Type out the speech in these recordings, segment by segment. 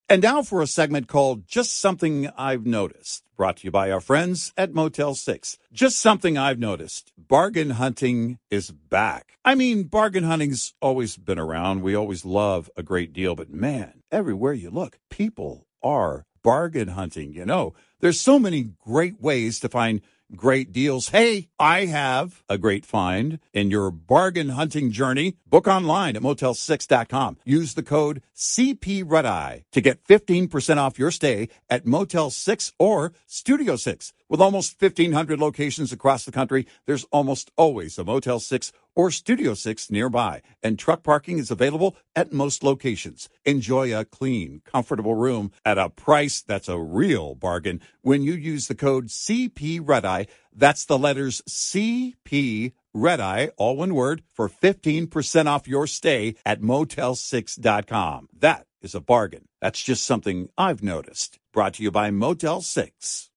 And now for a segment called Just Something I've Noticed, brought to you by our friends at Motel 6. Just something I've noticed. Bargain hunting is back. I mean, bargain hunting's always been around. We always love a great deal, but man, everywhere you look, people are bargain hunting. You know, there's so many great ways to find great deals. Hey, I have a great find in your bargain hunting journey. Book online at Motel6.com. Use the code CPRedEye to get 15% off your stay at Motel 6 or Studio 6. With almost 1,500 locations across the country, there's almost always a Motel 6 or Studio 6 nearby, and truck parking is available at most locations. Enjoy a clean, comfortable room at a price that's a real bargain when you use the code CPRedEye. That's the letters CP Redeye, all one word, for 15% off your stay at Motel6.com. That is a bargain. That's just something I've noticed. Brought to you by Motel 6.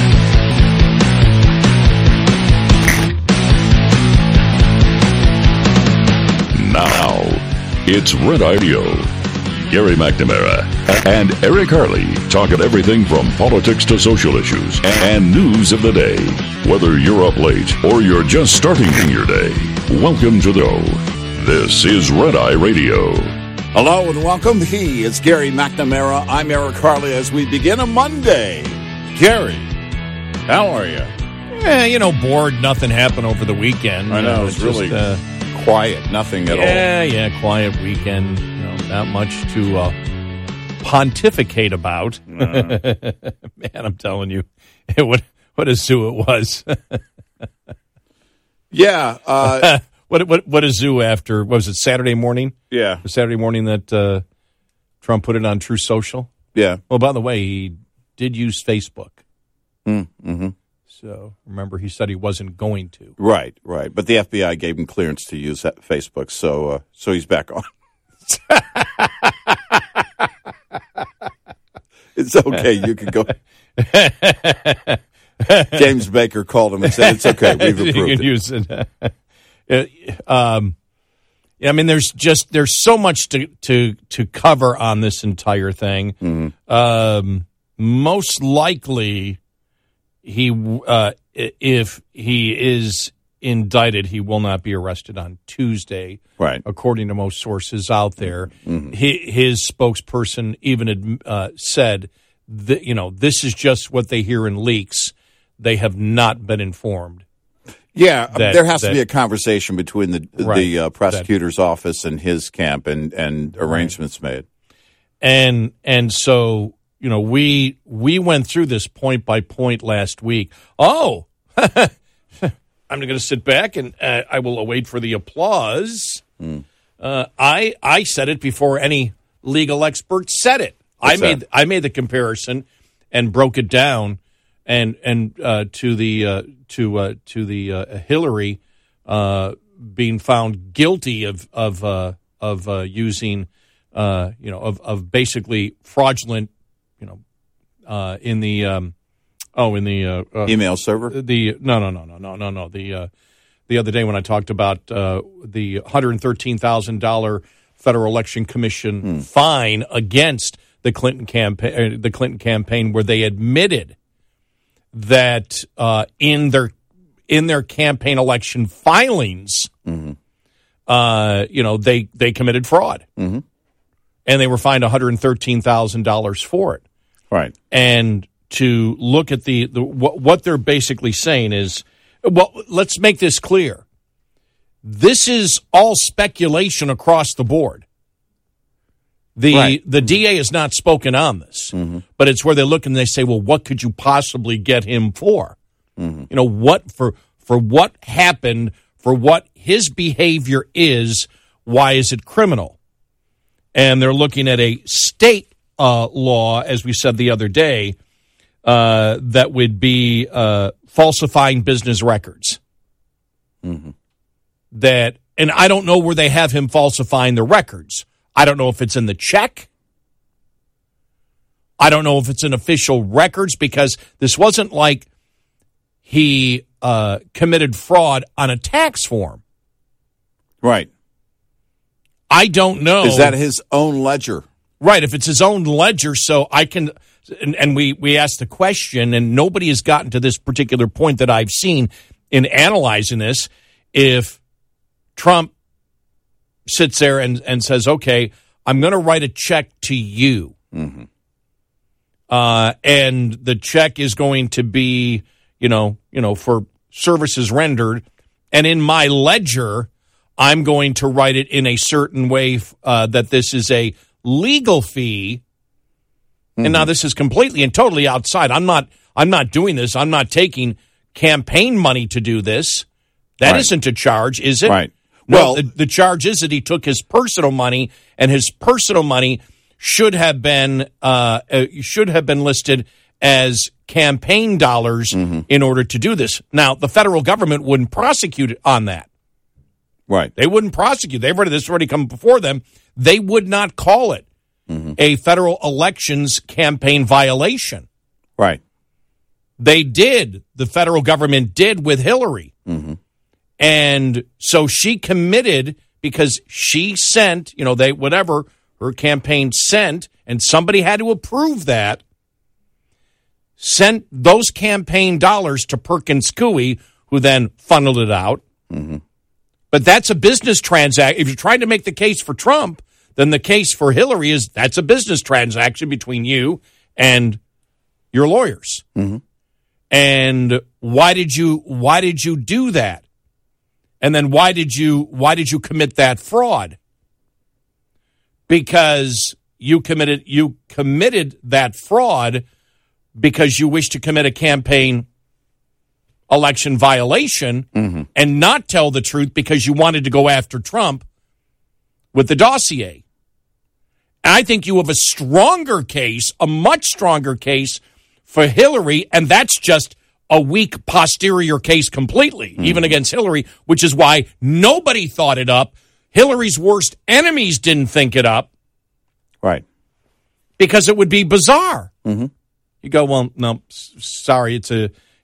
Now, it's Red Radio. Gary McNamara and Eric Harley talking everything from politics to social issues and news of the day. Whether you're up late or you're just starting your day, welcome to the show. This is Red Eye Radio. Hello and welcome. He is Gary McNamara. I'm Eric Harley as we begin a Monday. Gary, how are you? Bored. Nothing happened over the weekend. I know, it's really quiet. Nothing at all. Yeah, quiet weekend. Not much to pontificate about. Man, I'm telling you, what a zoo it was. Yeah. What a zoo after, what was it, Saturday morning? Yeah. The Saturday morning that Trump put it on True Social? Yeah. Well, by the way, he did use Facebook. Mm-hmm. So, remember, he said he wasn't going to. Right. But the FBI gave him clearance to use that Facebook, so he's back on. It's okay. You can go. James Baker called him and said, it's okay. We've approved you can use it. There's so much to cover on this entire thing. Mm-hmm. Most likely, if he is indicted, he will not be arrested on Tuesday, right? According to most sources out there. Mm-hmm. His spokesperson even said that, this is just what they hear in leaks. They have not been informed. Yeah, there has to be a conversation between the prosecutor's office and his camp and arrangements made. And so, we went through this point by point last week. Oh, I'm going to sit back and I will await for the applause. I said it before any legal expert said it. I made the comparison and broke it down and to the Hillary being found guilty of using of basically fraudulent in the email server. No. The other day when I talked about the $113,000 Federal Election Commission fine against the Clinton campaign, where they admitted that in their campaign election filings, they committed fraud, and they were fined $113,000 for it. Right, and to look at what they're basically saying is, well, let's make this clear. This is all speculation across the board. The DA has not spoken on this, but it's where they look and they say, well, what could you possibly get him for? What for what happened, for what his behavior is, why is it criminal? And they're looking at a state law, as we said the other day, that would be falsifying business records. That, and I don't know where they have him falsifying the records. I don't know if it's in the check. I don't know if it's in official records, because this wasn't like he committed fraud on a tax form. Right. I don't know. Is that his own ledger? Right, if it's his own ledger, so I can, and we asked the question, and nobody has gotten to this particular point that I've seen in analyzing this. If Trump sits there and says, okay, I'm going to write a check to you, and the check is going to be, for services rendered, and in my ledger, I'm going to write it in a certain way that this is a legal fee, and now this is completely and totally outside. I'm not doing this. I'm not taking campaign money to do this. That isn't a charge, is it? Right. No, the charge is that he took his personal money, and his personal money should have been listed as campaign dollars in order to do this. Now, the federal government wouldn't prosecute on that. Right. They wouldn't prosecute. This already come before them. They would not call it a federal elections campaign violation. Right. They did. The federal government did with Hillary. And so she committed because she sent, her campaign sent, and somebody had to approve that, sent those campaign dollars to Perkins Coie, who then funneled it out. But that's a business transaction. If you're trying to make the case for Trump, then the case for Hillary is that's a business transaction between you and your lawyers. And why did you do that? And then why did you commit that fraud? Because you committed that fraud because you wish to commit a campaign election violation and not tell the truth because you wanted to go after Trump with the dossier. And I think you have a much stronger case for Hillary, and that's just a weak posterior case completely, even against Hillary, which is why nobody thought it up. Hillary's worst enemies didn't think it up. Right. Because it would be bizarre. You go, well, no, sorry, it's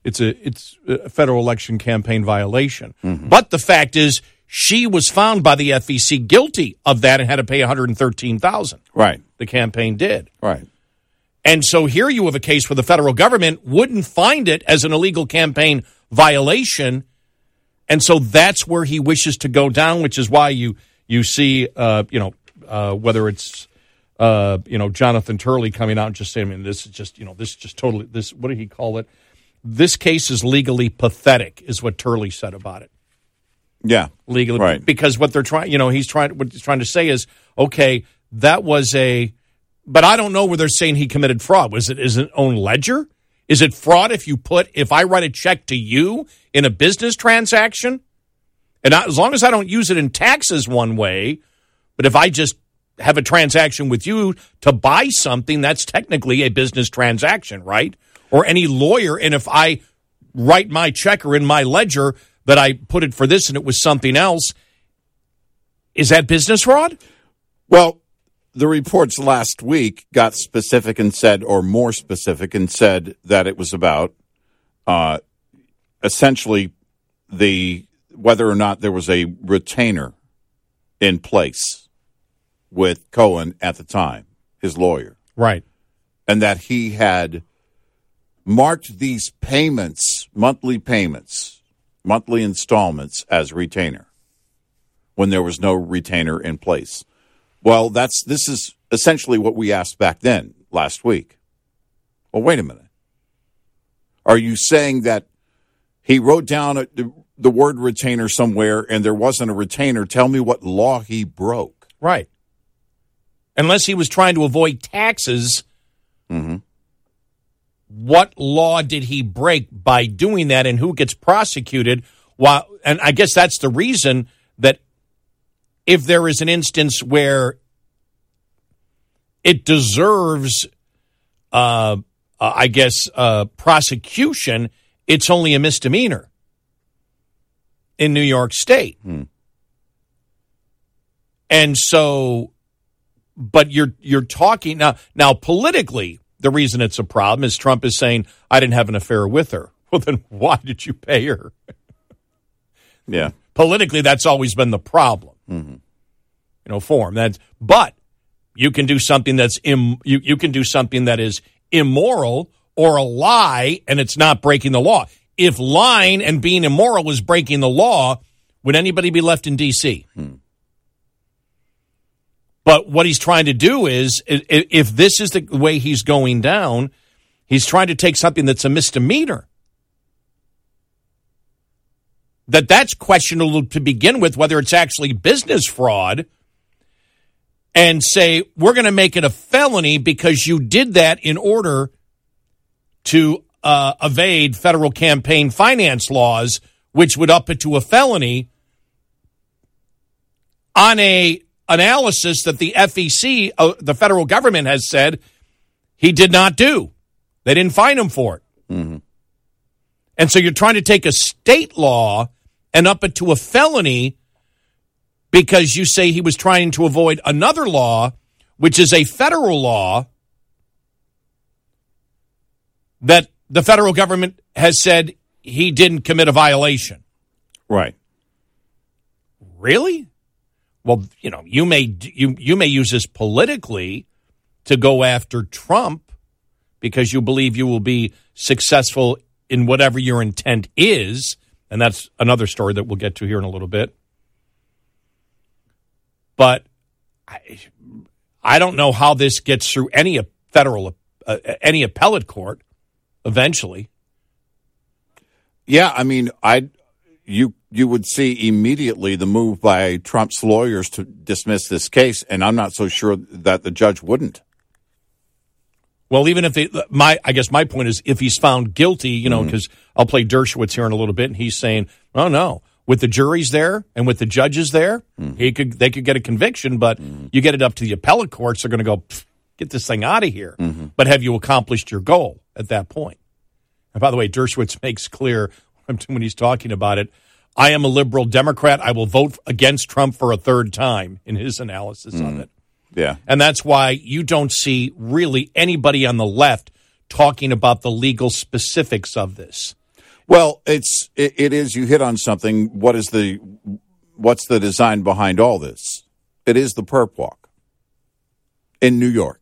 a federal election campaign violation. But the fact is, she was found by the FEC guilty of that and had to pay $113,000. Right. The campaign did. Right. And so here you have a case where the federal government wouldn't find it as an illegal campaign violation, and so that's where he wishes to go down, which is why you see, whether it's Jonathan Turley coming out and just saying, this is just totally this. What did he call it? This case is legally pathetic, is what Turley said about it. Yeah, legally, right. Because what they're trying, what he's trying to say is, okay, that was but I don't know where they're saying he committed fraud. Is it his own ledger? Is it fraud if I write a check to you in a business transaction, and as long as I don't use it in taxes one way, but if I just have a transaction with you to buy something, that's technically a business transaction, right? Or any lawyer, and if I write my check or in my ledger that I put it for this and it was something else, is that business fraud? Well, the reports last week got specific and said, or more specific, and said that it was about essentially whether or not there was a retainer in place with Cohen at the time, his lawyer. Right. And that he had marked these monthly installments as retainer when there was no retainer in place. Well, this is essentially what we asked back then last week. Well, wait a minute. Are you saying that he wrote down the word retainer somewhere and there wasn't a retainer? Tell me what law he broke. Right. Unless he was trying to avoid taxes, what law did he break by doing that, and who gets prosecuted? And I guess that's the reason that if there is an instance where it deserves, prosecution, it's only a misdemeanor in New York State. And so, but you're talking now politically, the reason it's a problem is Trump is saying, I didn't have an affair with her. Well, then why did you pay her? Yeah. Politically, that's always been the problem, for him. But You can do something that's you can do something that is immoral or a lie, and it's not breaking the law. If lying and being immoral was breaking the law, would anybody be left in D.C.? But what he's trying to do is, if this is the way he's going down, he's trying to take something that's a misdemeanor. That's questionable to begin with, whether it's actually business fraud, and say, we're going to make it a felony because you did that in order to evade federal campaign finance laws, which would up it to a felony on a analysis that the FEC, the federal government, has said he did not do. They didn't fine him for it. Mm-hmm. And so you're trying to take a state law and up it to a felony because you say he was trying to avoid another law, which is a federal law that the federal government has said he didn't commit a violation. Right. Really? Well, you may use this politically to go after Trump because you believe you will be successful in whatever your intent is, and that's another story that we'll get to here in a little bit. But I don't know how this gets through any federal any appellate court eventually. Yeah, I mean, you would see immediately the move by Trump's lawyers to dismiss this case, and I'm not so sure that the judge wouldn't. Well, even if I guess my point is, if he's found guilty, because I'll play Dershowitz here in a little bit, and he's saying, "Oh no, with the juries there and with the judges there, they could get a conviction, but you get it up to the appellate courts, they're going to go get this thing out of here." Mm-hmm. But have you accomplished your goal at that point? And by the way, Dershowitz makes clear when he's talking about it, I am a liberal Democrat. I will vote against Trump for a third time in his analysis of it. Yeah. And that's why you don't see really anybody on the left talking about the legal specifics of this. Well, it is, you hit on something. What's the design behind all this? It is the perp walk in New York.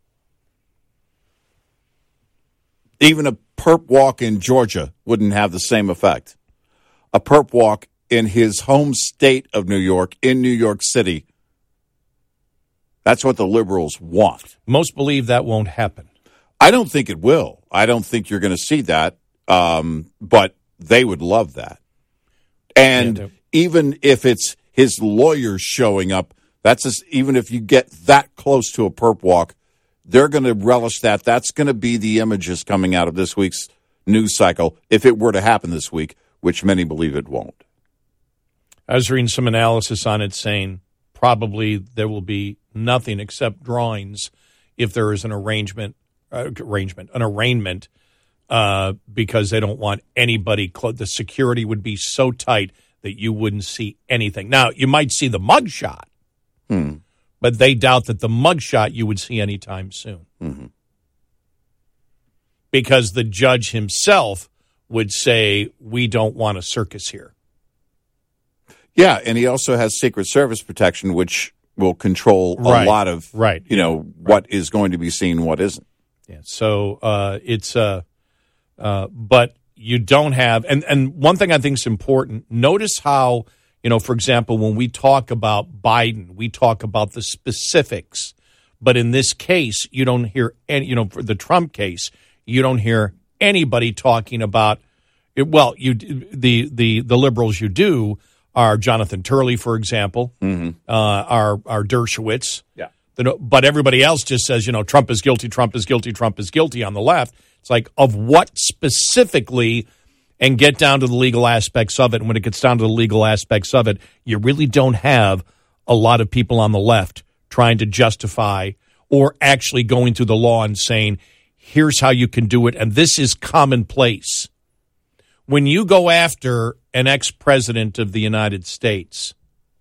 Even a perp walk in Georgia wouldn't have the same effect. A perp walk in his home state of New York, in New York City, that's what the liberals want. Most believe that won't happen. I don't think it will. I don't think you're going to see that, but they would love that. And even if it's his lawyers showing up, even if you get that close to a perp walk, they're going to relish that. That's going to be the images coming out of this week's news cycle, if it were to happen this week, which many believe it won't. I was reading some analysis on it saying probably there will be nothing except drawings if there is an arraignment, because they don't want anybody close. The security would be so tight that you wouldn't see anything. Now, you might see the mugshot, but they doubt that the mugshot you would see anytime soon. Mm-hmm. Because the judge himself would say, we don't want a circus here. Yeah, and he also has Secret Service protection, which will control a lot of, what is going to be seen, what isn't. Yeah, so but you don't have, and one thing I think is important, notice how, for example, when we talk about Biden, we talk about the specifics, but in this case, you don't hear any, for the Trump case, you don't hear anybody talking about it. Well, the liberals you do are Jonathan Turley, for example, are Dershowitz. Yeah. But everybody else just says, Trump is guilty, Trump is guilty, Trump is guilty on the left. It's like, of what specifically, and get down to the legal aspects of it. And when it gets down to the legal aspects of it, you really don't have a lot of people on the left trying to justify or actually going through the law and saying, here's how you can do it, and this is commonplace. When you go after an ex-president of the United States,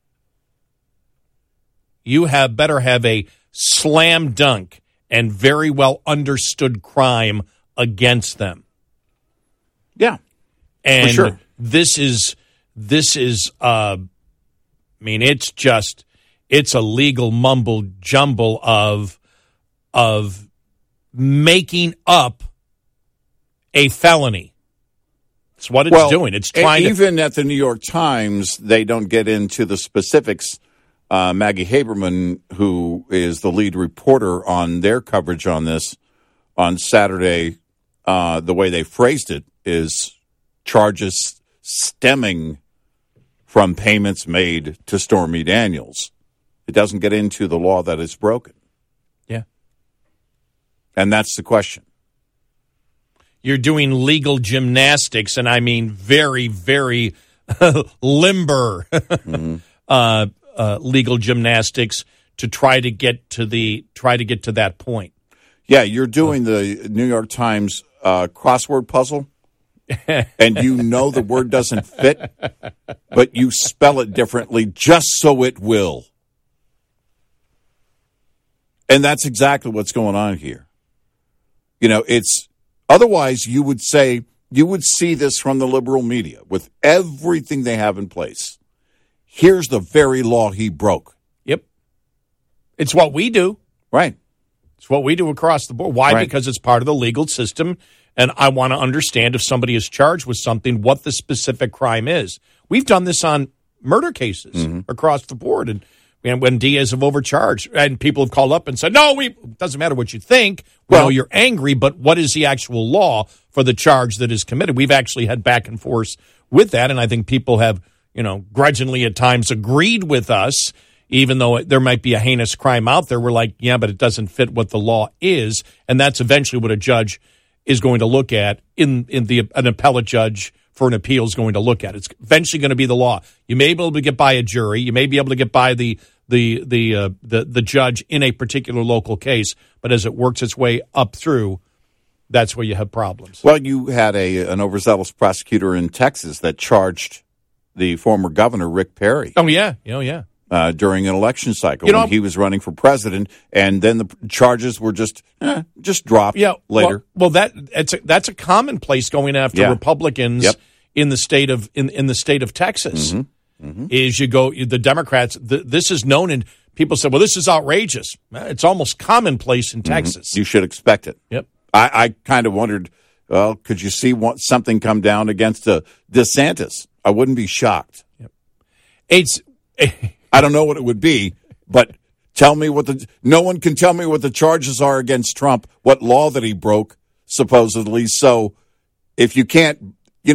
you better have a slam dunk and very well understood crime against them. Yeah, and for sure. This is. I mean, it's just It's a legal mumble jumble of making up a felony. It's what it's doing. It's trying even at the New York Times, they don't get into the specifics. Maggie Haberman, who is the lead reporter on their coverage on this on Saturday, the way they phrased it is charges stemming from payments made to Stormy Daniels. It doesn't get into the law that is broken. Yeah. And that's the question. You're doing legal gymnastics, and I mean very, very limber legal gymnastics to try to get to that point. Yeah, you're doing the New York Times crossword puzzle, and you know the word doesn't fit, but you spell it differently just so it will. And that's exactly what's going on here. You know, it's otherwise you would see this from the liberal media with everything they have in place. Here's the very law he broke. Yep. It's what we do. Right. It's what we do across the board. Why? Right. Because it's part of the legal system, and I want to understand if somebody is charged with something, what the specific crime is. We've done this on murder cases across the board, and when Diaz have overcharged, and people have called up and said, no, it doesn't matter what you think. We know you're angry, but what is the actual law for the charge that is committed? We've actually had back and forth with that, and I think people have, grudgingly at times agreed with us, even though there might be a heinous crime out there. We're like, yeah, but it doesn't fit what the law is, and that's eventually what a judge is going to look at an appellate judge for an appeal is going to look at. It's eventually going to be the law. You may be able to get by a jury. You may be able to get by the judge in a particular local case, but as it works its way up through, that's where you have problems. Well, you had an overzealous prosecutor in Texas that charged the former governor, Rick Perry. Oh, yeah. During an election cycle when he was running for president, and then the charges were just dropped later. Well, that's a commonplace going after Republicans in the state of in the state of Texas. Is the Democrats. This is known, and people say, "Well, this is outrageous." It's almost commonplace in Texas. You should expect it. Yep. I kind of wondered, well, could you see something come down against DeSantis? I wouldn't be shocked. Yep. I don't know what it would be, but tell me no one can tell me what the charges are against Trump, what law that he broke, supposedly. So if you can't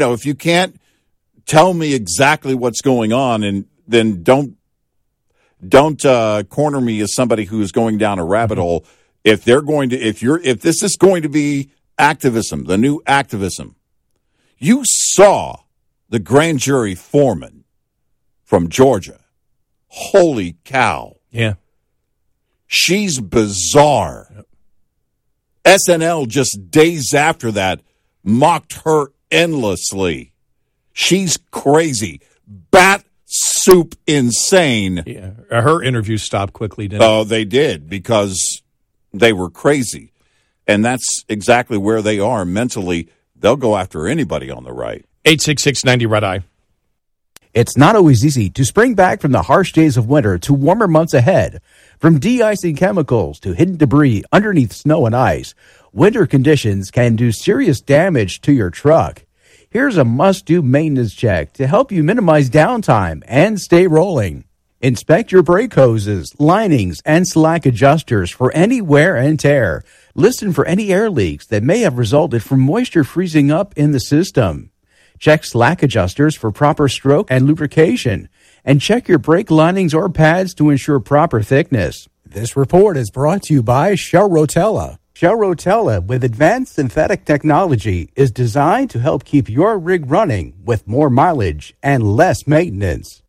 tell me exactly what's going on, and then don't corner me as somebody who is going down a rabbit hole. If this is going to be activism, the new activism, you saw the grand jury foreman from Georgia. Holy cow. Yeah. She's bizarre. Yep. SNL just days after that mocked her endlessly. She's crazy. Bat soup insane. Yeah. Her interview stopped quickly, didn't it? Oh, they did, because they were crazy. And that's exactly where they are mentally. They'll go after anybody on the right. 866-90 Red Eye. It's not always easy to spring back from the harsh days of winter to warmer months ahead. From de-icing chemicals to hidden debris underneath snow and ice, winter conditions can do serious damage to your truck. Here's a must-do maintenance check to help you minimize downtime and stay rolling. Inspect your brake hoses, linings, and slack adjusters for any wear and tear. Listen for any air leaks that may have resulted from moisture freezing up in the system. Check slack adjusters for proper stroke and lubrication. And check your brake linings or pads to ensure proper thickness. This report is brought to you by Shell Rotella. Shell Rotella, with advanced synthetic technology, is designed to help keep your rig running with more mileage and less maintenance.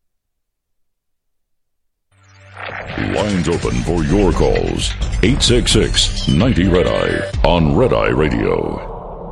Lines open for your calls. 866-90 Red Eye on Red Eye Radio.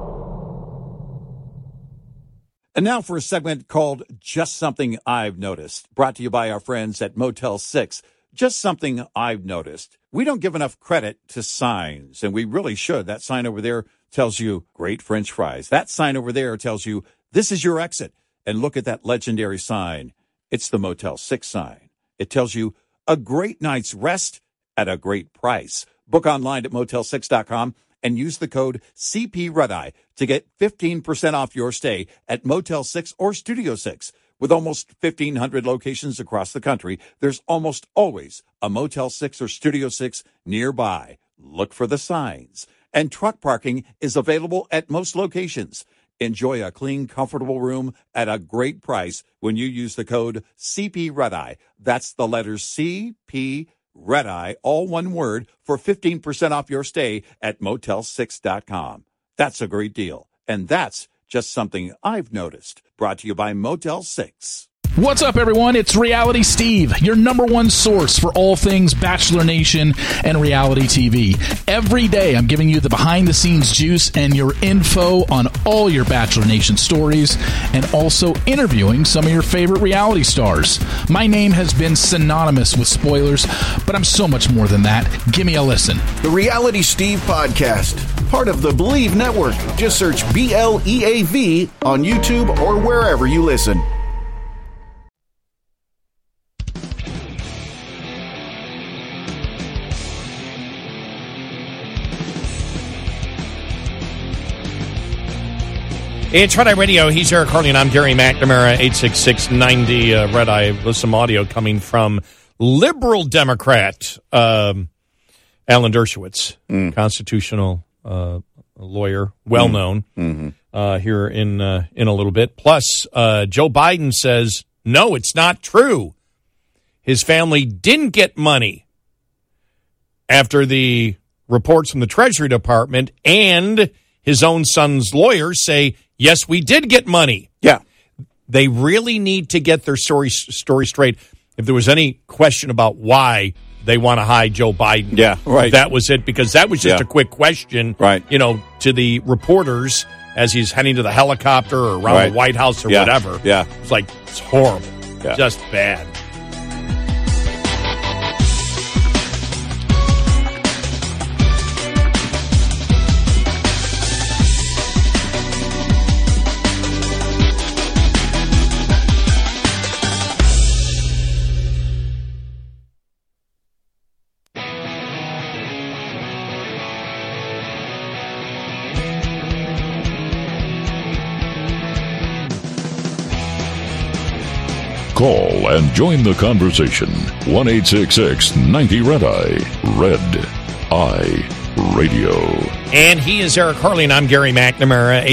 And now for a segment called Just Something I've Noticed, brought to you by our friends at Motel 6. Just something I've noticed. We don't give enough credit to signs, and we really should. That sign over there tells you great French fries. That sign over there tells you this is your exit. And look at that legendary sign. It's the Motel 6 sign. It tells you a great night's rest at a great price. Book online at Motel6.com and use the code CP Red-Eye to get 15% off your stay at Motel 6 or Studio 6. With almost 1,500 locations across the country, there's almost always a Motel 6 or Studio 6 nearby. Look for the signs. And truck parking is available at most locations. Enjoy a clean, comfortable room at a great price when you use the code CP Red-Eye. That's the letters CP Red-Eye, all one word, for 15% off your stay at Motel6.com. That's a great deal. And that's just something I've noticed. Brought to you by Motel 6. What's up, everyone? It's Reality Steve, your number one source for all things Bachelor Nation and reality TV. Every day, I'm giving you the behind-the-scenes juice and your info on all your Bachelor Nation stories, and also interviewing some of your favorite reality stars. My name has been synonymous with spoilers, but I'm so much more than that. Give me a listen. The Reality Steve Podcast, part of the Believe Network. Just search BLEAV on YouTube or wherever you listen. It's Red Eye Radio. He's Eric Harley, and I'm Gary McNamara, 866-90 Red Eye. With some audio coming from liberal Democrat Alan Dershowitz, constitutional lawyer, well-known, here in a little bit. Plus, Joe Biden says, no, it's not true. His family didn't get money after the reports from the Treasury Department and his own son's lawyers say, yes, we did get money. Yeah. They really need to get their story straight. If there was any question about why they want to hide Joe Biden, yeah, right, that was it, because that was just a quick question, right, to the reporters as he's heading to the helicopter or around the White House or whatever. Yeah. It's like, it's horrible. Yeah. Just bad. Call and join the conversation. 1-866-90-RED-EYE. Red Eye Radio. And he is Eric Harley, and I'm Gary McNamara,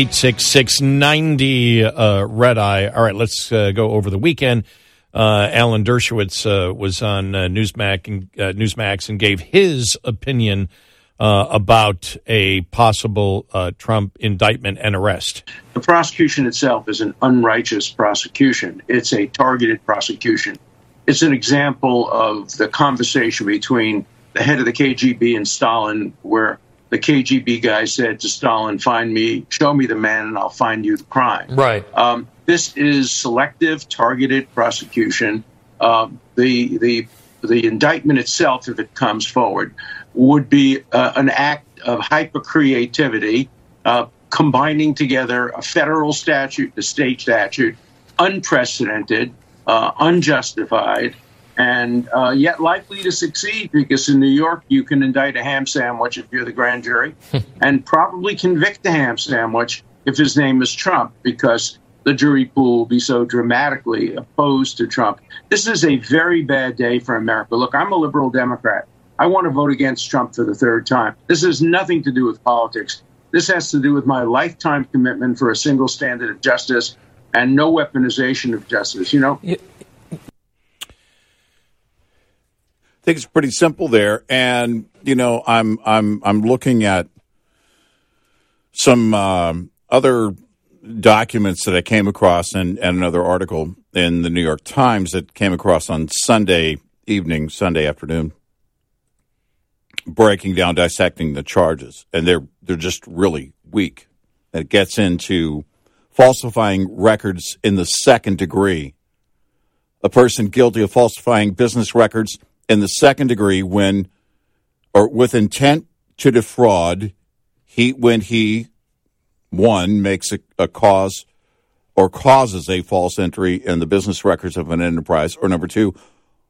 866-90 Red Eye. All right, let's go over the weekend. Alan Dershowitz was on Newsmax and gave his opinion about a possible Trump indictment and arrest. The prosecution itself is an unrighteous prosecution. It's a targeted prosecution. It's an example of the conversation between the head of the KGB and Stalin, where the KGB guy said to Stalin, "Find me, show me the man, and I'll find you the crime." Right. This is selective, targeted prosecution. The indictment itself, if it comes forward, would be an act of hyper-creativity, combining together a federal statute, the state statute, unprecedented, unjustified, and yet likely to succeed, because in New York you can indict a ham sandwich if you're the grand jury and probably convict a ham sandwich if his name is Trump, because the jury pool will be so dramatically opposed to Trump. This is a very bad day for America. Look, I'm a liberal Democrat. I want to vote against Trump for the third time. This has nothing to do with politics. This has to do with my lifetime commitment for a single standard of justice and no weaponization of justice. You know, I think it's pretty simple there. And, I'm looking at some other documents that I came across and another article in the New York Times that came across on Sunday afternoon, breaking down, dissecting the charges, and they're just really weak. It gets into falsifying records in the second degree. A person guilty of falsifying business records in the second degree with intent to defraud, when he makes a cause or causes a false entry in the business records of an enterprise, or number two,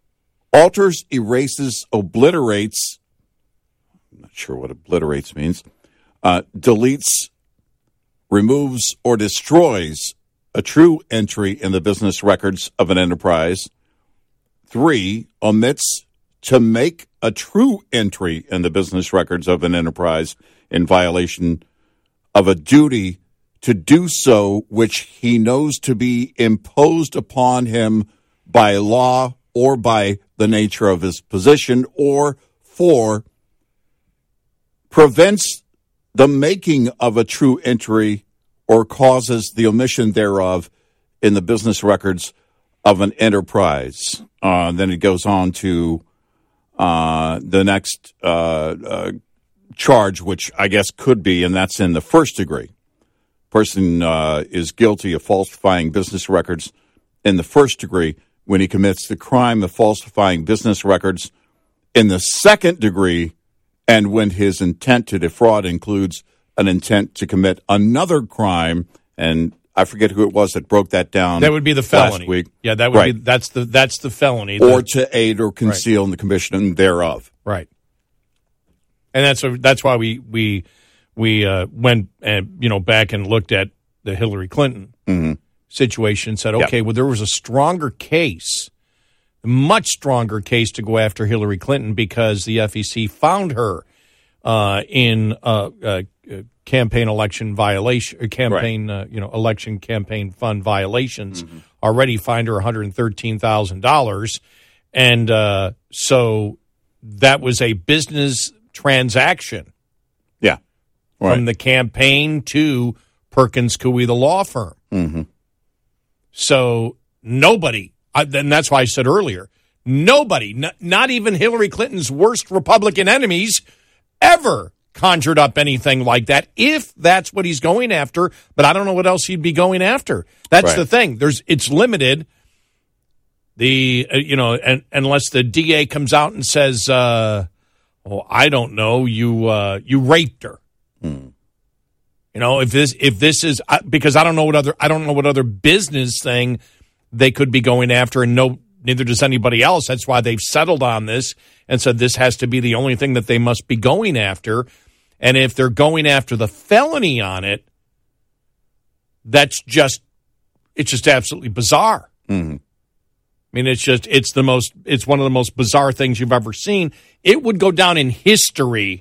alters, erases, obliterates, I'm not sure what obliterates means, deletes, removes, or destroys a true entry in the business records of an enterprise. 3, omits to make a true entry in the business records of an enterprise in violation of a duty to do so which he knows to be imposed upon him by law or by the nature of his position. Or 4, prevents the making of a true entry or causes the omission thereof in the business records of an enterprise. Then it goes on to the next charge, which I guess could be, and that's in the first degree. Person is guilty of falsifying business records in the first degree when he commits the crime of falsifying business records in the second degree, and when his intent to defraud includes an intent to commit another crime. And I forget who it was that broke that down. That would be the felony. Last week. Yeah, that would be that's the felony. Or to aid or conceal in the commission thereof. Right. And that's why we went and back and looked at the Hillary Clinton situation and said, okay, well, there was a stronger case, a much stronger case to go after Hillary Clinton because the FEC found her in campaign election violation, election campaign fund violations. Already fined her $113,000, and so that was a business transaction. Yeah, from the campaign to Perkins Coie, the law firm. So nobody, and that's why I said earlier, nobody, not even Hillary Clinton's worst Republican enemies, ever conjured up anything like that, if that's what he's going after. But I don't know what else he'd be going after. That's the thing. It's limited. Unless the DA comes out and says, I don't know, you raped her. If this is because I don't know what other business thing they could be going after, and neither does anybody else. That's why they've settled on this and said this has to be the only thing that they must be going after. And if they're going after the felony on it, it's just absolutely bizarre. I mean, it's one of the most bizarre things you've ever seen. It would go down in history.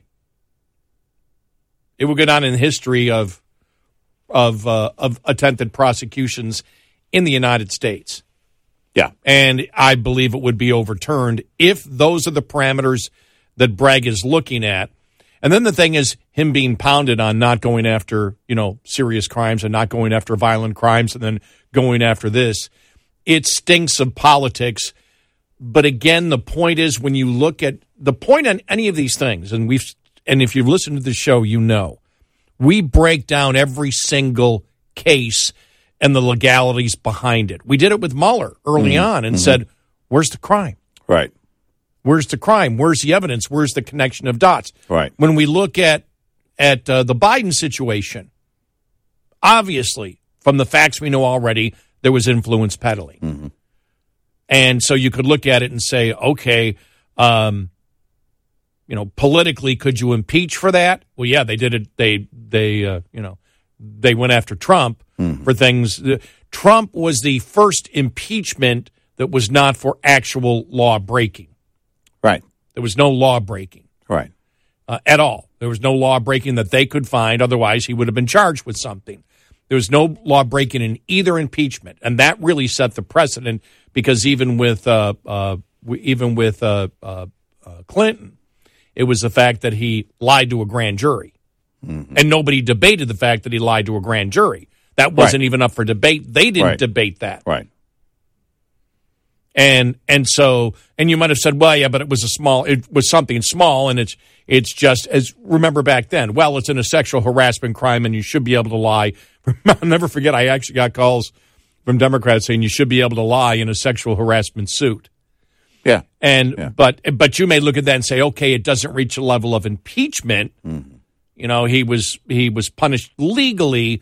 It would go down in history of attempted prosecutions in the United States. Yeah. And I believe it would be overturned if those are the parameters that Bragg is looking at. And then the thing is him being pounded on not going after, serious crimes and not going after violent crimes and then going after this. It stinks of politics. But again, the point is when you look at the point on any of these things, and if you've listened to the show, we break down every single case and the legalities behind it. We did it with Mueller early on and said, where's the crime? Right. Where's the crime? Where's the evidence? Where's the connection of dots? Right. When we look at the Biden situation, obviously, from the facts we know already, there was influence peddling. And so you could look at it and say, okay, politically, could you impeach for that? Well, yeah, they did it. They went after Trump for things. Trump was the first impeachment that was not for actual law breaking. Right. There was no law breaking. Right. At all. There was no law breaking that they could find. Otherwise, he would have been charged with something. There was no law breaking in either impeachment, and that really set the precedent because even with Clinton, it was the fact that he lied to a grand jury, and nobody debated the fact that he lied to a grand jury. That wasn't even up for debate. They didn't debate that. Right. And you might have said, well, yeah, but it was something small, and it's just as remember back then. Well, it's in a sexual harassment crime, and you should be able to lie. I'll never forget. I actually got calls from Democrats saying you should be able to lie in a sexual harassment suit. Yeah. But you may look at that and say, okay, it doesn't reach the level of impeachment. He was punished legally.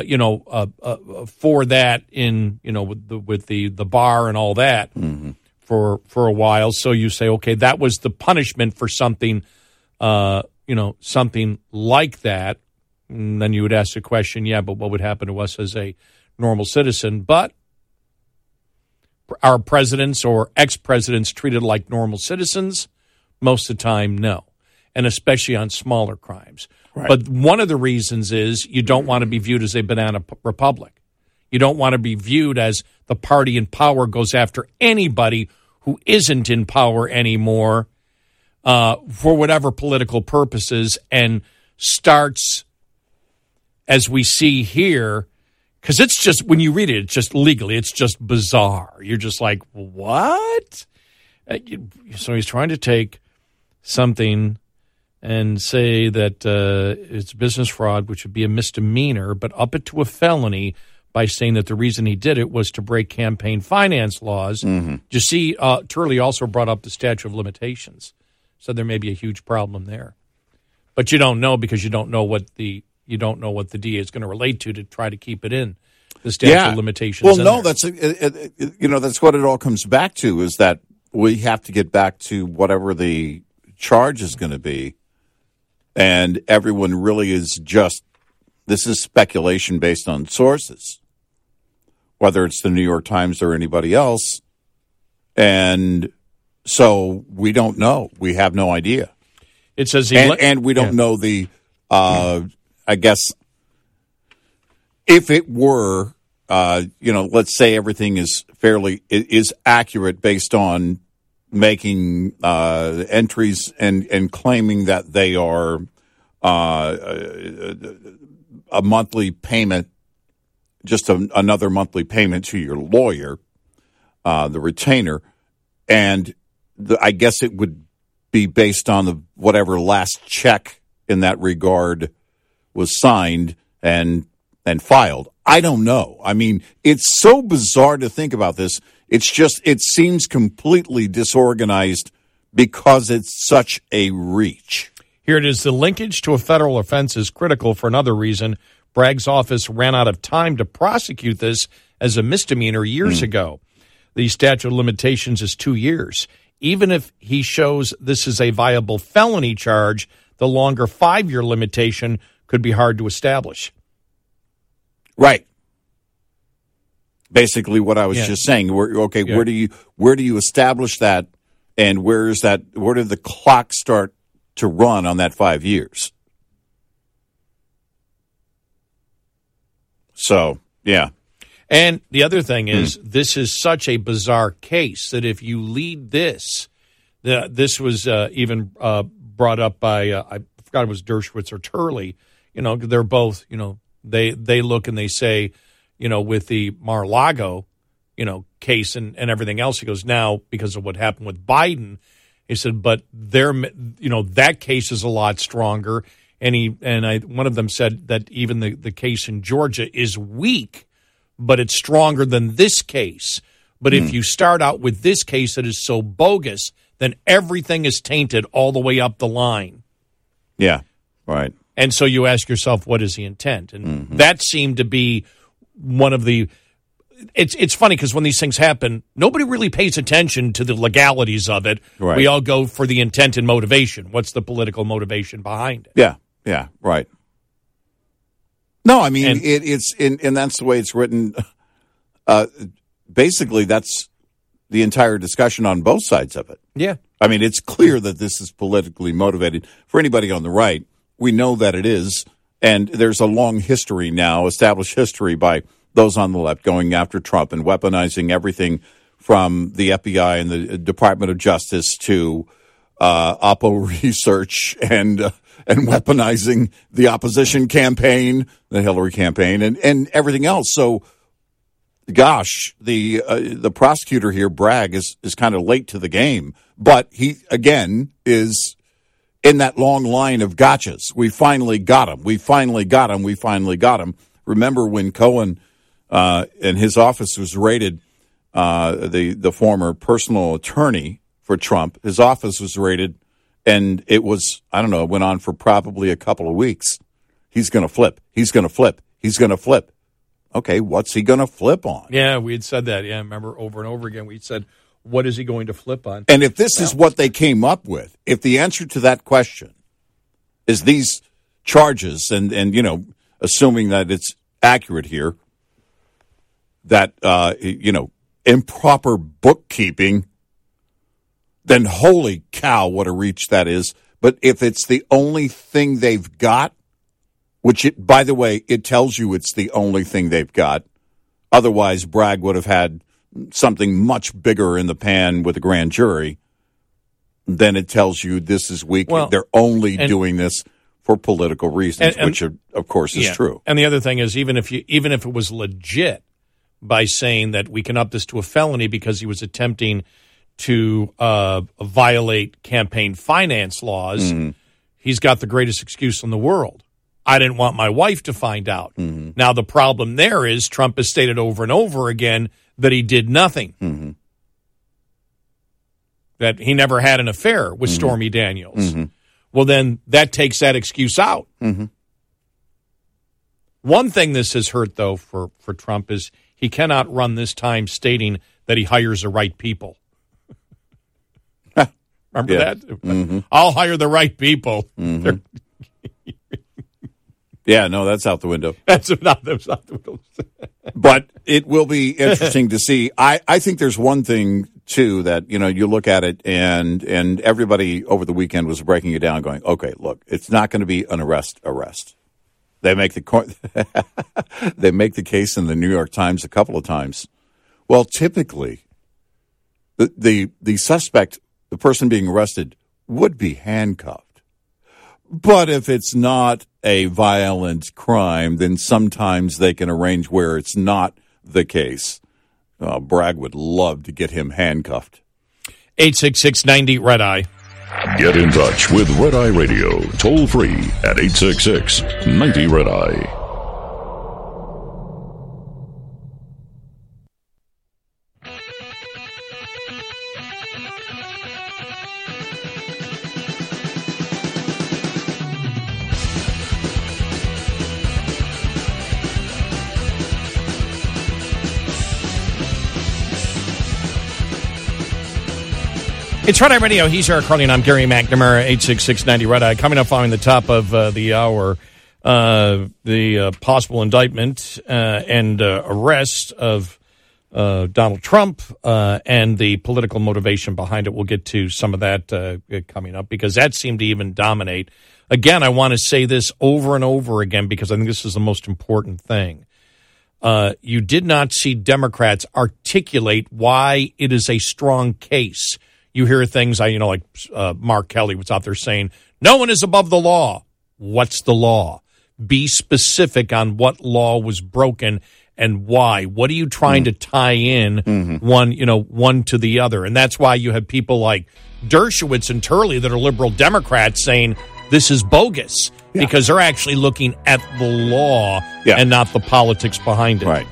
For that with the bar and all that for a while. So you say, okay, that was the punishment for something, something like that. And then you would ask the question, yeah, but what would happen to us as a normal citizen? But are presidents or ex-presidents treated like normal citizens? Most of the time, no, and especially on smaller crimes. Right. But one of the reasons is you don't want to be viewed as a banana republic. You don't want to be viewed as the party in power goes after anybody who isn't in power anymore for whatever political purposes, and starts, as we see here, because it's just, when you read it, it's just legally, it's just bizarre. You're just like, what? So he's trying to take something and say that it's business fraud, which would be a misdemeanor, but up it to a felony by saying that the reason he did it was to break campaign finance laws. Mm-hmm. You see, Turley also brought up the statute of limitations. So there may be a huge problem there. But you don't know, because you don't know what the DA is going to relate to try to keep it in the statute of limitations. Well, no, that's that's what it all comes back to, is that we have to get back to whatever the charge is going to be, and everyone really is just, this is speculation based on sources, whether it's the New York Times or anybody else, and so we don't know. We have no idea. It says and we don't know the. I guess if it were, let's say everything is accurate based on making entries and claiming that they are a monthly payment, just another monthly payment to your lawyer, the retainer, and I guess it would be based on whatever last check in that regard was signed and filed. I don't know. I mean, it's so bizarre to think about this. It seems completely disorganized because it's such a reach. Here it is. The linkage to a federal offense is critical for another reason. Bragg's office ran out of time to prosecute this as a misdemeanor years ago. The statute of limitations is 2 years. Even if he shows this is a viable felony charge, the longer 5-year limitation could be hard to establish. Right. Basically what I was just saying. Where do you establish that, and where did the clock start to run on that 5 years? So, yeah. And the other thing is, this is such a bizarre case that if you lead this was even brought up by, I forgot it was Dershowitz or Turley. They're both, they look and they say, with the Mar-a-Lago, case and everything else, he goes, now, because of what happened with Biden, he said, but that case is a lot stronger. And one of them said that even the case in Georgia is weak, but it's stronger than this case. But if you start out with this case that is so bogus, then everything is tainted all the way up the line. Yeah, right. And so you ask yourself, what is the intent? And that seemed to be one of the – it's funny because when these things happen, nobody really pays attention to the legalities of it. Right. We all go for the intent and motivation. What's the political motivation behind it? Yeah, right. No, I mean, and that's the way it's written. Basically, that's the entire discussion on both sides of it. Yeah. I mean, it's clear that this is politically motivated. For anybody on the right, we know that it is, and there's a long history now, established history by those on the left going after Trump and weaponizing everything from the FBI and the Department of Justice to Oppo research and weaponizing the opposition campaign, the Hillary campaign, and everything else. So, gosh, the prosecutor here, Bragg, is kind of late to the game, but he again is in that long line of gotchas. We finally got him. We finally got him. We finally got him. Remember when Cohen and his office was raided? The former personal attorney for Trump, his office was raided. And it was, I don't know, it went on for probably a couple of weeks. He's going to flip. He's going to flip. He's going to flip. Okay, what's he going to flip on? Yeah, we had said that. Yeah, I remember over and over again we said, what is he going to flip on? And if this is what they came up with, if the answer to that question is these charges, and assuming that it's accurate here, that, improper bookkeeping, then holy cow, what a reach that is. But if it's the only thing they've got, which, by the way, it tells you it's the only thing they've got. Otherwise, Bragg would have had something much bigger in the pan with a grand jury. Then it tells you this is weak. Well, they're only doing this for political reasons, which, of course, is true. And the other thing is, even if it was legit, by saying that we can up this to a felony because he was attempting to violate campaign finance laws, he's got the greatest excuse in the world. I didn't want my wife to find out. Now, the problem there is Trump has stated over and over again that he did nothing, that he never had an affair with Stormy Daniels. Well, then that takes that excuse out. One thing this has hurt, though, for Trump is he cannot run this time stating that he hires the right people. Remember that? I'll hire the right people. Yeah, no, that's out the window. That's out the window. But it will be interesting to see. I think there's one thing, too, that, you look at it and everybody over the weekend was breaking it down going, okay, look, it's not going to be an arrest. They make they make the case in the New York Times a couple of times. Well, typically, the suspect, the person being arrested, would be handcuffed. But if it's not a violent crime, then sometimes they can arrange where it's not the case. Bragg would love to get him handcuffed. 866-90-RED-EYE. Get in touch with Red Eye Radio, toll free at 866-90-RED-EYE. It's Red Eye Radio. He's Eric Carly, and I'm Gary McNamara, 866-90-RED-EYE. Coming up following the top of the hour, the possible indictment and arrest of Donald Trump and the political motivation behind it. We'll get to some of that coming up because that seemed to even dominate. Again, I want to say this over and over again because I think this is the most important thing. You did not see Democrats articulate why it is a strong case. You hear things, like Mark Kelly was out there saying, no one is above the law. What's the law? Be specific on what law was broken and why. What are you trying to tie in one to the other? And that's why you have people like Dershowitz and Turley that are liberal Democrats saying this is bogus because they're actually looking at the law and not the politics behind it. Right.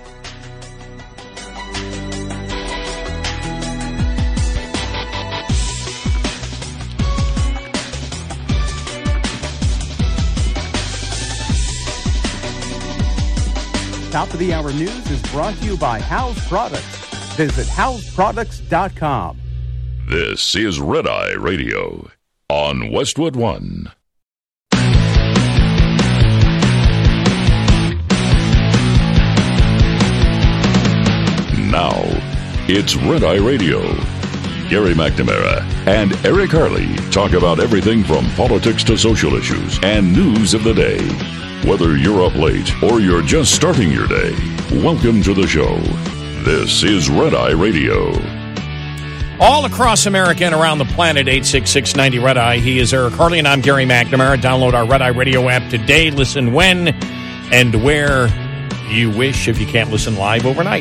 Top of the Hour News is brought to you by House Products. Visit houseproducts.com. This is Red Eye Radio on Westwood One. Now, it's Red Eye Radio. Gary McNamara and Eric Harley talk about everything from politics to social issues and news of the day. Whether you're up late or you're just starting your day, welcome to the show. This is Red Eye Radio. All across America and around the planet, 866-90-RED-EYE. He is Eric Harley, and I'm Gary McNamara. Download our Red Eye Radio app today. Listen when and where you wish if you can't listen live overnight.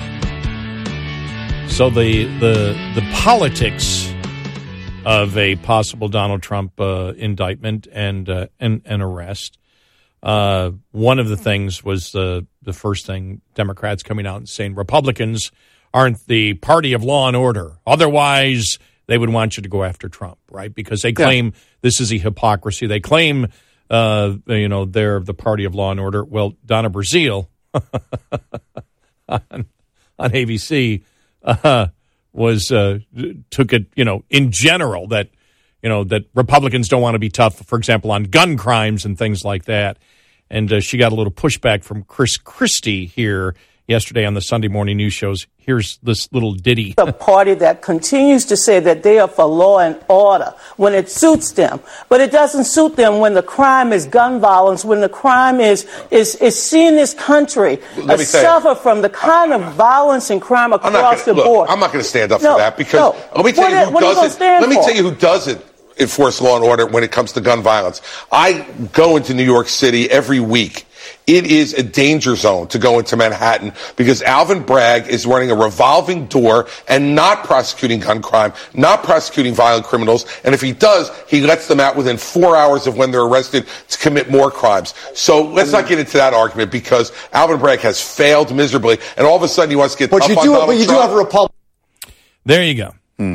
So the politics of a possible Donald Trump indictment and arrest. One of the things was the first thing, Democrats coming out and saying Republicans aren't the party of law and order. Otherwise, they would want you to go after Trump, right? Because they claim this is a hypocrisy. They claim, they're the party of law and order. Well, Donna Brazile on ABC took it, in general that Republicans don't want to be tough, for example, on gun crimes and things like that. And she got a little pushback from Chris Christie here yesterday on the Sunday morning news shows. Here's this little ditty. A party that continues to say that they are for law and order when it suits them, but it doesn't suit them when the crime is gun violence, when the crime is seeing this country suffer from the kind of violence and crime across the board. I'm not going to stand up for that because let me tell you who doesn't. Let me tell you who doesn't enforce law and order when it comes to gun violence. I go into New York City every week. It is a danger zone to go into Manhattan because Alvin Bragg is running a revolving door and not prosecuting gun crime, not prosecuting violent criminals. And if he does, he lets them out within 4 hours of when they're arrested to commit more crimes. So let's not get into that argument because Alvin Bragg has failed miserably. And all of a sudden he wants to get tough on Donald Trump. But you do have a Republican. There you go.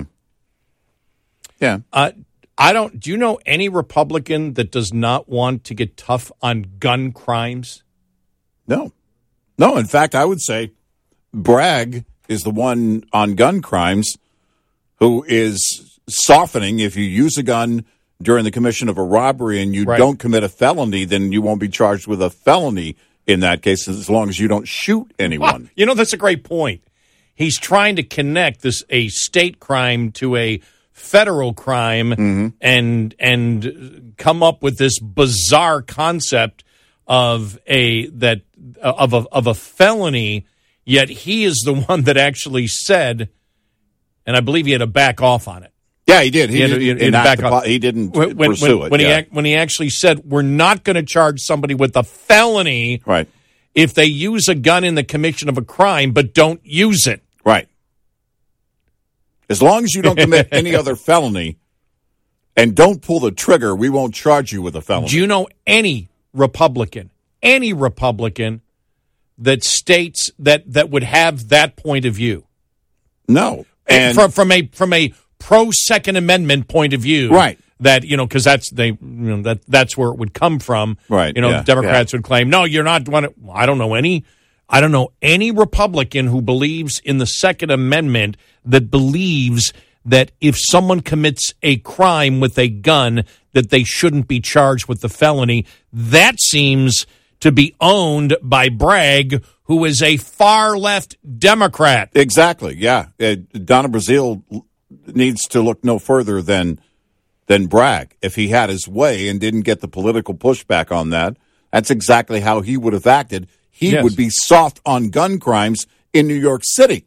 Yeah. Do you know any Republican that does not want to get tough on gun crimes? No. In fact, I would say Bragg is the one on gun crimes who is softening. If you use a gun during the commission of a robbery and you don't commit a felony, then you won't be charged with a felony in that case as long as you don't shoot anyone. That's a great point. He's trying to connect a state crime to a federal crime and come up with this bizarre concept of a felony, yet he is the one that actually said, and I believe he had to back off on it. Yeah, he did. He didn't pursue it. When he actually said, we're not going to charge somebody with a felony if they use a gun in the commission of a crime but don't use it. Right. As long as you don't commit any other felony and don't pull the trigger, we won't charge you with a felony. Do you know any Republican that states that would have that point of view? No. And from a pro Second Amendment point of view, right? That because that's that's where it would come from, right? Democrats would claim, no, you're not one. I don't know any Republican who believes in the Second Amendment that believes that if someone commits a crime with a gun, that they shouldn't be charged with the felony. That seems to be owned by Bragg, who is a far-left Democrat. Exactly, yeah. Donna Brazile needs to look no further than Bragg. If he had his way and didn't get the political pushback on that, that's exactly how he would have acted. He would be soft on gun crimes in New York City.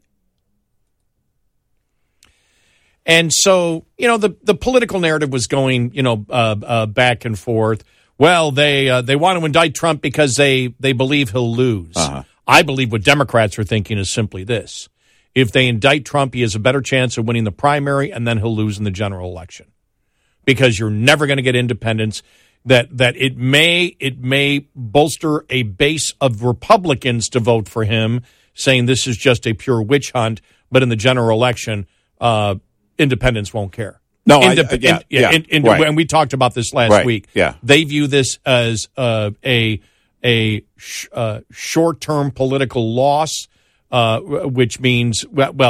And so, the political narrative was going, back and forth. Well, they want to indict Trump because they believe he'll lose. I believe what Democrats are thinking is simply this. If they indict Trump, he has a better chance of winning the primary, and then he'll lose in the general election. Because you're never going to get independents. That it may bolster a base of Republicans to vote for him, saying this is just a pure witch hunt, but in the general election, independents won't care. No, and we talked about this last week. Yeah. They view this as a short-term political loss, which means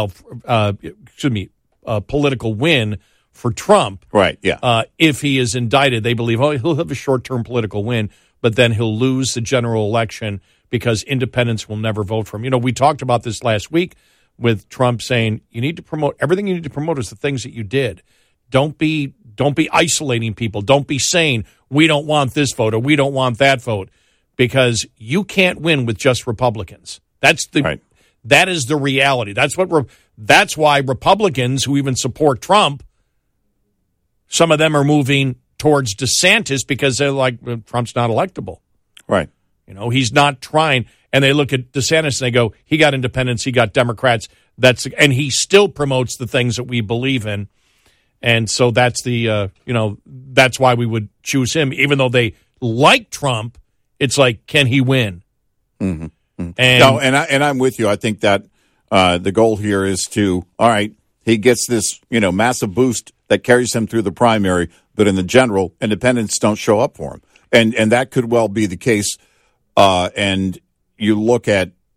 political win for Trump. Right, yeah. If he is indicted, they believe, he'll have a short-term political win, but then he'll lose the general election because independents will never vote for him. We talked about this last week with Trump saying, you need to promote, everything you need to promote is the things that you did. Don't be isolating people. Don't be saying, we don't want this vote or we don't want that vote, because you can't win with just Republicans. That is the reality. That's why Republicans who even support Trump, some of them are moving towards DeSantis because they're like, Trump's not electable. Right. He's not trying. And they look at DeSantis and they go, he got independents, he got Democrats. And he still promotes the things that we believe in. And so that's that's why we would choose him. Even though they like Trump, it's like, can he win? Mm-hmm. And I'm with you. I think that the goal here is to, all right, he gets this, massive boost that carries him through the primary, but in the general, independents don't show up for him. And that could well be the case. And you look at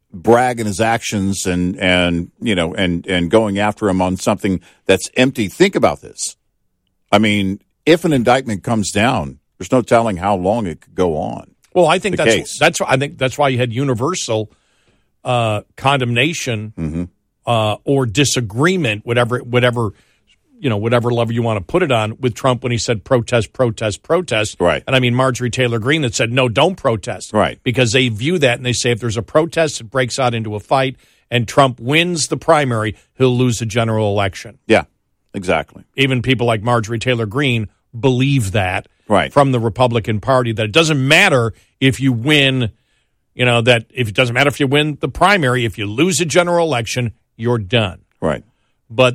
Bragg and his actions and going after him on something that's empty. Think about this. I mean, if an indictment comes down, there's no telling how long it could go on. Well, I think that's why you had universal condemnation or disagreement, whatever level you want to put it on, with Trump when he said protest, protest, protest. Right. And I mean Marjorie Taylor Greene that said, no, don't protest. Right. Because they view that and they say if there's a protest, it breaks out into a fight, and Trump wins the primary, he'll lose the general election. Yeah, exactly. Even people like Marjorie Taylor Greene believe that from the Republican Party, that it doesn't matter if you win, that if it doesn't matter if you win the primary, if you lose a general election, you're done. Right. But,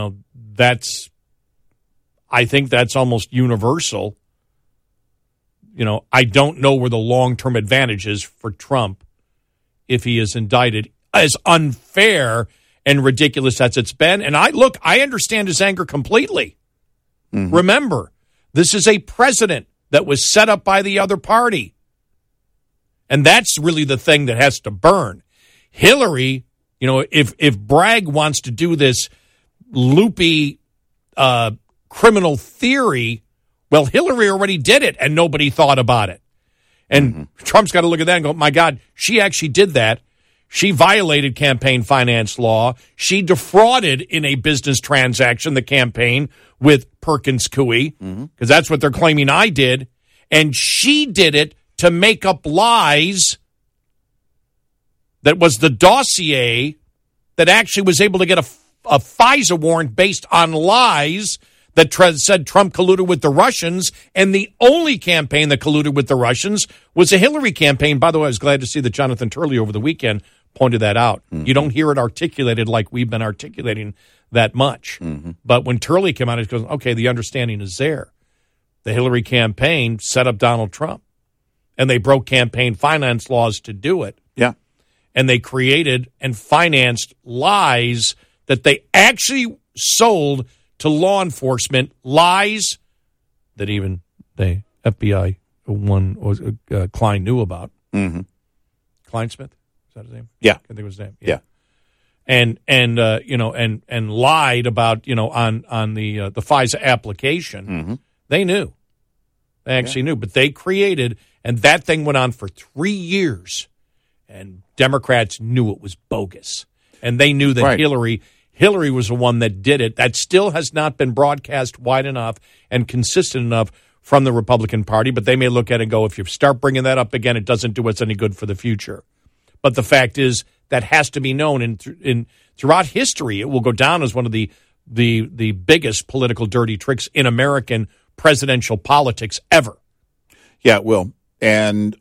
I think that's almost universal. I don't know where the long-term advantage is for Trump if he is indicted, as unfair and ridiculous as it's been. And I understand his anger completely. Mm-hmm. Remember, this is a president that was set up by the other party. And that's really the thing that has to burn. Hillary, if Bragg wants to do this loopy criminal theory, well, Hillary already did it and nobody thought about it. And Trump's got to look at that and go, my God, she actually did that. She violated campaign finance law. She defrauded in a business transaction the campaign with Perkins Coie, because that's what they're claiming I did. And she did it to make up lies. That was the dossier that actually was able to get a FISA warrant based on lies that said Trump colluded with the Russians, and the only campaign that colluded with the Russians was a Hillary campaign. By the way, I was glad to see that Jonathan Turley over the weekend pointed that out. You don't hear it articulated like we've been articulating that much. But when Turley came out, it goes, okay, the understanding is there. The Hillary campaign set up Donald Trump, and they broke campaign finance laws to do it. Yeah. And they created and financed lies that they actually sold to law enforcement, lies that even the FBI Klein knew about. Klein Smith, is that his name? Yeah, I think it was his name. Yeah. And lied about on the FISA application. They knew, they actually knew, but they created, and that thing went on for 3 years, and Democrats knew it was bogus, and they knew that Hillary was the one that did it. That still has not been broadcast wide enough and consistent enough from the Republican Party, but they may look at it and go, if you start bringing that up again, it doesn't do us any good for the future. But the fact is that has to be known, and throughout history, it will go down as one of the biggest political dirty tricks in American presidential politics ever. Yeah, it will. And,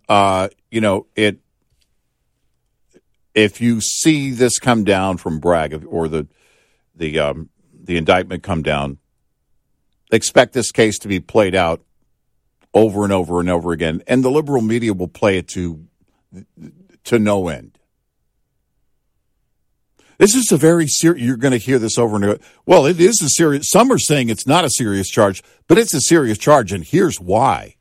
if you see this come down from Bragg or the indictment come down, expect this case to be played out over and over and over again, and the liberal media will play it to no end. This is a very serious. You're going to hear this over and over. Well, it is a serious. Some are saying it's not a serious charge, but it's a serious charge, and here's why.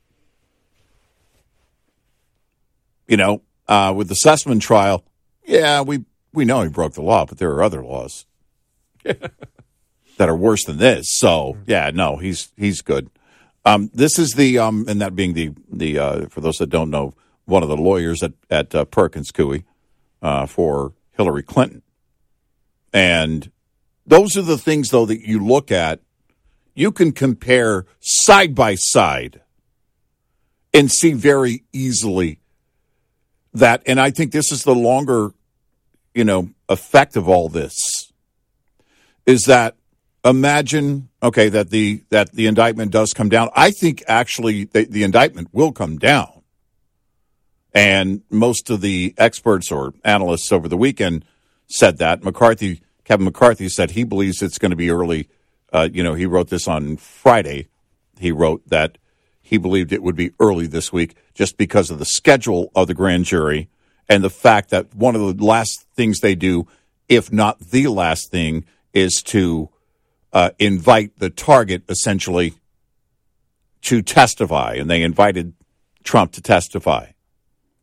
With the Sussman trial, yeah, we know he broke the law, but there are other laws that are worse than this. So, yeah, no, he's good. This is and that being the for those that don't know, one of the lawyers at Perkins Coie for Hillary Clinton. And those are the things, though, that you look at. You can compare side by side and see very easily that, and I think this is the longer, effect of all this, is that imagine, okay, that the indictment does come down. I think actually the indictment will come down. And most of the experts or analysts over the weekend said that. Kevin McCarthy said he believes it's going to be early. He wrote this on Friday. He wrote that he believed it would be early this week just because of the schedule of the grand jury and the fact that one of the last things they do, if not the last thing, is to invite the target, essentially, to testify. And they invited Trump to testify.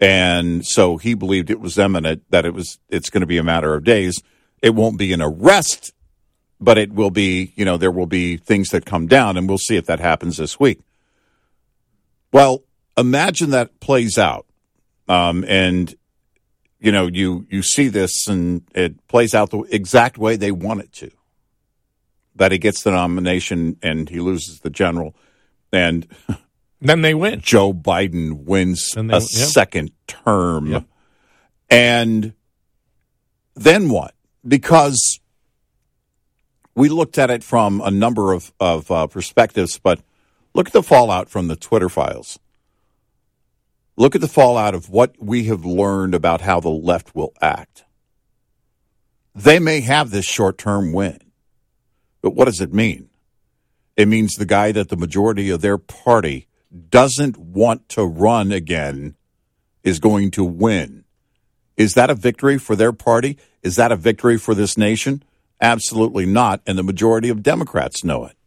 And so he believed it was imminent, that it's going to be a matter of days. It won't be an arrest, but it will be, there will be things that come down, and we'll see if that happens this week. Well, imagine that plays out. And, you see this and it plays out the exact way they want it to. That he gets the nomination and he loses the general. And then they win. Joe Biden wins a second term. Yep. And then what? Because we looked at it from a number of perspectives, but look at the fallout from the Twitter files. Look at the fallout of what we have learned about how the left will act. They may have this short-term win, but what does it mean? It means the guy that the majority of their party doesn't want to run again is going to win. Is that a victory for their party? Is that a victory for this nation? Absolutely not, and the majority of Democrats know it.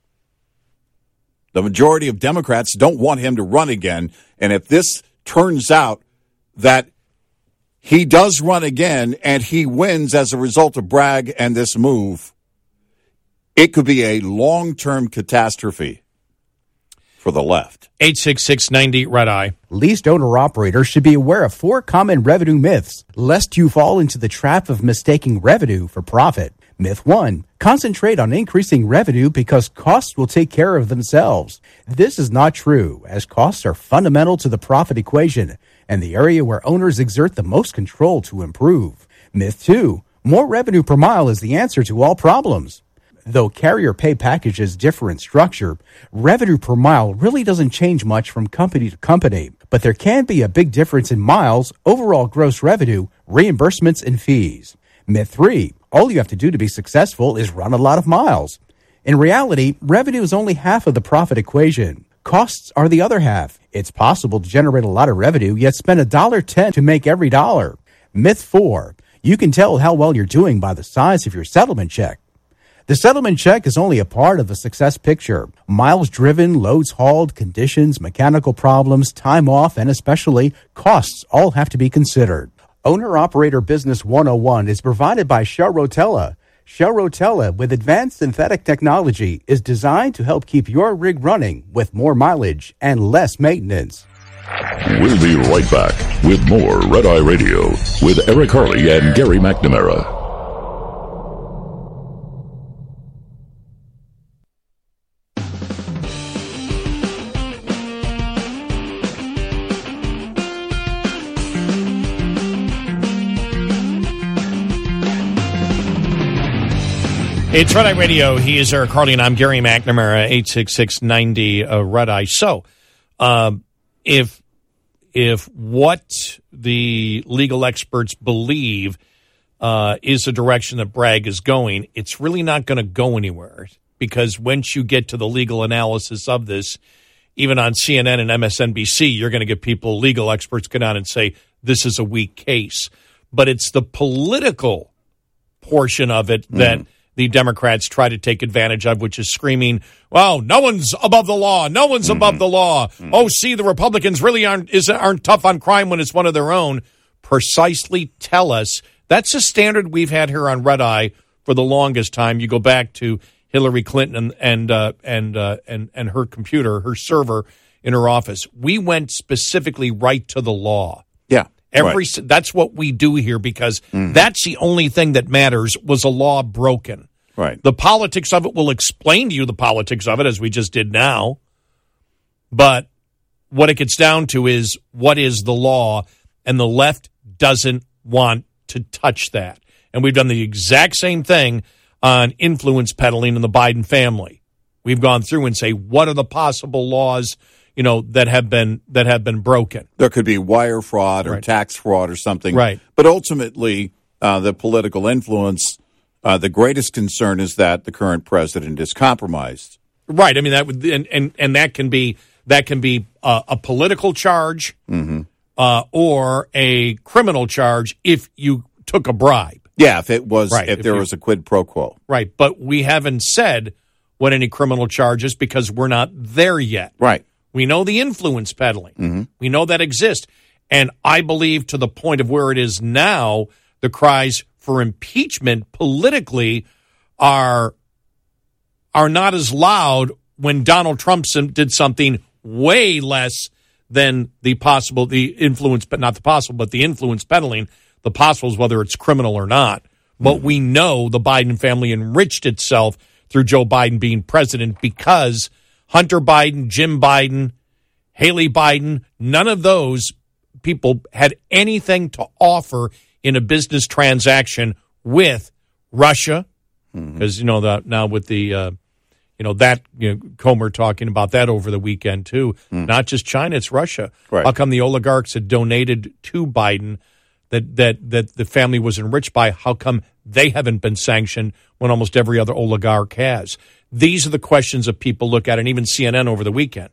The majority of Democrats don't want him to run again, and if this turns out that he does run again and he wins as a result of Bragg and this move, it could be a long-term catastrophe for the left. 866-90 Red Eye. Leased owner-operators should be aware of 4 common revenue myths, lest you fall into the trap of mistaking revenue for profit. Myth 1. Concentrate on increasing revenue because costs will take care of themselves. This is not true, as costs are fundamental to the profit equation and the area where owners exert the most control to improve. Myth 2. More revenue per mile is the answer to all problems. Though carrier pay packages differ in structure, revenue per mile really doesn't change much from company to company, but there can be a big difference in miles, overall gross revenue, reimbursements, and fees. Myth 3. All you have to do to be successful is run a lot of miles. In reality, revenue is only half of the profit equation. Costs are the other half. It's possible to generate a lot of revenue, yet spend $1.10 to make every dollar. Myth 4. You can tell how well you're doing by the size of your settlement check. The settlement check is only a part of the success picture. Miles driven, loads hauled, conditions, mechanical problems, time off, and especially costs all have to be considered. Owner-Operator Business 101 is provided by Shell Rotella. Shell Rotella, with advanced synthetic technology, is designed to help keep your rig running with more mileage and less maintenance. We'll be right back with more Red Eye Radio with Eric Harley and Gary McNamara. It's Red Eye Radio. He is Eric Harley, and I'm Gary McNamara, 866-90 Red Eye. So, if what the legal experts believe is the direction that Bragg is going, it's really not going to go anywhere, because once you get to the legal analysis of this, even on CNN and MSNBC, you're going to get people, legal experts, come out and say this is a weak case. But it's the political portion of it that the Democrats try to take advantage of, which is screaming, well, no one's above the law. No one's above the law. Oh, see, the Republicans really aren't tough on crime when it's one of their own. Precisely tell us. That's a standard we've had here on Red Eye for the longest time. You go back to Hillary Clinton and her computer, her server in her office. We went specifically right to the law. Yeah. That's what we do here, because that's the only thing that matters. Was a law broken? Right. The politics of it will explain to you the politics of it, as we just did now. But what it gets down to is, what is the law? And the left doesn't want to touch that. And we've done the exact same thing on influence peddling in the Biden family. We've gone through and say, what are the possible laws, that have been broken? There could be wire fraud or tax fraud or something. Right. But ultimately, the political influence, the greatest concern is that the current president is compromised. Right. I mean, that would, and that can be a political charge or a criminal charge if you took a bribe. Yeah, if it was, if there was a quid pro quo. Right. But we haven't said what any criminal charges, because we're not there yet. Right. We know the influence peddling. We know that exists. And I believe to the point of where it is now, the cries for impeachment politically are not as loud when Donald Trump did something way less than the influence peddling. The possible is whether it's criminal or not. But we know the Biden family enriched itself through Joe Biden being president because Hunter Biden, Jim Biden, Haley Biden, none of those people had anything to offer in a business transaction with Russia. Because, now with the, Comer talking about that over the weekend, too. Not just China, it's Russia. Right. How come the oligarchs had donated to Biden that the family was enriched by? How come they haven't been sanctioned when almost every other oligarch has? These are the questions that people look at, and even CNN over the weekend.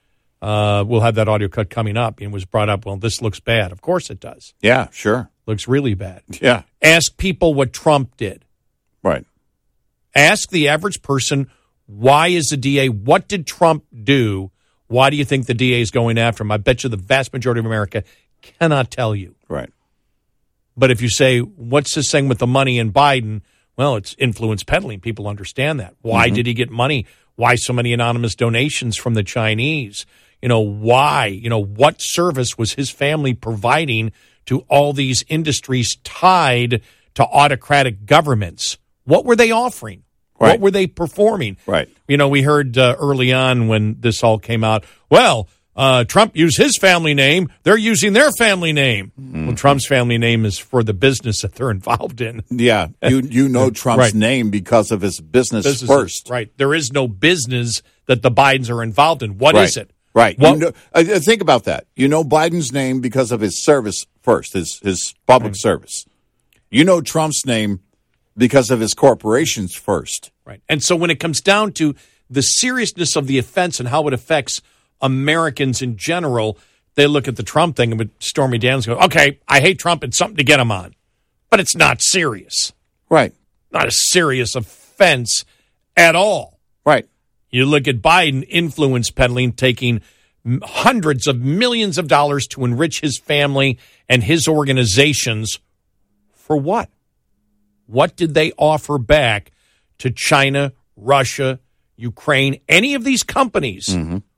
We'll have that audio cut coming up. And it was brought up, well, this looks bad. Of course it does. Yeah, sure. Looks really bad. Yeah. Ask people what Trump did. Right. Ask the average person, why is the DA, what did Trump do? Why do you think the DA is going after him? I bet you the vast majority of America cannot tell you. Right. But if you say, what's this thing with the money in Biden? Well, it's influence peddling. People understand that. Why did he get money? Why so many anonymous donations from the Chinese? Why? What service was his family providing to all these industries tied to autocratic governments? What were they offering? Right. What were they performing? Right. We heard early on when this all came out, well, Trump used his family name. They're using their family name. Well, Trump's family name is for the business that they're involved in. Yeah. You know Trump's name because of his business first. Right. There is no business that the Bidens are involved in. What is it? Right. Think about that. You know Biden's name because of his service first, his public service. You know Trump's name because of his corporations first. Right. And so when it comes down to the seriousness of the offense and how it affects Americans in general, they look at the Trump thing and with Stormy Daniels go, okay, I hate Trump. It's something to get him on. But it's not serious. Right. Not a serious offense at all. Right. You look at Biden influence peddling, taking hundreds of millions of dollars to enrich his family and his organizations. For what? What did they offer back to China, Russia, Ukraine, any of these companies?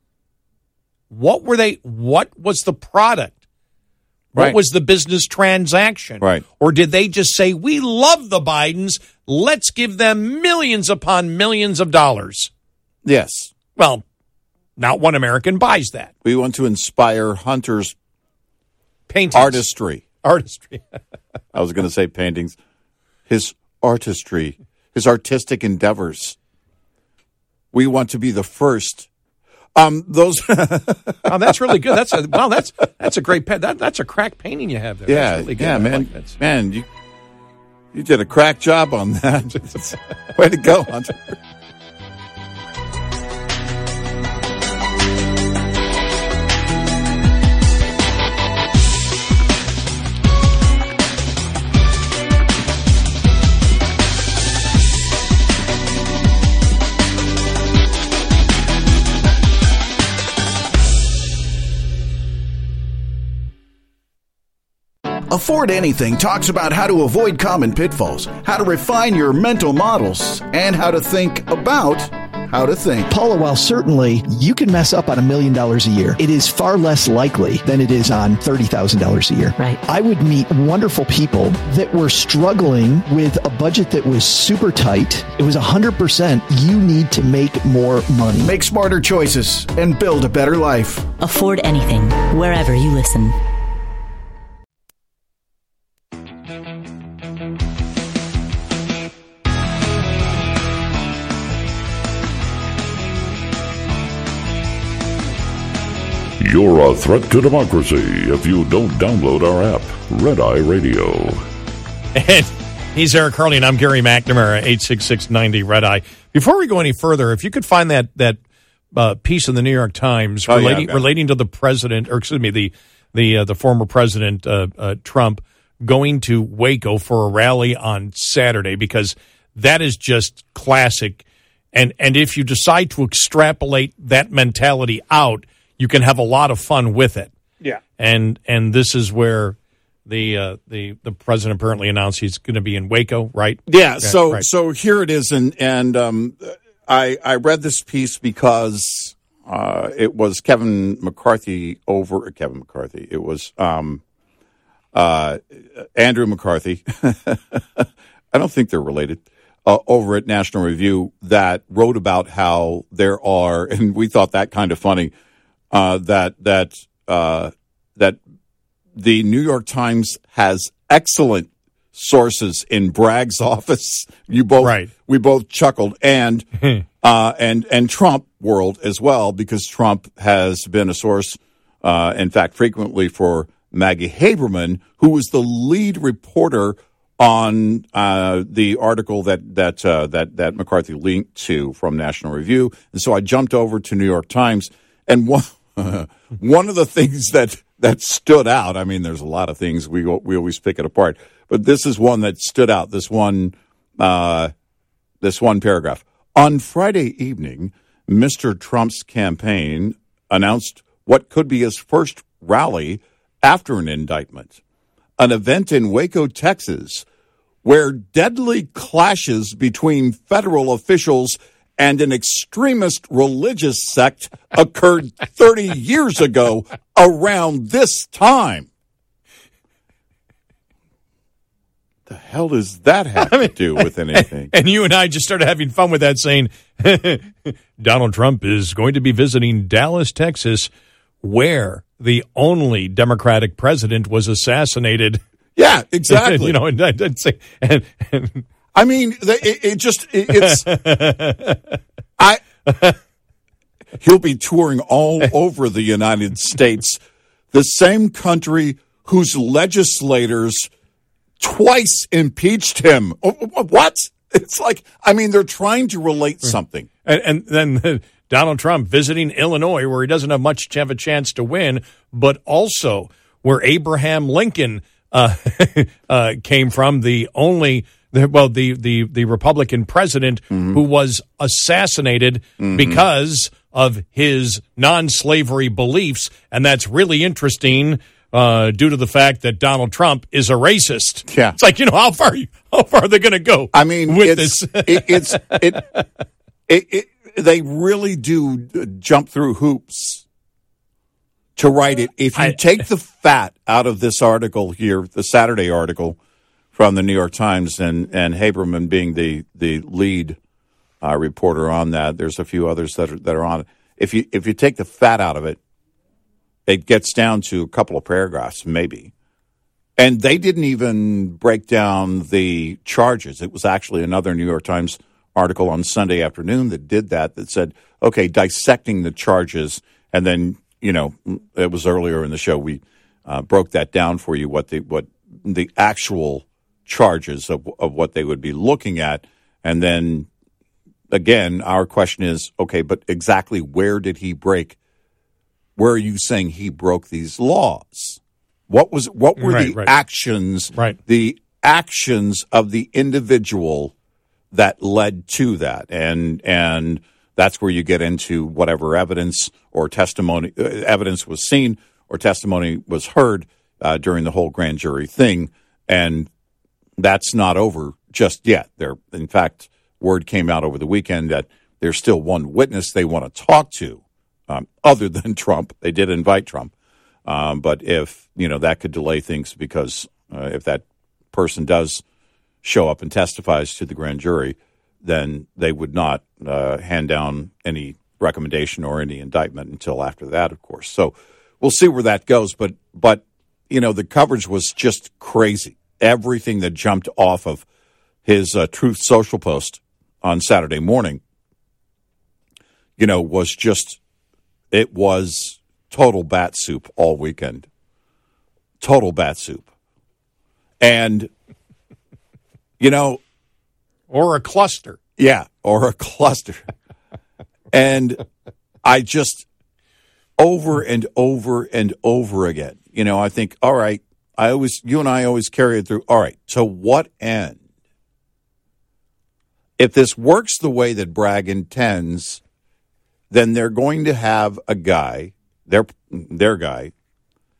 What were they? What was the product? What was the business transaction? Right. Or did they just say, we love the Bidens, let's give them millions upon millions of dollars? Yes. Well, not one American buys that. We want to inspire Hunter's paintings. Artistry. I was going to say paintings. His artistry, his artistic endeavors. We want to be the first. Those. Oh, that's really good. That's a great that's a crack painting you have there. Yeah, that's really good. yeah, man. Like man, you did a crack job on that. Way to go, Hunter. Afford Anything talks about how to avoid common pitfalls, how to refine your mental models, and how to think about how to think. Paula, while certainly you can mess up on $1 million a year, it is far less likely than it is on $30,000 a year. Right. I would meet wonderful people that were struggling with a budget that was super tight. It was 100% you need to make more money. Make smarter choices and build a better life. Afford Anything, wherever you listen. You're a threat to democracy if you don't download our app, Red Eye Radio. And he's Eric Harley, and I'm Gary McNamara, 86690 Red Eye. Before we go any further, if you could find that piece in the New York Times relating to the president, or excuse me, the former president Trump going to Waco for a rally on Saturday, because that is just classic. And if you decide to extrapolate that mentality out, you can have a lot of fun with it. Yeah. And this is where the president apparently announced he's going to be in Waco, right? Yeah. Okay, so here it is, and I read this piece because it was Kevin McCarthy. It was Andrew McCarthy. I don't think they're related. Over at National Review, that wrote about how there are, and we thought that kind of funny, that the New York Times has excellent sources in Bragg's office. We both chuckled, and Trump world as well, because Trump has been a source, in fact, frequently for Maggie Haberman, who was the lead reporter on the article that McCarthy linked to from National Review. And so I jumped over to New York Times, and one of the things that stood out, I mean, there's a lot of things, we always pick it apart, but this is one that stood out, this one paragraph. On Friday evening, Mr. Trump's campaign announced what could be his first rally after an indictment. An event in Waco, Texas, where deadly clashes between federal officials and an extremist religious sect occurred 30 years ago around this time. The hell does that have to do with anything? And you and I just started having fun with that, saying Donald Trump is going to be visiting Dallas, Texas, where the only Democratic president was assassinated. Yeah, exactly. And I'd say, I mean, he'll be touring all over the United States, the same country whose legislators twice impeached him. What? It's like, I mean, they're trying to relate something. And then Donald Trump visiting Illinois, where he doesn't have much to have a chance to win, but also where Abraham Lincoln came from, the Republican president who was assassinated because of his non-slavery beliefs. And that's really interesting due to the fact that Donald Trump is a racist. Yeah. It's like, how far are they going to go? I mean, with this? They really do jump through hoops to write it. If you take the fat out of this article here, the Saturday article from the New York Times, and Haberman being the lead reporter on that, there's a few others that are on it. If you take the fat out of it, it gets down to a couple of paragraphs, maybe. And they didn't even break down the charges. It was actually another New York Times article on Sunday afternoon that did that said, okay, dissecting the charges. And then, it was earlier in the show, we broke that down for you, what the actual charges of what they would be looking at. And then, again, our question is, okay, but exactly where did he break? Where are you saying he broke these laws? What were the actions? Right. The actions of the individual that led to that, and that's where you get into whatever evidence or testimony evidence was seen or testimony was heard during the whole grand jury thing, and that's not over just yet. In fact, word came out over the weekend that there's still one witness they want to talk to, other than Trump. They did invite Trump, but if that could delay things, because if that person does show up and testifies to the grand jury, then they would not hand down any recommendation or any indictment until after that, of course. So we'll see where that goes. But the coverage was just crazy. Everything that jumped off of his Truth Social post on Saturday morning, it was total bat soup all weekend. Total bat soup. And or a cluster. Yeah, or a cluster. And I just, over and over and over again, I think, all right, you and I always carry it through. All right, to what end? If this works the way that Bragg intends, then they're going to have a guy, their guy,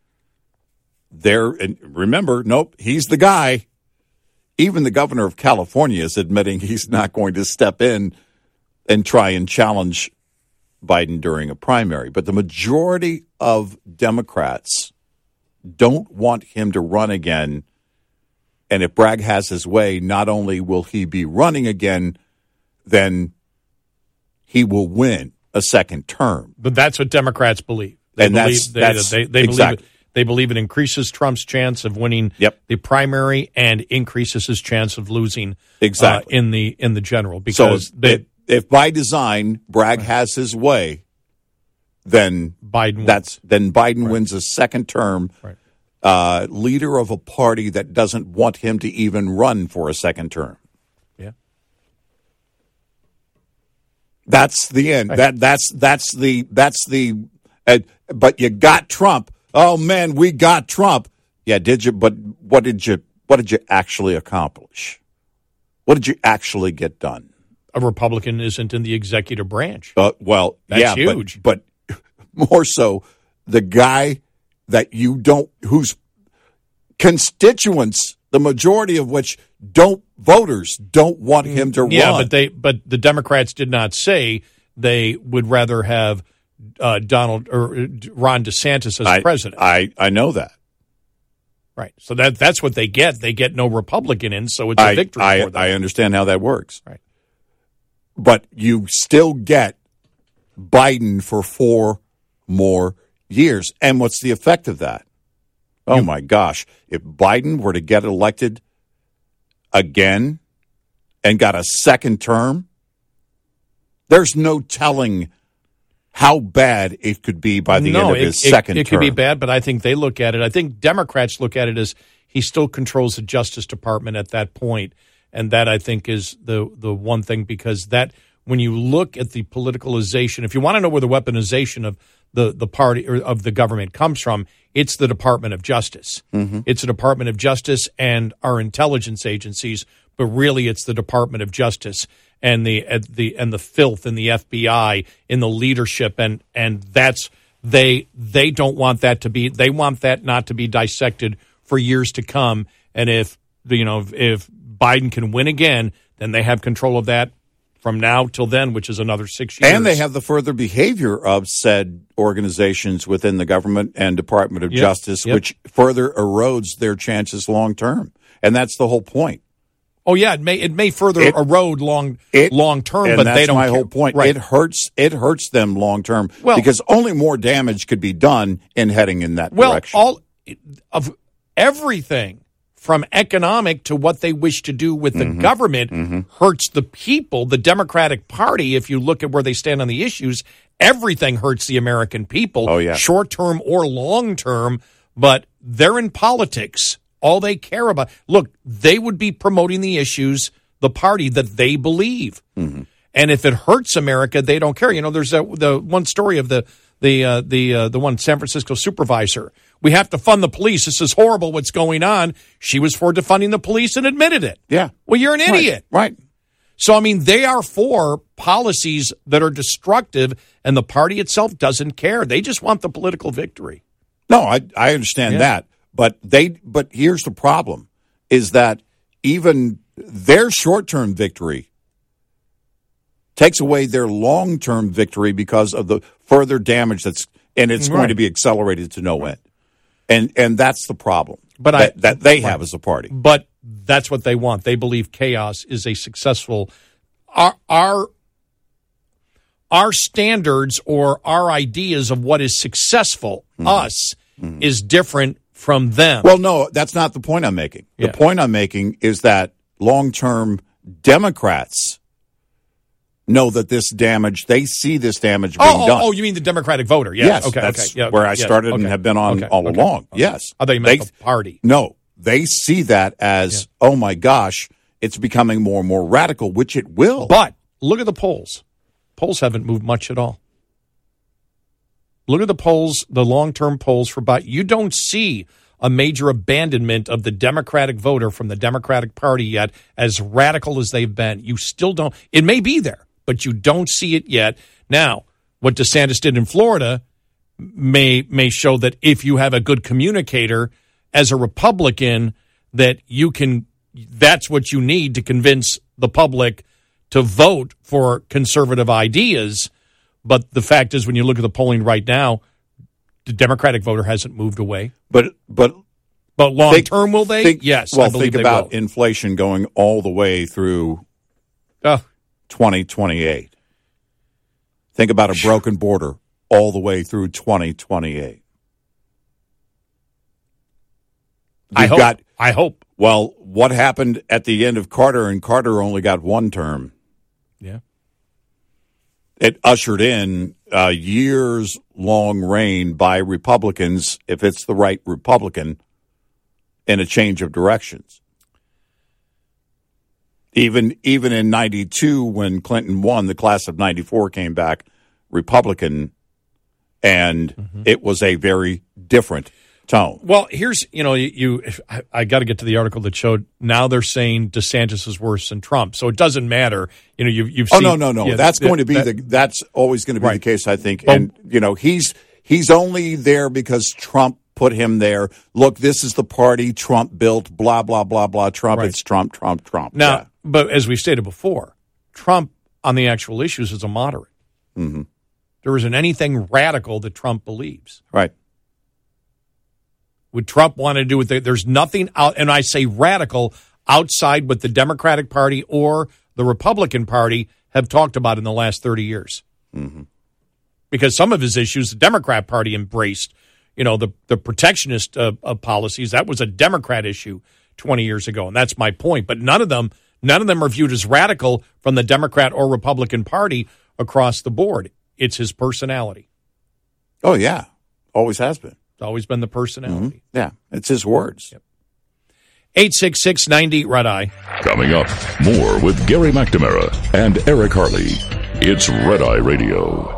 and remember, nope, he's the guy. Even the governor of California is admitting he's not going to step in and try and challenge Biden during a primary. But the majority of Democrats don't want him to run again. And if Bragg has his way, not only will he be running again, then he will win a second term. But that's what Democrats believe. They believe it increases Trump's chance of winning the primary and increases his chance of losing in the general. Because if by design Bragg has his way, then Biden wins a second term. Right. Leader of a party that doesn't want him to even run for a second term. Yeah, that's the end. Right. That's the. But you got Trump. Oh man, we got Trump. Yeah, did you? But what did you actually accomplish? What did you actually get done? A Republican isn't in the executive branch. Well, that's huge. But more so, the guy that whose constituents, the majority of which voters don't want him to run. Yeah, but the Democrats did not say they would rather have Donald or Ron DeSantis as president. I know that. Right. So that's what they get. They get no Republican in, so it's a victory for them. I understand how that works. Right. But you still get Biden for 4 more years. And what's the effect of that? Oh, my gosh. If Biden were to get elected again and got a second term, there's no telling how bad it could be by the end of his second term. It could be bad, but I think they look at it. I think Democrats look at it as he still controls the Justice Department at that point. And that, I think, is the one thing, because that when you look at the politicalization, if you want to know where the weaponization of the party or of the government comes from, it's the Department of Justice. Mm-hmm. It's the Department of Justice and our intelligence agencies, but really it's the Department of Justice and the filth in the FBI, in the leadership, and that's they don't want that to be. They want that not to be dissected for years to come. And if Biden can win again, then they have control of that from now till then, which is another 6 years. And they have the further behavior of said organizations within the government and Department of Justice, which further erodes their chances long term. And that's the whole point. Oh yeah, it may further erode long term, but they don't. That's my whole point. Right. It hurts them long term because only more damage could be done in heading in that direction. All of everything from economic to what they wish to do with the government hurts the people. The Democratic Party, if you look at where they stand on the issues, everything hurts the American people. Oh yeah, short term or long term, but they're in politics. All they care about. Look, they would be promoting the issues, the party that they believe. Mm-hmm. And if it hurts America, they don't care. There's the one story of the one San Francisco supervisor. We have to fund the police. This is horrible what's going on. She was for defunding the police and admitted it. Yeah. Well, you're an idiot. Right. So, they are for policies that are destructive, and the party itself doesn't care. They just want the political victory. No, I understand that. But here's the problem, is that even their short-term victory takes away their long-term victory because of the further damage it's going to be accelerated to no end. And that's the problem that they have as a party. But that's what they want. They believe chaos is a successful our standards or our ideas of what is successful, is different from them. Well, no, that's not the point I'm making. The point I'm making is that long-term Democrats know that they see this damage being done. Oh, you mean the Democratic voter? Yes. That's where I started and have been on all along. Okay. Yes. I thought you meant the party. No, they see that as, oh my gosh, it's becoming more and more radical, which it will. But look at the polls. Polls haven't moved much at all. Look at the polls, the long-term polls for Biden. You don't see a major abandonment of the Democratic voter from the Democratic Party yet, as radical as they've been. You still don't. It may be there, but you don't see it yet. Now, what DeSantis did in Florida may show that if you have a good communicator as a Republican that that's what you need to convince the public to vote for conservative ideas. But the fact is, when you look at the polling right now, the Democratic voter hasn't moved away. But long term, will they? Yes. Well, I believe think about inflation going all the way through 2028. Think about a broken border all the way through 2028. I hope. Well, what happened at the end of Carter? And Carter only got one term. Yeah. It ushered in a years-long reign by Republicans, if it's the right Republican, in a change of directions. Even in 92, when Clinton won, the class of 94 came back Republican, and it was a very different tone. Well, here's, I got to get to the article that showed now they're saying DeSantis is worse than Trump. So it doesn't matter. You've seen. Oh, no. Yeah, that's going to be that's always going to be the case, I think. And, he's only there because Trump put him there. Look, this is the party Trump built, blah, blah, blah, blah. Trump, It's Trump. Now, but as we stated before, Trump on the actual issues is a moderate. Mm-hmm. There isn't anything radical that Trump believes. Right. Would Trump want to do it? There's nothing out, and I say radical, outside what the Democratic Party or the Republican Party have talked about in the last 30 years. Mm-hmm. Because some of his issues, the Democrat Party embraced. The protectionist policies, that was a Democrat issue 20 years ago, and that's my point. But none of them are viewed as radical from the Democrat or Republican Party across the board. It's his personality. Oh, yeah. Always has been. It's always been the personality. Mm-hmm. Yeah, it's his words. Yep. 866-90 Red Eye. Coming up, more with Gary McNamara and Eric Harley. It's Red Eye Radio.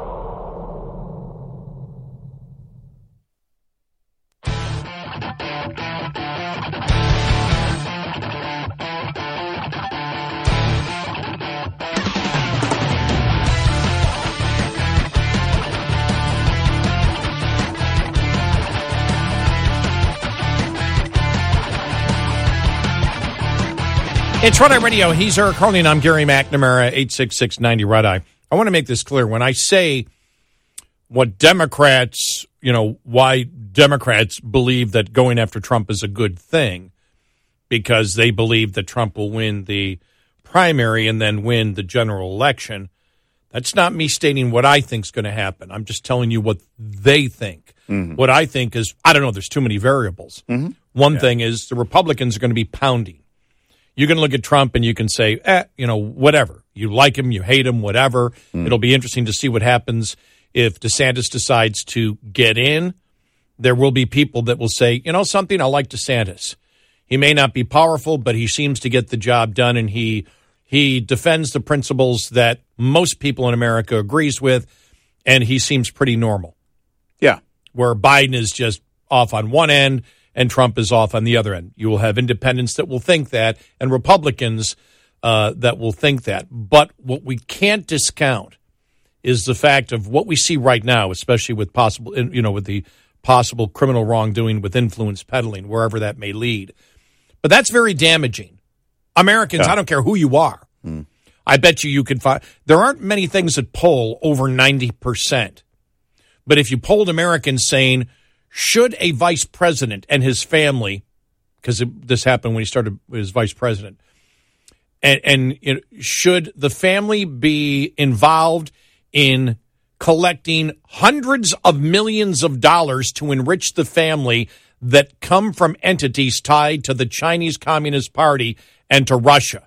It's Red Eye Radio. He's Eric Harley, and I'm Gary McNamara, 866-90 Red Eye. I want to make this clear. When I say what Democrats, why Democrats believe that going after Trump is a good thing, because they believe that Trump will win the primary and then win the general election, that's not me stating what I think is going to happen. I'm just telling you what they think. Mm-hmm. What I think is, I don't know, there's too many variables. Mm-hmm. One thing is the Republicans are going to be pounding. You can look at Trump and you can say, whatever. You like him, you hate him, whatever. It'll be interesting to see what happens if DeSantis decides to get in. There will be people that will say, something, I like DeSantis. He may not be powerful, but he seems to get the job done, and he defends the principles that most people in America agrees with, and he seems pretty normal. Yeah. Where Biden is just off on one end and Trump is off on the other end. You will have independents that will think that and Republicans that will think that. But what we can't discount is the fact of what we see right now, especially with with the possible criminal wrongdoing with influence peddling, wherever that may lead. But that's very damaging. Americans, I don't care who you are. I bet you can find, there aren't many things that poll over 90%. But if you polled Americans saying, should a vice president and his family, because this happened when he started as vice president, and should the family be involved in collecting hundreds of millions of dollars to enrich the family that come from entities tied to the Chinese Communist Party and to Russia?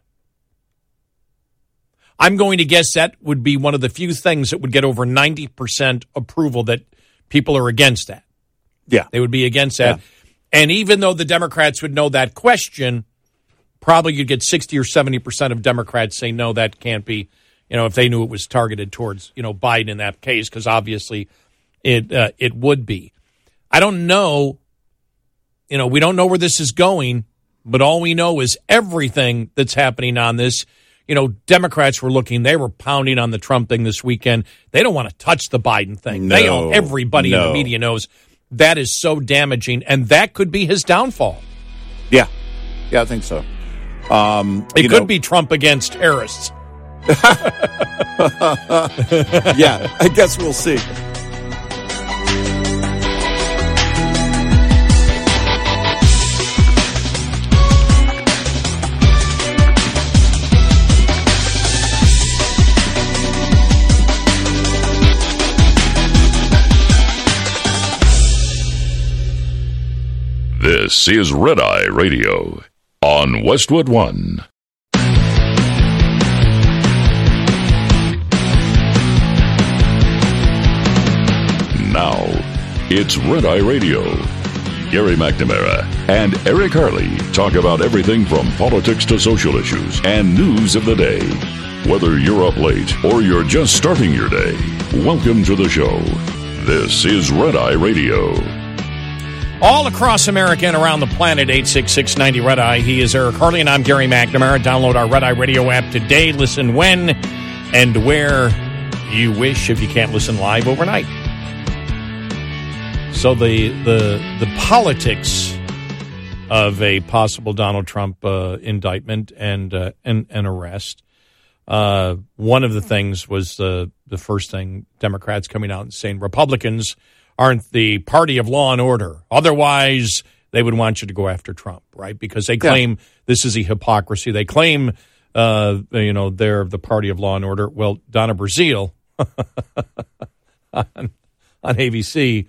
I'm going to guess that would be one of the few things that would get over 90% approval, that people are against that. Yeah. They would be against that. Yeah. And even though the Democrats would know that question, probably you'd get 60 or 70% of Democrats say, no, that can't be, if they knew it was targeted towards, Biden in that case, because obviously it would be. I don't know, we don't know where this is going, but all we know is everything that's happening on this. Democrats were they were pounding on the Trump thing this weekend. They don't want to touch the Biden thing. Everybody in the media knows that is so damaging, and that could be his downfall. Yeah, I think so. It could be Trump against Harris. Yeah, I guess we'll see. This is Red Eye Radio on Westwood One. Now, it's Red Eye Radio. Gary McNamara and Eric Harley talk about everything from politics to social issues and news of the day. Whether you're up late or you're just starting your day, welcome to the show. This is Red Eye Radio. All across America and around the planet, 866-90 Red Eye. He is Eric Harley, and I'm Gary McNamara. Download our Red Eye Radio app today. Listen when and where you wish if you can't listen live overnight. So the politics of a possible Donald Trump indictment and arrest. One of the things was the first thing, Democrats coming out and saying Republicans aren't the party of law and order. Otherwise, they would want you to go after Trump, right? Because they claim this is a hypocrisy. They claim, they're the party of law and order. Well, Donna Brazile on ABC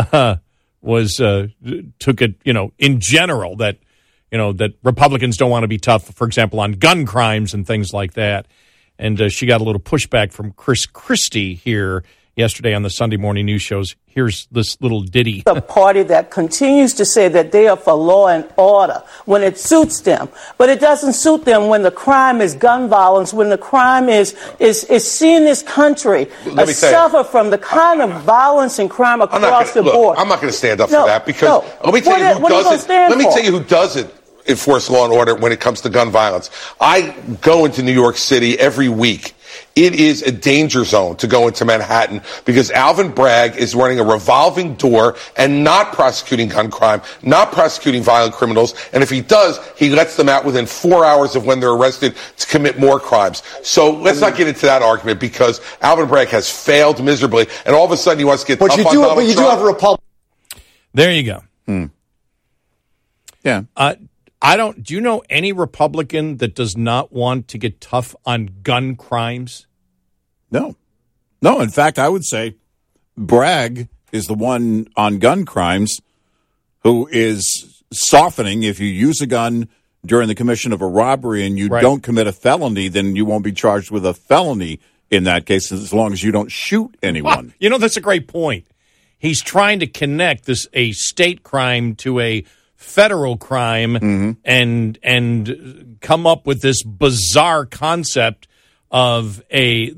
took it, in general that Republicans don't want to be tough, for example, on gun crimes and things like that. And she got a little pushback from Chris Christie here yesterday on the Sunday morning news shows. Here's this little ditty. The party that continues to say that they are for law and order when it suits them, but it doesn't suit them when the crime is gun violence, when the crime is seeing this country suffer from the kind of violence and crime across the board. I'm not going to stand up for that because let me tell you who doesn't enforce law and order when it comes to gun violence. I go into New York City every week. It is a danger zone to go into Manhattan because Alvin Bragg is running a revolving door and not prosecuting gun crime, not prosecuting violent criminals. And if he does, he lets them out within 4 hours of when they're arrested to commit more crimes. So let's not get into that argument because Alvin Bragg has failed miserably. And all of a sudden he wants to get tough on Donald Trump. But you do have a Republican. There you go. Yeah. Do you know any Republican that does not want to get tough on gun crimes? No. In fact, I would say Bragg is the one on gun crimes who is softening. If you use a gun during the commission of a robbery and you don't commit a felony, then you won't be charged with a felony in that case as long as you don't shoot anyone. That's a great point. He's trying to connect a state crime to a federal crime and come up with this bizarre concept of a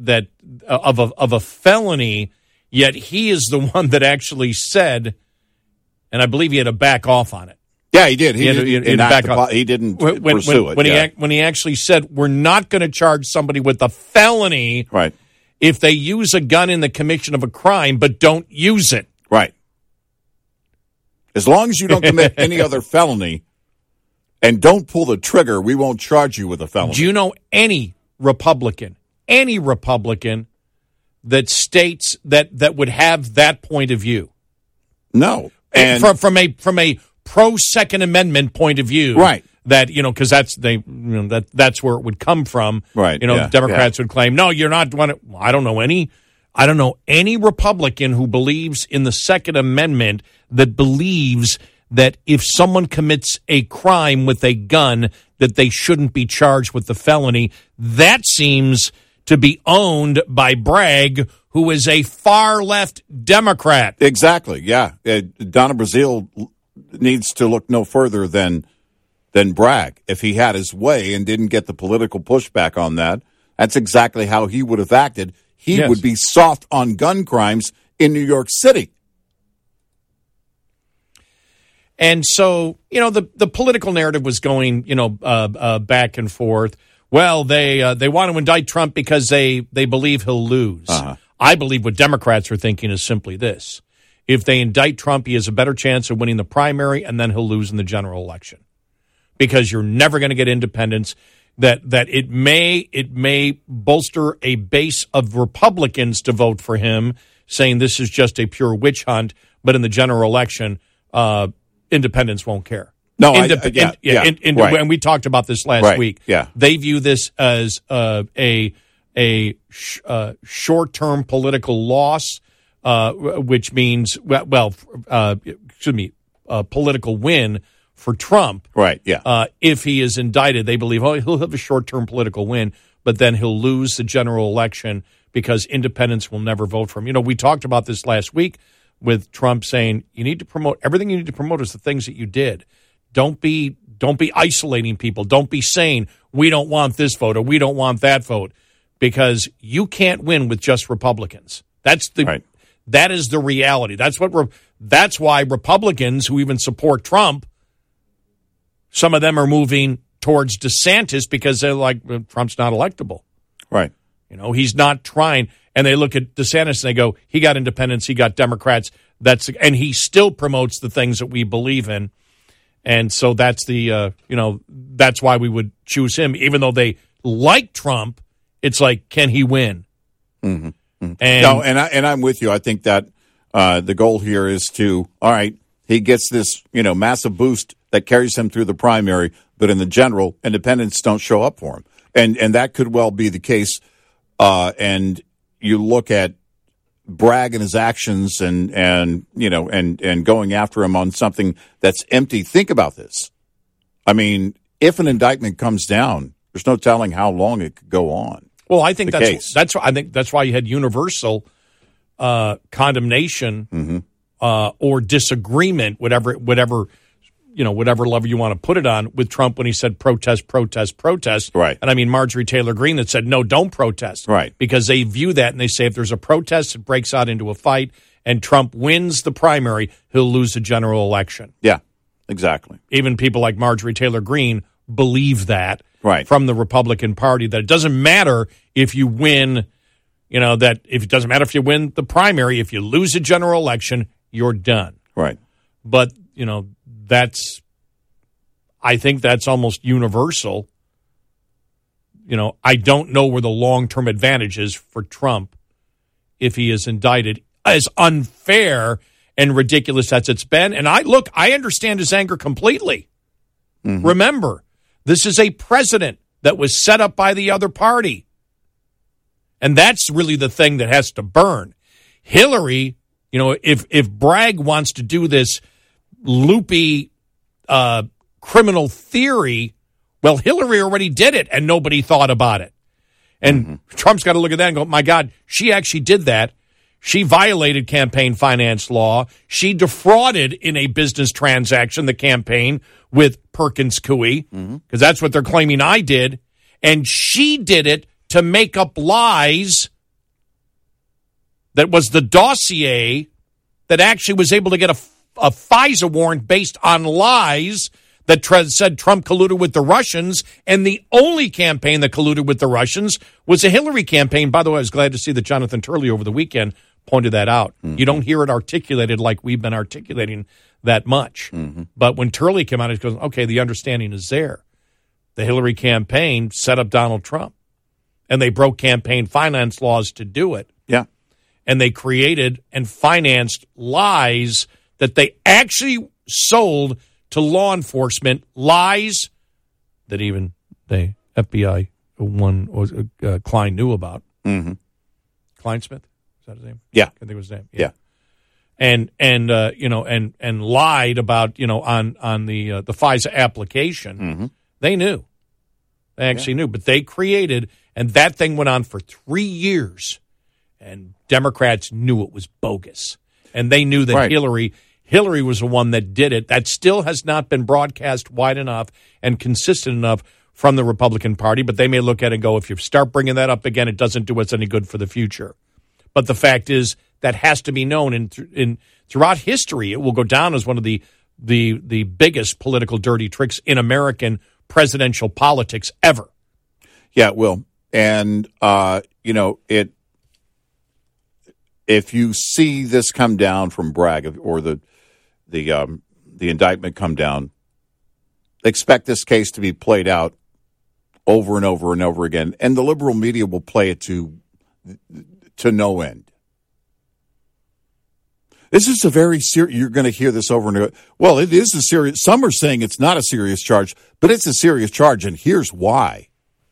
felony, yet he is the one that actually said, and I believe he had to back off on it. Yeah, he did. He didn't pursue it. When he actually said, we're not going to charge somebody with a felony if they use a gun in the commission of a crime but don't use it. Right. As long as you don't commit any other felony and don't pull the trigger, we won't charge you with a felony. Do you know any Republican that states that would have that point of view? No. And from a pro Second Amendment point of view, right? That because that's where it would come from, right? Democrats would claim, no, you're not. I don't know any Republican who believes in the Second Amendment that believes that if someone commits a crime with a gun, that they shouldn't be charged with the felony. That seems to be owned by Bragg, who is a far-left Democrat. Exactly, yeah. Donna Brazile needs to look no further than Bragg. If he had his way and didn't get the political pushback on that, that's exactly how he would have acted. He would be soft on gun crimes in New York City. And so, the political narrative was going, back and forth. Well, they want to indict Trump because they believe he'll lose. I believe what Democrats are thinking is simply this. if they indict Trump, he has a better chance of winning the primary, and then he'll lose in the general election. Because you're never going to get independents. That it may bolster a base of Republicans to vote for him, saying this is just a pure witch hunt, but in the general election, independents won't care. No, and we talked about this last week. Yeah. They view this as a short-term political loss, which means, political win for Trump. Right, yeah. If he is indicted, they believe, he'll have a short-term political win, but then he'll lose the general election because independents will never vote for him. You know, we talked about this last week with Trump saying, you need to promote, everything you need to promote is the things that you did. Don't be isolating people. Don't be saying, we don't want this vote or we don't want that vote, because you can't win with just Republicans. That is the reality. That's why Republicans who even support Trump, some of them are moving towards DeSantis because they're like, Trump's not electable. Right. You know, he's not trying. And they look at DeSantis and they go, he got independents, he got Democrats. And he still promotes the things that we believe in. And so that's that's why we would choose him. Even though they like Trump, it's like, can he win? Mm-hmm. And I'm with you. I think that the goal here is to, all right, he gets this, massive boost that carries him through the primary, but in the general, independents don't show up for him. And that could well be the case. And you look at Bragg and his actions and going after him on something that's empty. Think about this. I mean, if an indictment comes down, there's no telling how long it could go on. Well, I think that's why you had universal condemnation or disagreement, whatever level you want to put it on, with Trump when he said protest. Right. And I mean Marjorie Taylor Greene that said, no, don't protest. Right. Because they view that and they say if there's a protest, it breaks out into a fight and Trump wins the primary, he'll lose the general election. Yeah, exactly. Even people like Marjorie Taylor Greene believe that from the Republican Party, that it doesn't matter if you win, it doesn't matter if you win the primary, if you lose the general election, you're done. Right. But, I think that's almost universal. I don't know where the long-term advantage is for Trump if he is indicted, as unfair and ridiculous as it's been. And I understand his anger completely. Mm-hmm. Remember, this is a president that was set up by the other party. And that's really the thing that has to burn. Hillary, if Bragg wants to do this loopy criminal theory, well, Hillary already did it and nobody thought about it. And Trump's got to look at that and go, my God, she actually did that. She violated campaign finance law. She defrauded in a business transaction the campaign with Perkins Coie, because that's what they're claiming I did. And she did it to make up lies. That was the dossier that actually was able to get a FISA warrant based on lies that said Trump colluded with the Russians, and the only campaign that colluded with the Russians was a Hillary campaign. By the way, I was glad to see that Jonathan Turley over the weekend pointed that out. You don't hear it articulated like we've been articulating that much. But when Turley came out, he goes, okay, the understanding is there. The Hillary campaign set up Donald Trump, and they broke campaign finance laws to do it. Yeah. And they created and financed lies that they actually sold to law enforcement, lies that even the FBI Klein knew about. Klein Smith, is that his name? Yeah, I think it was his name. Yeah. And lied about on the FISA application. They knew. They actually knew, but they created, and that thing went on for 3 years, and Democrats knew it was bogus, and they knew that Hillary was the one that did it. That still has not been broadcast wide enough and consistent enough from the Republican Party, but they may look at it and go, if you start bringing that up again, it doesn't do us any good for the future. But the fact is that has to be known, and throughout history, it will go down as one of the biggest political dirty tricks in American presidential politics ever. Yeah, it will. And, if you see this come down from Bragg or the indictment come down, expect this case to be played out over and over and over again, and the liberal media will play it to no end. This is a very serious. You're going to hear this over and over. Well, it is a serious. Some are saying it's not a serious charge, but it's a serious charge, and here's why.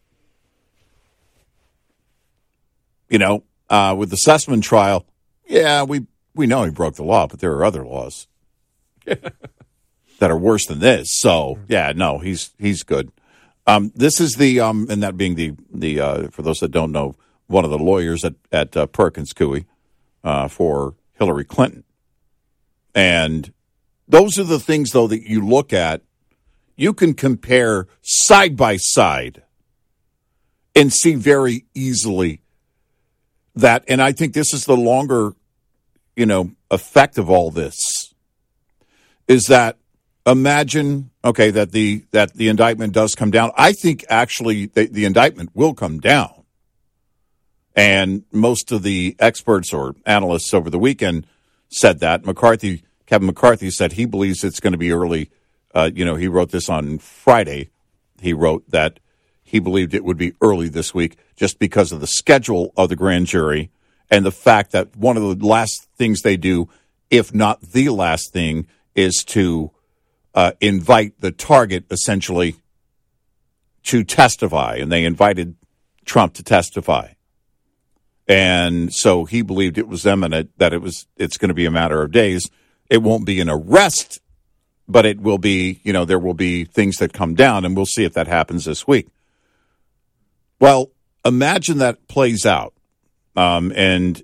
You know, with the Sussman trial, yeah, we know he broke the law, but there are other laws that are worse than this. So, yeah, no, he's good. This is the and that being the for those that don't know, one of the lawyers at Perkins Coie for Hillary Clinton. And those are the things, though, that you look at. You can compare side by side and see very easily that, and I think this is the longer, effect of all this, is that imagine, okay, that the indictment does come down. I think actually the indictment will come down. And most of the experts or analysts over the weekend said that. Kevin McCarthy said he believes it's going to be early. He wrote this on Friday. He wrote that he believed it would be early this week just because of the schedule of the grand jury and the fact that one of the last things they do, if not the last thing, is to invite the target, essentially, to testify. And they invited Trump to testify. And so he believed it was imminent, that it's going to be a matter of days. It won't be an arrest, but it will be, there will be things that come down, and we'll see if that happens this week. Well, imagine that plays out, and,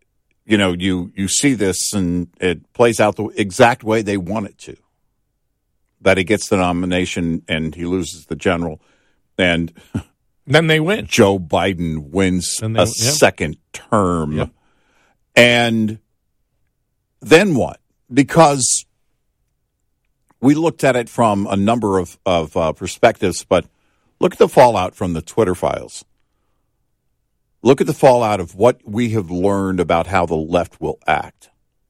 you see this, and it plays out the exact way they want it to, that he gets the nomination and he loses the general, and then they win. Joe Biden wins a second term. Yep. And then what? Because we looked at it from a number of perspectives, but look at the fallout from the Twitter files. Look at the fallout of what we have learned about how the left will act.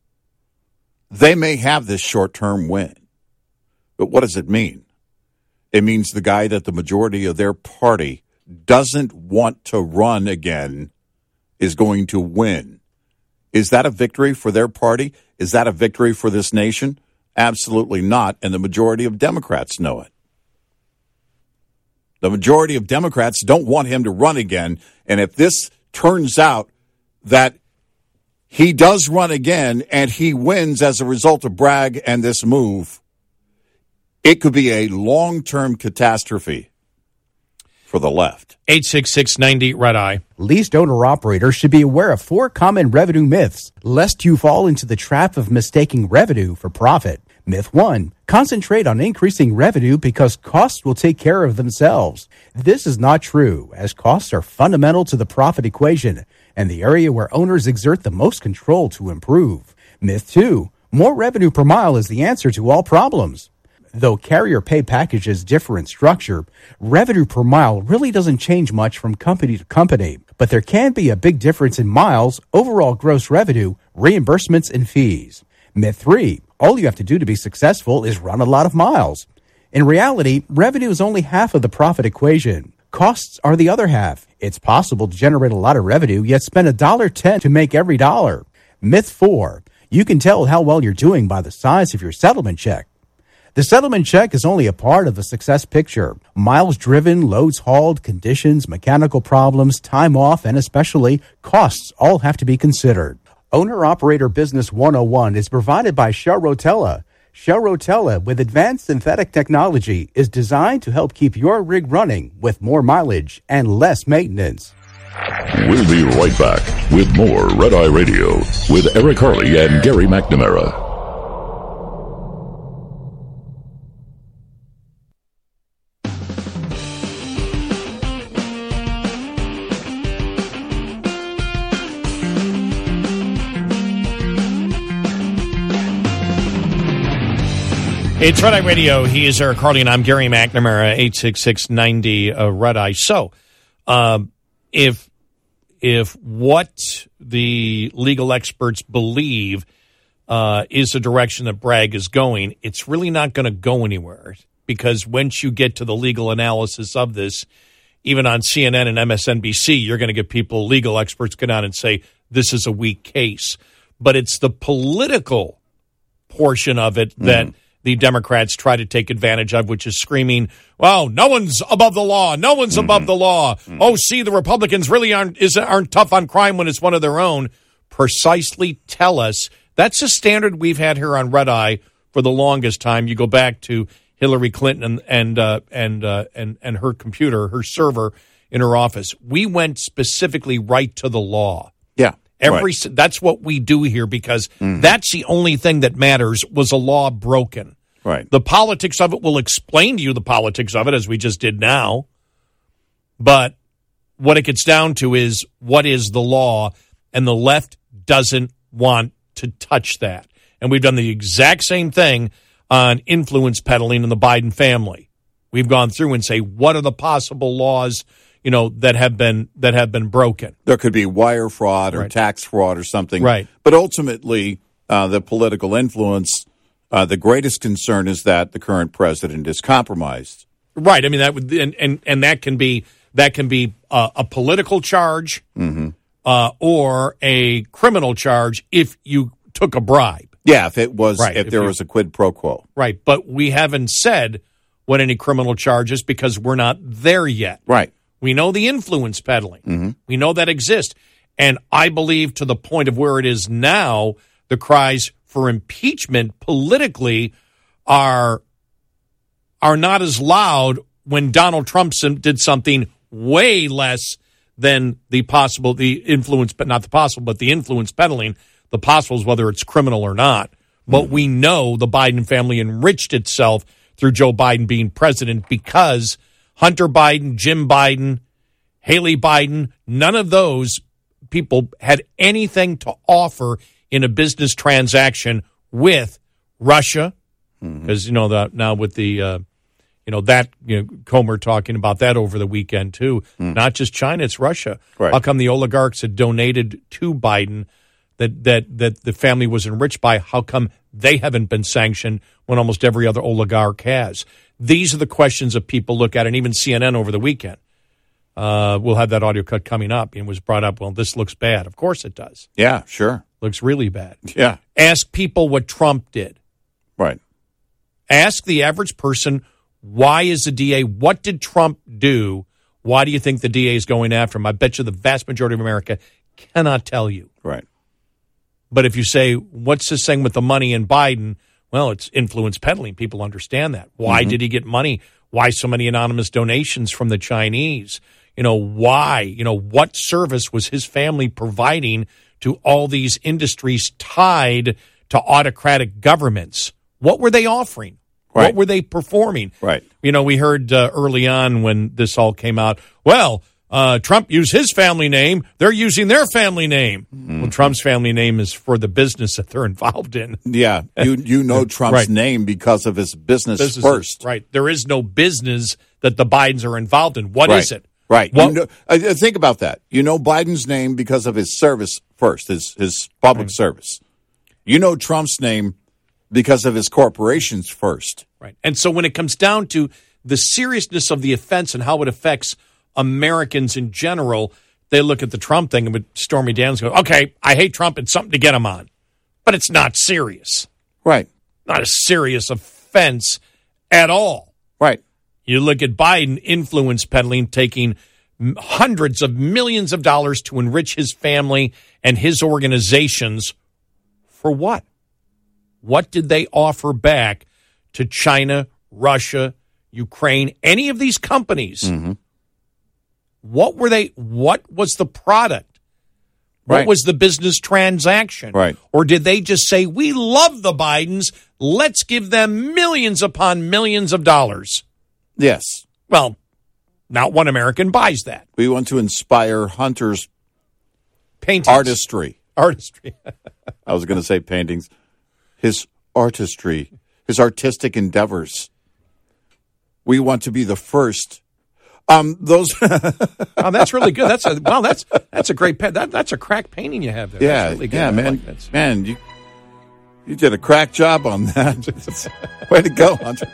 They may have this short-term win, but what does it mean? It means the guy that the majority of their party doesn't want to run again is going to win. Is that a victory for their party? Is that a victory for this nation? Absolutely not, and the majority of Democrats know it. The majority of Democrats don't want him to run again, and if this turns out that he does run again and he wins as a result of Bragg and this move, it could be a long-term catastrophe for the left. 866-90 Red Eye. Leased owner-operators should be aware of 4 common revenue myths, lest you fall into the trap of mistaking revenue for profit. Myth 1. Concentrate on increasing revenue because costs will take care of themselves. This is not true, as costs are fundamental to the profit equation and the area where owners exert the most control to improve. Myth 2. More revenue per mile is the answer to all problems. Though carrier pay packages differ in structure, revenue per mile really doesn't change much from company to company, but there can be a big difference in miles, overall gross revenue, reimbursements, and fees. Myth 3. All you have to do to be successful is run a lot of miles. In reality, revenue is only half of the profit equation. Costs are the other half. It's possible to generate a lot of revenue, yet spend $1.10 to make every dollar. Myth 4. You can tell how well you're doing by the size of your settlement check. The settlement check is only a part of the success picture. Miles driven, loads hauled, conditions, mechanical problems, time off, and especially costs all have to be considered. Owner-Operator Business 101 is provided by Shell Rotella. Shell Rotella, with advanced synthetic technology, is designed to help keep your rig running with more mileage and less maintenance. We'll be right back with more Red Eye Radio with Eric Harley and Gary McNamara. It's Red Eye Radio. He is Eric Harley, and I'm Gary McNamara, 866-90 Red Eye. So, if if what the legal experts believe is the direction that Bragg is going, it's really not going to go anywhere, because once you get to the legal analysis of this, even on CNN and MSNBC, you're going to get legal experts go down and say this is a weak case. But it's the political portion of it that the Democrats try to take advantage of, which is screaming, well, no one's above the law. No one's above the law. Oh, see, the Republicans really aren't tough on crime when it's one of their own. Precisely tell us. That's a standard we've had here on Red Eye for the longest time. You go back to Hillary Clinton and her computer, her server in her office. We went specifically right to the law. Yeah. That's what we do here, because that's the only thing that matters. Was a law broken? Right. The politics of it will explain to you the politics of it, as we just did now. But what it gets down to is, what is the law? And the left doesn't want to touch that. And we've done the exact same thing on influence peddling in the Biden family. We've gone through and say, what are the possible laws, that have been broken? There could be wire fraud or tax fraud or something. Right. But ultimately, the political influence, the greatest concern is that the current president is compromised. Right. I mean, that would, and that can be a political charge or a criminal charge if you took a bribe. Yeah, if there was a quid pro quo. Right. But we haven't said what any criminal charges, because we're not there yet. Right. We know the influence peddling. We know that exists. And I believe, to the point of where it is now, the cries for impeachment politically are not as loud when Donald Trump did something way less than the influence peddling. The possible is whether it's criminal or not. But we know the Biden family enriched itself through Joe Biden being president, because Hunter Biden, Jim Biden, Haley Biden, none of those people had anything to offer in a business transaction with Russia. Because, now with the, Comer talking about that over the weekend, too. Not just China, it's Russia. Right. How come the oligarchs had donated to Biden that the family was enriched by? How come they haven't been sanctioned when almost every other oligarch has? These are the questions that people look at, and even CNN over the weekend. We'll have that audio cut coming up. And was brought up, well, this looks bad. Of course it does. Yeah, sure. Looks really bad. Yeah. Ask people what Trump did. Right. Ask the average person, why is the DA, what did Trump do? Why do you think the DA is going after him? I bet you the vast majority of America cannot tell you. Right. But if you say, what's this thing with the money in Biden? Well, it's influence peddling. People understand that. Why did he get money? Why so many anonymous donations from the Chinese? Why? What service was his family providing to all these industries tied to autocratic governments? What were they offering? Right. What were they performing? Right. We heard early on when this all came out, well, Trump used his family name. They're using their family name. Well, Trump's family name is for the business that they're involved in. Yeah. You know Trump's name because of his business first. Right. There is no business that the Bidens are involved in. What is it? Right. Think about that. You know Biden's name because of his service first, his public service. You know Trump's name because of his corporations first. Right. And so when it comes down to the seriousness of the offense and how it affects Americans in general, they look at the Trump thing and with Stormy Daniels go, okay, I hate Trump. It's something to get him on. But it's not serious. Right. Not a serious offense at all. Right. You look at Biden influence peddling, taking hundreds of millions of dollars to enrich his family and his organizations. For what? What did they offer back to China, Russia, Ukraine, any of these companies? What were they? What was the product? What was the business transaction? Right. Or did they just say, we love the Bidens, let's give them millions upon millions of dollars? Yes. Well, not one American buys that. We want to inspire Hunter's paintings. Artistry. I was going to say paintings. His artistry, his artistic endeavors. We want to be the first Those. Oh, that's really good. That's a great that's a crack painting you have there. Yeah, that's really good. yeah, man, like man, you did a crack job on that. Way to go, Hunter.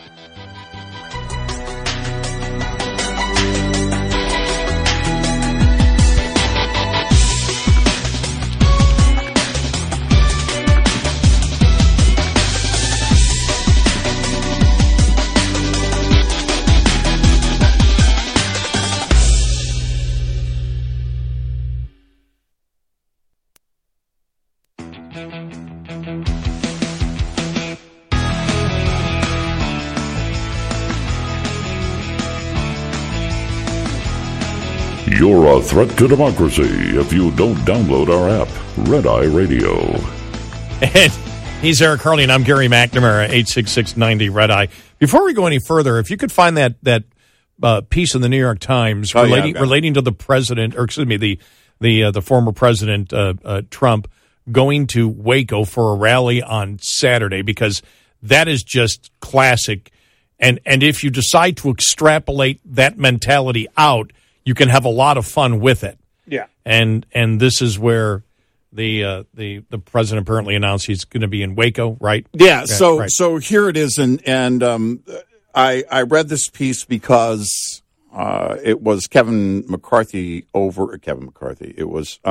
You're a threat to democracy if you don't download our app, Red Eye Radio. And he's Eric Harley, and I'm Gary McNamara, 86690 Red Eye. Before we go any further, if you could find that piece in the New York Times relating to the president, or excuse me, the former president Trump going to Waco for a rally on Saturday, because that is just classic. And if you decide to extrapolate that mentality out, you can have a lot of fun with it. Yeah. And this is where the president apparently announced he's going to be in Waco, right? Yeah. So here it is, and I read this piece because it was Kevin McCarthy. It was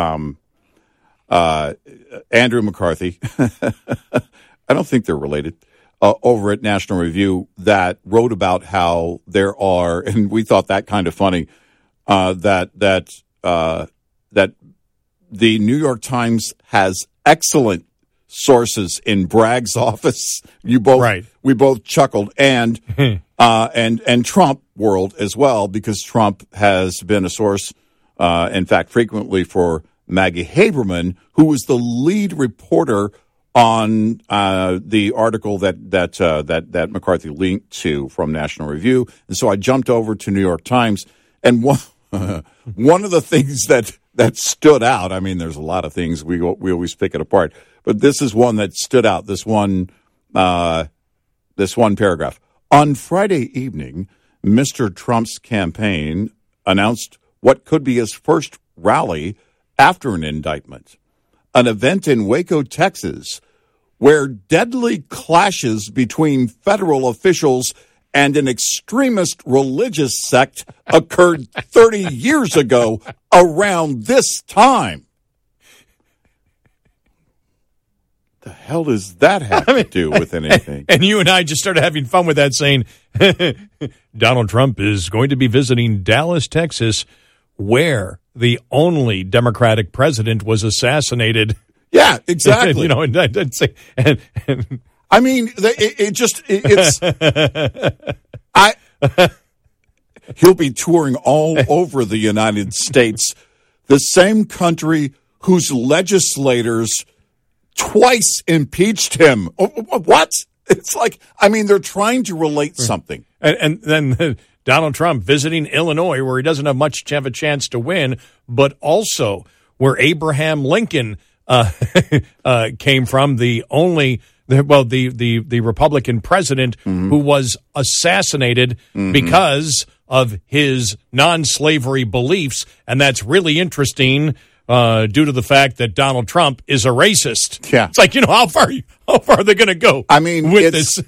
Andrew McCarthy. I don't think they're related. Over at National Review, that wrote about how there are, and we thought that kind of funny. That the New York Times has excellent sources in Bragg's office. We both chuckled, and Trump world as well, because Trump has been a source, in fact, frequently for Maggie Haberman, who was the lead reporter on the article that McCarthy linked to from National Review. And so I jumped over to New York Times, and one of the things that stood out, I mean, there's a lot of things, we always pick it apart, but this is one that stood out, this one paragraph. On Friday evening, Mr. Trump's campaign announced what could be his first rally after an indictment, an event in Waco, Texas, where deadly clashes between federal officials and an extremist religious sect occurred 30 years ago around this time. The hell does that have to do with anything? And you and I just started having fun with that, saying Donald Trump is going to be visiting Dallas, Texas, where the only Democratic president was assassinated. Yeah, exactly. You know, and I'd say, I mean, he'll be touring all over the United States, the same country whose legislators twice impeached him. What? It's like, I mean, they're trying to relate something. And then Donald Trump visiting Illinois, where he doesn't have much of a chance to win, but also where Abraham Lincoln came from, the Republican president who was assassinated because of his non-slavery beliefs. And that's really interesting due to the fact that Donald Trump is a racist. Yeah. It's like, you know, how far are they going to go? I mean, with this?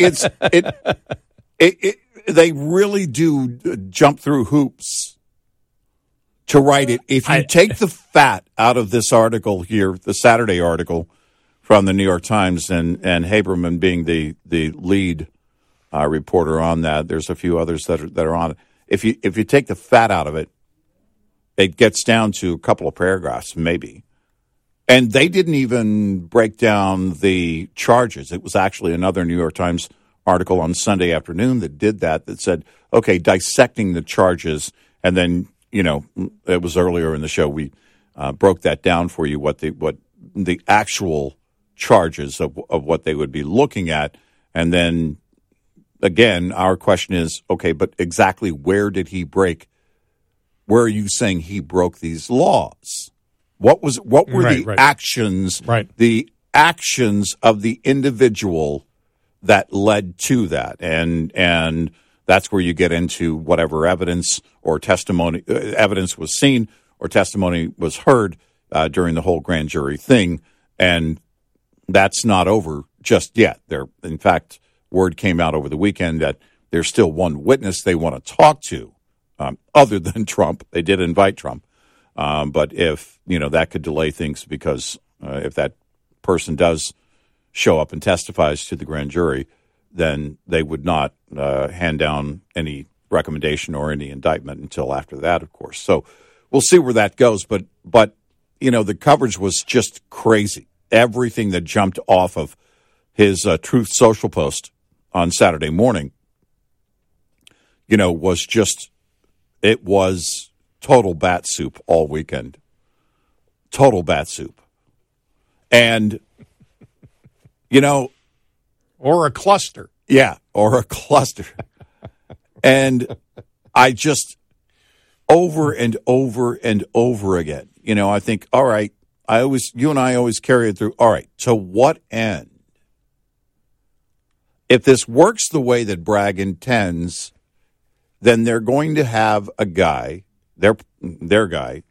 They really do jump through hoops to write it. If you take the fat out of this article here, the Saturday article from the New York Times, and Haberman being the lead reporter on that, there's a few others that are on it. If you take the fat out of it, it gets down to a couple of paragraphs, maybe. And they didn't even break down the charges. It was actually another New York Times article on Sunday afternoon that did that said, okay, dissecting the charges. And then, you know, it was earlier in the show, we broke that down for you, what the actual charges of what they would be looking at. And then, again, our question is, okay, but exactly where did he break? Where are you saying he broke these laws? What were the actions? Right. The actions of the individual that led to that, and That's where you get into whatever evidence or testimony, evidence was seen or testimony was heard during the whole grand jury thing. And that's not over just yet. In fact, word came out over the weekend that there's still one witness they want to talk to, other than Trump. They did invite Trump. But if, that could delay things because if that person does show up and testifies to the grand jury, then they would not hand down any recommendation or any indictment until after that, of course. So we'll see where that goes. But the coverage was just crazy. Everything that jumped off of his Truth Social post on Saturday morning, was just, it was total bat soup all weekend. Total bat soup. And, or a cluster. Yeah, or a cluster. And I just, over and over and over again, I think, all right, you and I always carry it through. All right, to what end? If this works the way that Bragg intends, then they're going to have a guy, their guy,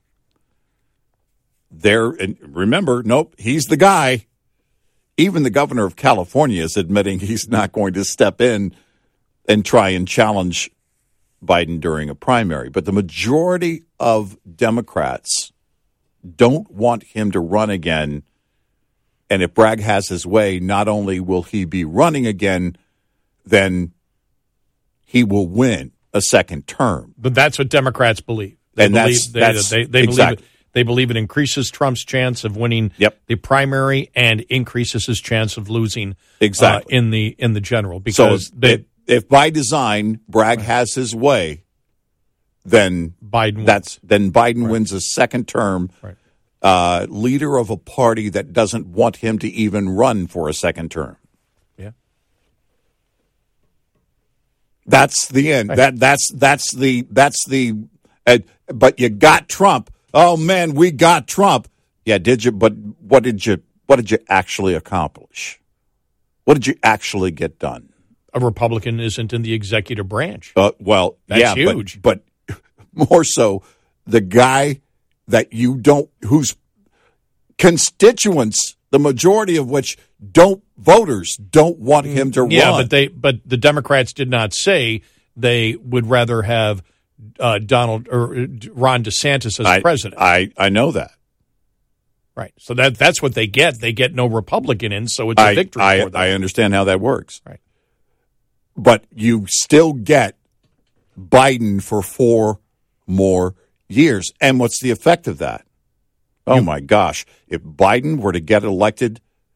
and remember, nope, he's the guy. Even the governor of California is admitting he's not going to step in and try and challenge Biden during a primary. But the majority of Democrats don't want him to run again. And if Bragg has his way, not only will he be running again, then he will win a second term. But that's what Democrats believe. They believe it increases Trump's chance of winning the primary and increases his chance of losing in the general. Because if by design Bragg has his way, then Biden wins a second term. Right. Leader of a party that doesn't want him to even run for a second term. Yeah, that's the end. Right. That's the. But you got Trump. Oh man, we got Trump. Yeah, did you? But what did you actually accomplish? What did you actually get done? A Republican isn't in the executive branch. Well, that's huge. But more so, the guy that whose constituents, the majority of which voters don't want him to run. Yeah, but the Democrats did not say they would rather have Donald or Ron DeSantis as president. I know that. Right. So that's what they get. They get no Republican in, so it's a victory for them. I understand how that works. Right. But you still get Biden for 4 more years. And what's the effect of that? Oh, my gosh. If Biden were to get elected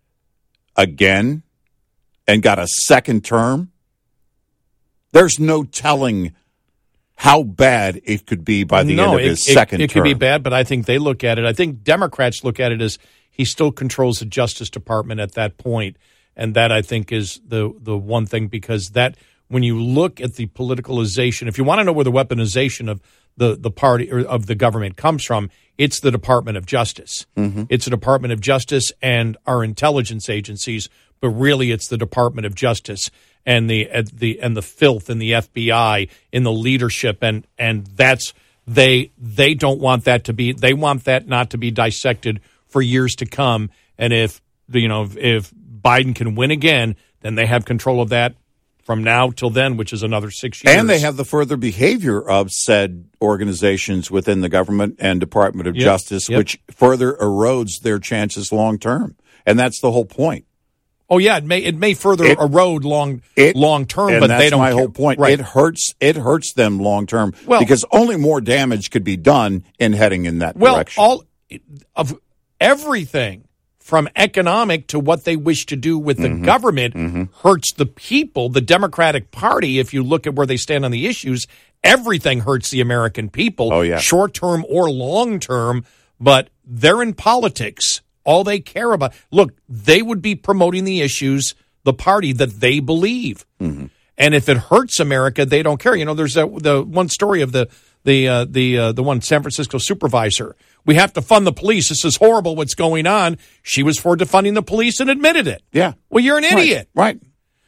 again and got a second term, there's no telling how bad it could be by the end of his second term. It could be bad, but I think they look at it. I think Democrats look at it as he still controls the Justice Department at that point. And that, I think, is the one thing, because that when you look at the politicalization, if you want to know where the weaponization of the party or of the government comes from, it's the Department of Justice. Mm-hmm. It's the Department of Justice and our intelligence agencies, but really it's the Department of Justice and the filth in the FBI in the leadership, and that's they don't want that to be. They want that not to be dissected for years to come. And if Biden can win again, then they have control of that from now till then, which is another 6 years. And they have the further behavior of said organizations within the government and Department of Justice, which further erodes their chances long term. And that's the whole point. Oh yeah, it may further erode long term, but they don't. That's my whole point. Right. It hurts them long term because only more damage could be done in heading in that direction. All of everything from economic to what they wish to do with the government hurts the people. The Democratic Party, if you look at where they stand on the issues, everything hurts the American people. Oh yeah, short term or long term, but they're in politics. All they care about. Look, they would be promoting the issues, the party that they believe. Mm-hmm. And if it hurts America, they don't care. You know, there's the one story of the one San Francisco supervisor. We have to fund the police. This is horrible what's going on. She was for defunding the police and admitted it. Yeah. Well, you're an idiot. Right.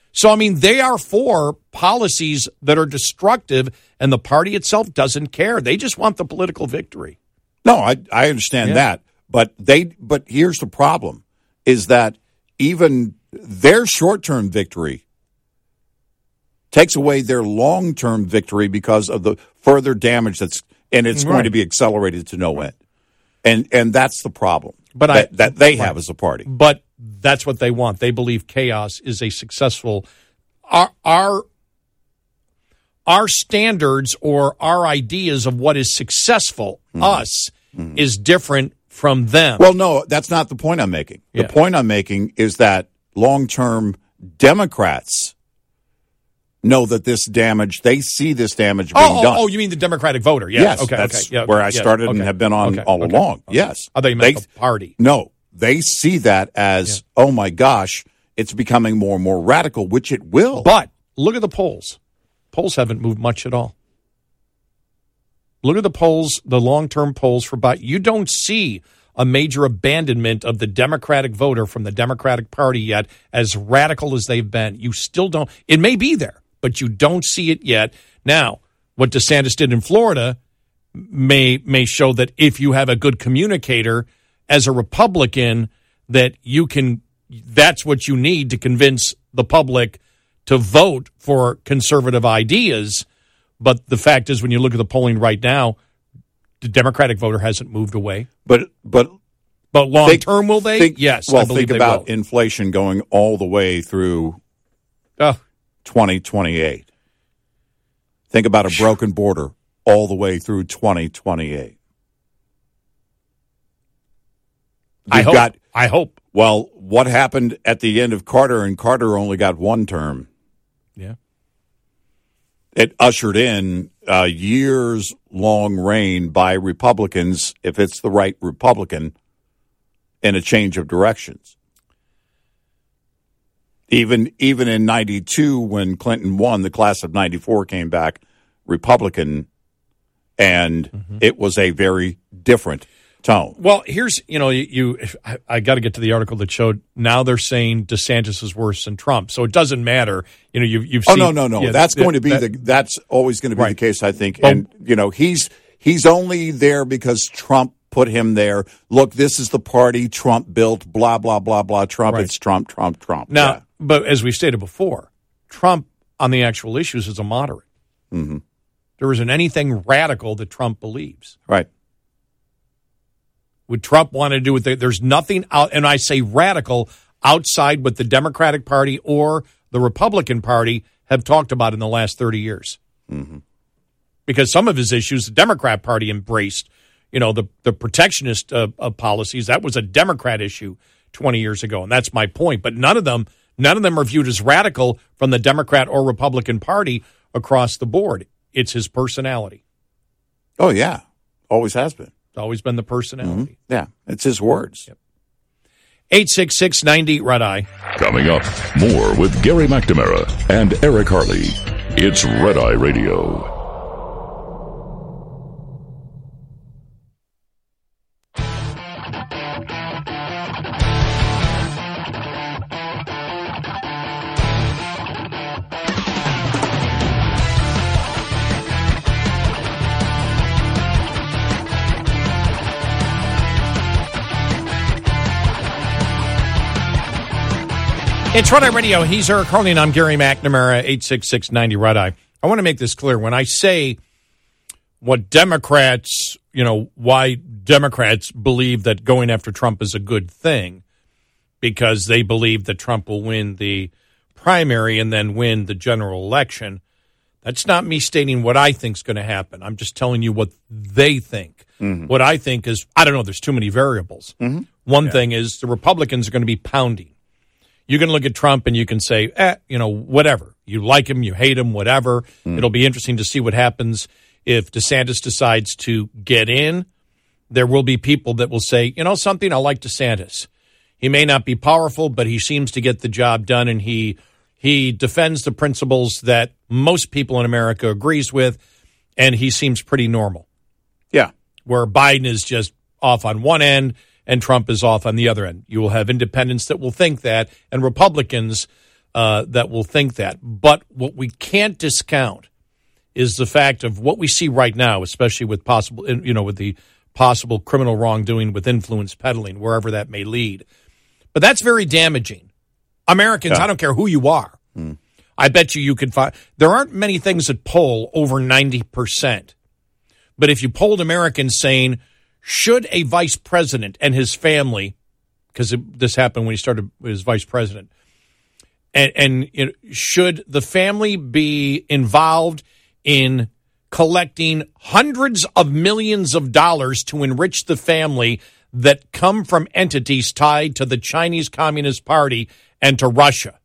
So, I mean, they are for policies that are destructive, and the party itself doesn't care. They just want the political victory. No, I understand that. But here's the problem, is that even their short-term victory takes away their long-term victory because of the further damage it's going to be accelerated to no end. And that's the problem that they have as a party. But that's what they want. They believe chaos is a successful. Our standards or our ideas of what is successful, is different from them. Well, no, that's not the point I'm making. The point I'm making is that long-term Democrats know that they see this damage being done. Oh, you mean the Democratic voter? Yes. Okay. That's where I started and have been on all along. Okay. Yes. I thought you meant the party. No, they see that as, oh my gosh, it's becoming more and more radical, which it will. But look at the polls. Polls haven't moved much at all. Look at the polls, the long-term polls for Biden. You don't see a major abandonment of the Democratic voter from the Democratic Party yet, as radical as they've been. You still don't. It may be there, but you don't see it yet. Now, what DeSantis did in Florida may show that if you have a good communicator as a Republican, that that's what you need to convince the public to vote for conservative ideas. But the fact is, when you look at the polling right now, the Democratic voter hasn't moved away. But long term, will they? Yes. Well, think about inflation going all the way through 2028. Think about a broken border all the way through 2028. I hope. Well, what happened at the end of Carter? And Carter only got one term. Yeah. It ushered in a years-long reign by Republicans, if it's the right Republican, in a change of directions. Even in 92, when Clinton won, the class of 94 came back Republican, and it was a very different tone. Well, here's, I got to get to the article that showed now they're saying DeSantis is worse than Trump. So it doesn't matter. You've seen. Oh, no. Yeah, that's always going to be the case, I think. And, he's only there because Trump put him there. Look, this is the party Trump built, blah, blah, blah, blah. Trump, It's Trump. Now, but as we stated before, Trump on the actual issues is a moderate. Mm-hmm. There isn't anything radical that Trump believes. Right. Would Trump want to do with it? There's nothing out, and I say radical, outside what the Democratic Party or the Republican Party have talked about in the last 30 years. Mm-hmm. Because some of his issues, the Democrat Party embraced, the protectionist policies. That was a Democrat issue 20 years ago, and that's my point. But none of them are viewed as radical from the Democrat or Republican Party across the board. It's his personality. Oh, yeah. Always has been. Always been the personality. Mm-hmm. Yeah, it's his words. Yep. 866-90 Red Eye. Coming up, more with Gary McNamara and Eric Harley. It's Red Eye Radio. It's Red Eye Radio. He's Eric Harley, and I'm Gary McNamara, 866-90 Red Eye. I want to make this clear. When I say what Democrats, why Democrats believe that going after Trump is a good thing, because they believe that Trump will win the primary and then win the general election, that's not me stating what I think is going to happen. I'm just telling you what they think. Mm-hmm. What I think is, I don't know, there's too many variables. Mm-hmm. One thing is the Republicans are going to be pounding. You can look at Trump and you can say, whatever. You like him, you hate him, whatever. It'll be interesting to see what happens if DeSantis decides to get in. There will be people that will say, something, I like DeSantis. He may not be powerful, but he seems to get the job done, and he defends the principles that most people in America agrees with, and he seems pretty normal. Yeah. Where Biden is just off on one end and Trump is off on the other end. You will have independents that will think that, and Republicans that will think that. But what we can't discount is the fact of what we see right now, especially with with the possible criminal wrongdoing with influence peddling, wherever that may lead. But that's very damaging. Americans, I don't care who you are. I bet you could find there aren't many things that poll over 90%. But if you polled Americans saying, should a vice president and his family, because this happened when he started as vice president, and should the family be involved in collecting hundreds of millions of dollars to enrich the family that come from entities tied to the Chinese Communist Party and to Russia?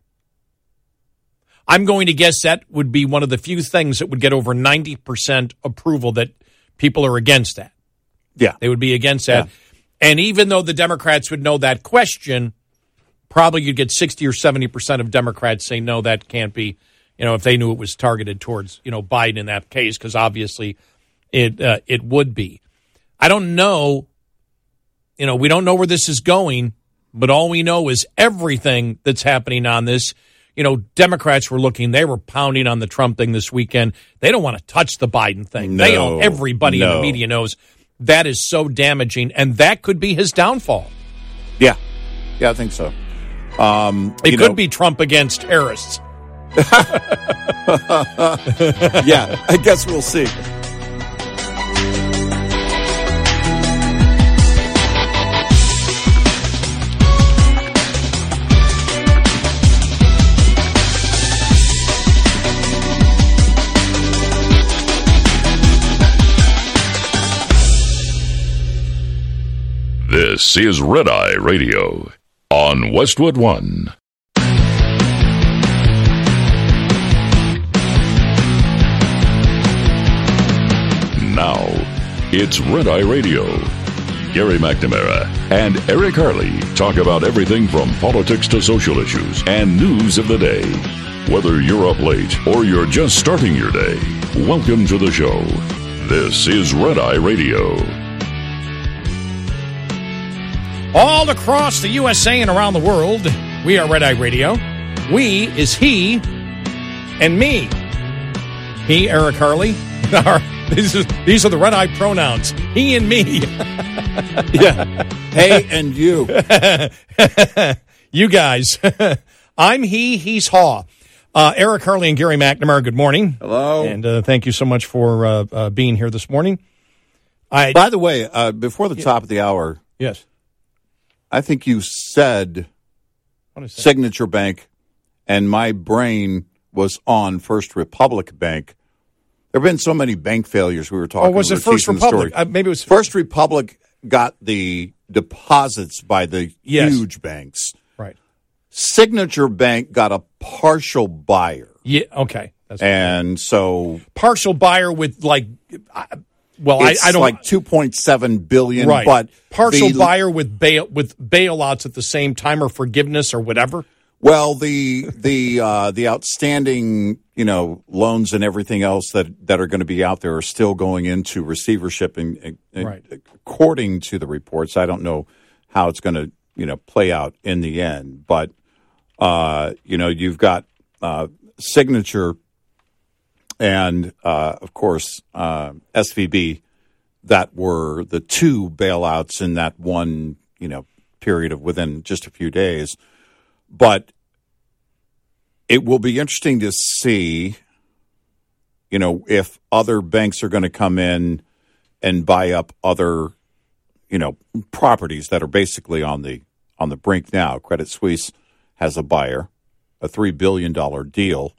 I'm going to guess that would be one of the few things that would get over 90% approval, that people are against that. Yeah. They would be against that. Yeah. And even though the Democrats would know that question, probably you'd get 60 or 70% of Democrats say, no, that can't be, if they knew it was targeted towards, Biden in that case, because obviously it would be. I don't know, we don't know where this is going, but all we know is everything that's happening on this. Democrats they were pounding on the Trump thing this weekend. They don't want to touch the Biden thing. No, everybody in the media knows that is so damaging, and that could be his downfall. Yeah, I think so. It could be Trump against terrorists. Yeah, I guess we'll see. This is Red Eye Radio on Westwood One. Now, it's Red Eye Radio. Gary McNamara and Eric Harley talk about everything from politics to social issues and news of the day. Whether you're up late or you're just starting your day, welcome to the show. This is Red Eye Radio. All across the USA and around the world, we are Red Eye Radio. We is he and me. He, Eric Harley. These are the Red Eye pronouns. He and me. Yeah. Hey and you. You guys. I'm he, he's haw. Eric Harley and Gary McNamara, good morning. Hello. And thank you so much for being here this morning. By the way, before the top of the hour. Yes. I think you said Signature Bank, and my brain was on First Republic Bank. There have been so many bank failures we were talking about. Oh, was it First Republic? Maybe it was First Republic got the deposits by the huge banks. Right. Signature Bank got a partial buyer. Yeah, okay. And so partial buyer with I don't like $2.7 billion, right. But partial buyer with bailouts at the same time, or forgiveness or whatever. Well, the outstanding loans and everything else that are going to be out there are still going into receivership, and right. According to the reports, I don't know how it's going to play out in the end, but you've got Signature. And, of course, SVB, that were the two bailouts in that one, period of within just a few days. But it will be interesting to see, if other banks are going to come in and buy up other, properties that are basically on the brink now. Credit Suisse has a buyer, a $3 billion deal.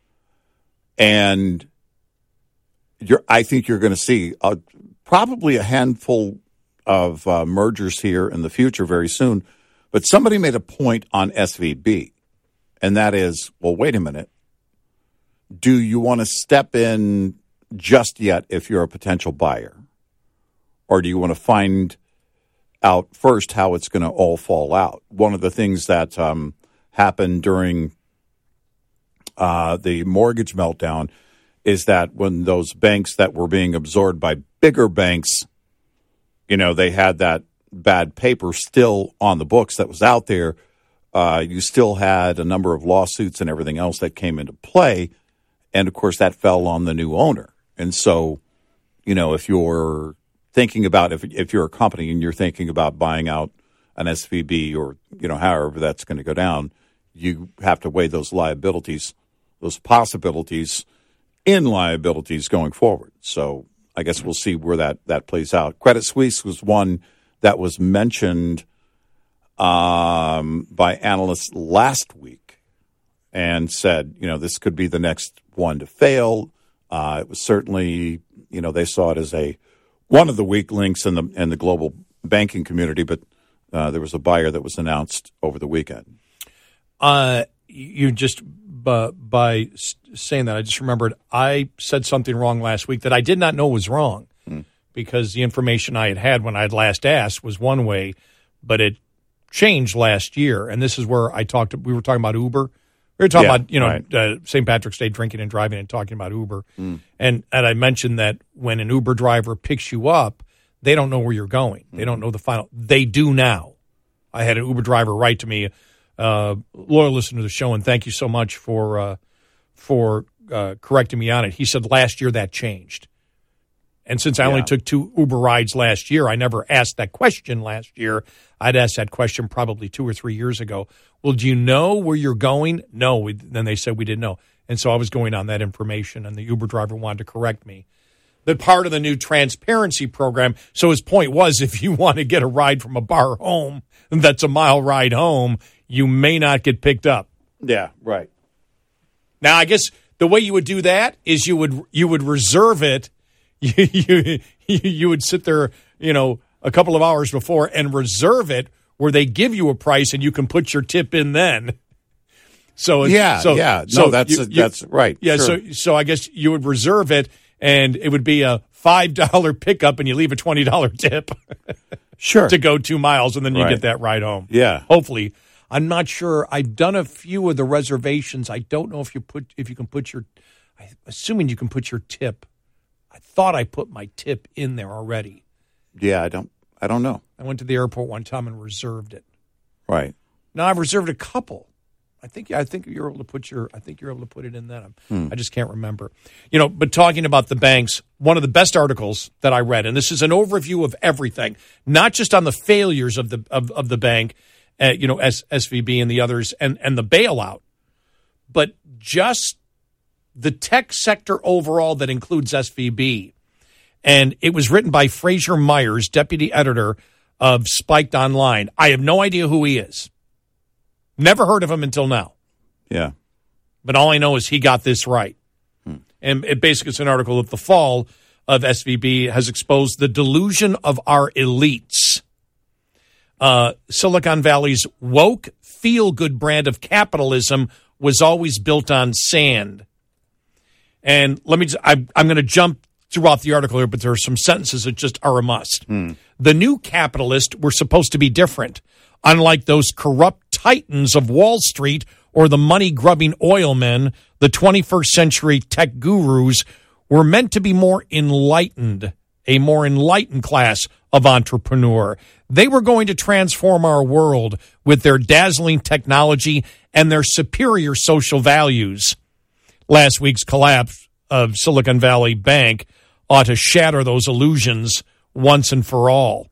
And I think you're going to see probably a handful of mergers here in the future very soon. But somebody made a point on SVB, and that is, well, wait a minute. Do you want to step in just yet if you're a potential buyer? Or do you want to find out first how it's going to all fall out? One of the things that happened during the mortgage meltdown is that when those banks that were being absorbed by bigger banks, they had that bad paper still on the books that was out there. You still had a number of lawsuits and everything else that came into play. And, of course, that fell on the new owner. And so, if you're thinking about, if you're a company and you're thinking about buying out an SVB or, however that's going to go down, you have to weigh those liabilities, those possibilities in liabilities going forward. So I guess we'll see where that plays out. Credit Suisse was one that was mentioned by analysts last week and said, this could be the next one to fail. It was certainly, they saw it as one of the weak links in the global banking community, but there was a buyer that was announced over the weekend. You just by saying that, I just remembered I said something wrong last week that I did not know was wrong because the information I had when I had last asked was one way, but it changed last year. And this is where we were talking about Uber. We were talking about, St. Patrick's Day drinking and driving and talking about Uber. And I mentioned that when an Uber driver picks you up, they don't know where you're going. They don't know the final. They do now. I had an Uber driver write to me, loyal listener to the show, and thank you so much for correcting me on it. He said last year that changed. And since I only took 2 Uber rides last year, I never asked that question last year. I'd asked that question probably 2 or 3 years ago. Well, do you know where you're going? No. Then they said we didn't know. And so I was going on that information, and the Uber driver wanted to correct me. But part of the new transparency program, so his point was if you want to get a ride from a bar home that's a mile ride home, you may not get picked up. Yeah, right. Now, I guess the way you would do that is you would reserve it. You would sit there, a couple of hours before and reserve it where they give you a price and you can put your tip in then. So that's right. Yeah, sure. so I guess you would reserve it and it would be a $5 pickup and you leave a $20 tip. Sure. To go 2 miles and then you get that ride home. Yeah. Hopefully. I'm not sure. I've done a few of the reservations. I don't know if you can put your, assuming you can put your tip. I thought I put my tip in there already. Yeah, I don't know. I went to the airport one time and reserved it. Right. Now I've reserved a couple. I think you're able to put it in that. I just can't remember. But talking about the banks, one of the best articles that I read, and this is an overview of everything, not just on the failures of the bank, SVB and the others, and the bailout, but just the tech sector overall that includes SVB. And it was written by Fraser Myers, deputy editor of Spiked Online. I have no idea who he is. Never heard of him until now. Yeah. But all I know is he got this right. And it's an article that the fall of SVB has exposed the delusion of our elites. Silicon Valley's woke, feel-good brand of capitalism was always built on sand. And I'm going to jump throughout the article here, but there are some sentences that just are a must. The new capitalists were supposed to be different. Unlike those corrupt titans of Wall Street or the money-grubbing oil men, the 21st century tech gurus were meant to be more enlightened, a more enlightened class of entrepreneur. They were going to transform our world with their dazzling technology and their superior social values. Last week's collapse of Silicon Valley Bank ought to shatter those illusions once and for all.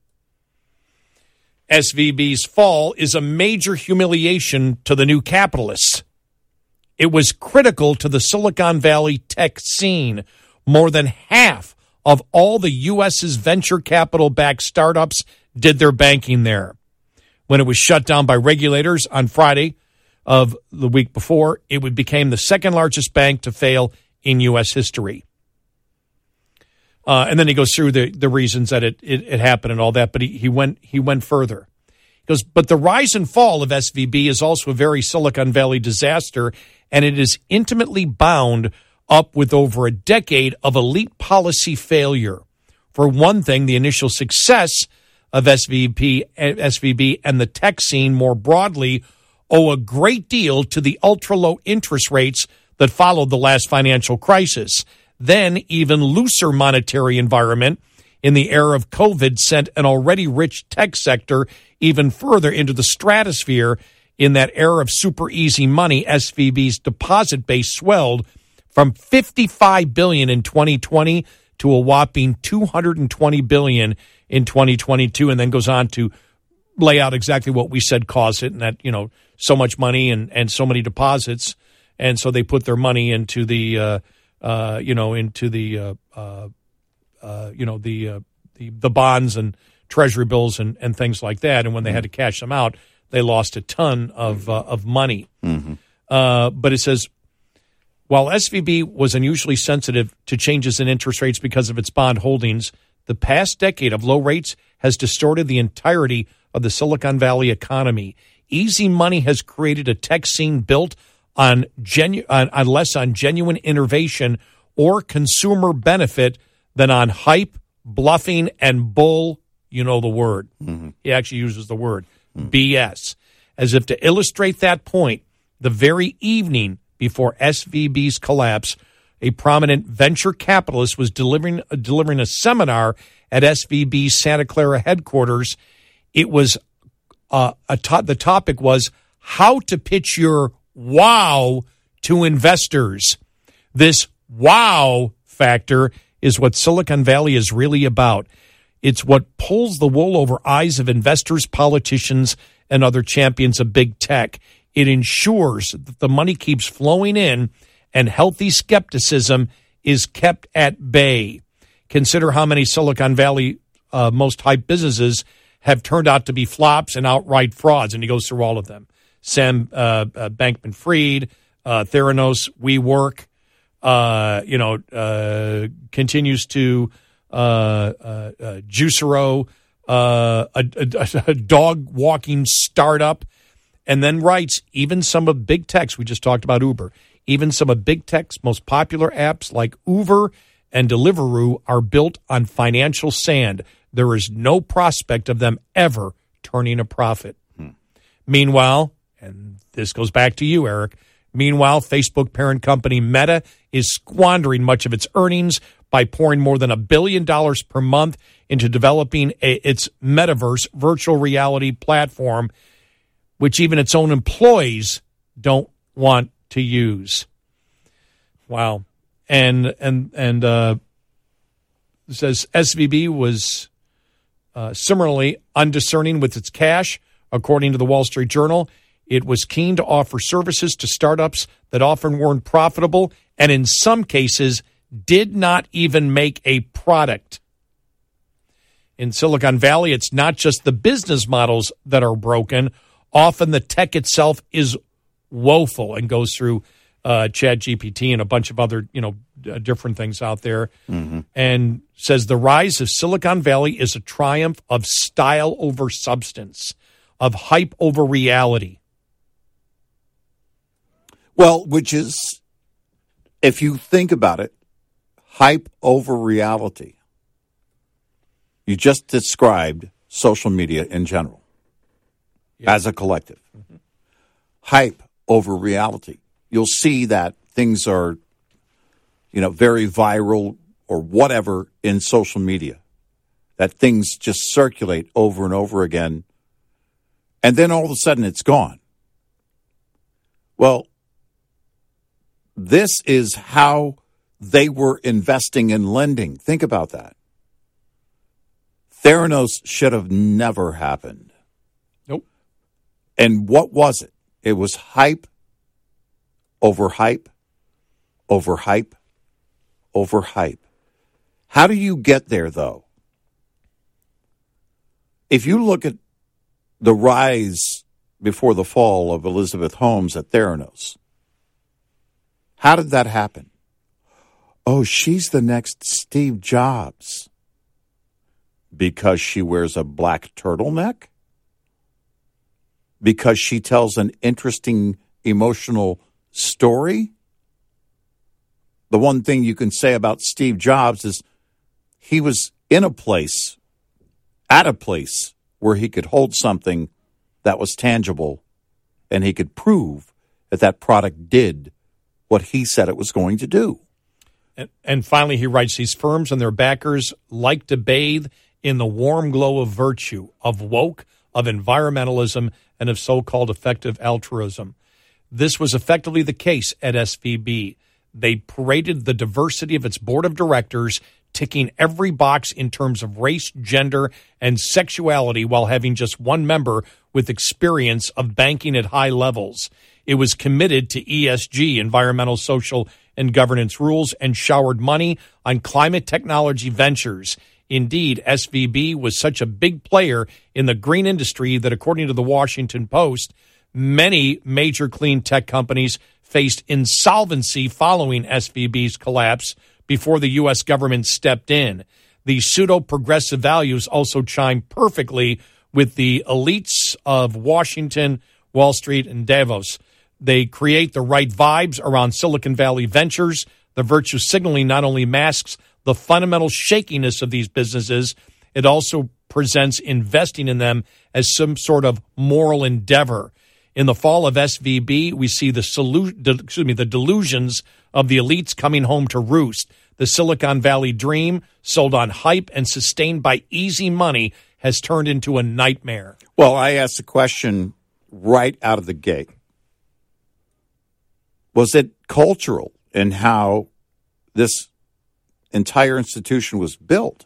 SVB's fall is a major humiliation to the new capitalists. It was critical to the Silicon Valley tech scene. More than half of all the U.S.'s venture capital-backed startups did their banking there. When it was shut down by regulators on Friday of the week before, it became the second largest bank to fail in U.S. history. And then he goes through the reasons that it happened and all that, but he went further. He goes, but the rise and fall of SVB is also a very Silicon Valley disaster, and it is intimately bound up with over a decade of elite policy failure. For one thing, the initial success of SVB and the tech scene more broadly owe a great deal to the ultra-low interest rates that followed the last financial crisis. Then, even looser monetary environment in the era of COVID sent an already rich tech sector even further into the stratosphere In that era of super easy money, SVB's deposit base swelled from $55 billion in 2020 to a whopping $220 billion in 2022, and then goes on to lay out exactly what we said caused it, and that, so much money and so many deposits, and so they put their money into the the bonds and treasury bills and things like that, and when they had to cash them out, they lost a ton of money. Mm-hmm. But it says, while SVB was unusually sensitive to changes in interest rates because of its bond holdings, the past decade of low rates has distorted the entirety of the Silicon Valley economy. Easy money has created a tech scene built on less on genuine innovation or consumer benefit than on hype, bluffing, and bull. You know the word. Mm-hmm. He actually uses the word BS. As if to illustrate that point, the very evening before SVB's collapse, a prominent venture capitalist was delivering a seminar at SVB's Santa Clara headquarters. It was the topic was how to pitch your wow to investors. This wow factor is what Silicon Valley is really about. It's what pulls the wool over eyes of investors, politicians, and other champions of big tech. It ensures that the money keeps flowing in and healthy skepticism is kept at bay. Consider how many Silicon Valley most hyped businesses have turned out to be flops and outright frauds, and he goes through all of them. Sam Bankman-Fried, Theranos, WeWork, continues to Juicero, a dog-walking startup, and then writes, even some of big tech's, we just talked about Uber, even some of big tech's most popular apps like Uber and Deliveroo are built on financial sand. There is no prospect of them ever turning a profit. Meanwhile, and this goes back to you, Eric, Facebook parent company Meta is squandering much of its earnings by pouring more than $1 billion per month into developing its metaverse virtual reality platform, which even its own employees don't want to use. Wow. And it says SVB was similarly undiscerning with its cash. According to the Wall Street Journal, it was keen to offer services to startups that often weren't profitable and in some cases did not even make a product. In Silicon Valley, it's not just the business models that are broken. Often the tech itself is woeful, and goes through ChatGPT and a bunch of other, different things out there. Mm-hmm. And says the rise of Silicon Valley is a triumph of style over substance, of hype over reality. Well, which is, if you think about it, hype over reality. You just described social media in general as a collective. Mm-hmm. Hype over reality. You'll see that things are, very viral or whatever in social media, that things just circulate over and over again, and then all of a sudden it's gone. Well, this is how they were investing and lending. Think about that. Theranos should have never happened. Nope. And what was it? It was hype over hype over hype over hype. How do you get there, though? If you look at the rise before the fall of Elizabeth Holmes at Theranos, how did that happen? Oh, she's the next Steve Jobs. Because she wears a black turtleneck? Because she tells an interesting emotional story? The one thing you can say about Steve Jobs is he was at a place where he could hold something that was tangible, and he could prove that product did what he said it was going to do. And finally, he writes, these firms and their backers like to bathe in the warm glow of virtue, of woke, of environmentalism and of so-called effective altruism. This was effectively the case at SVB. They paraded the diversity of its board of directors, ticking every box in terms of race, gender, and sexuality while having just one member with experience of banking at high levels. It was committed to ESG, environmental, social, and governance rules, and showered money on climate technology ventures. Indeed, SVB was such a big player in the green industry that, according to the Washington Post, many major clean tech companies faced insolvency following SVB's collapse before the U.S. government stepped in. These pseudo-progressive values also chime perfectly with the elites of Washington, Wall Street, and Davos. They create the right vibes around Silicon Valley ventures. The virtue signaling not only masks the fundamental shakiness of these businesses, it also presents investing in them as some sort of moral endeavor. In the fall of SVB, we see the delusions of the elites coming home to roost. The Silicon Valley dream, sold on hype and sustained by easy money, has turned into a nightmare. Well, I asked the question right out of the gate. Was it cultural in how this entire institution was built?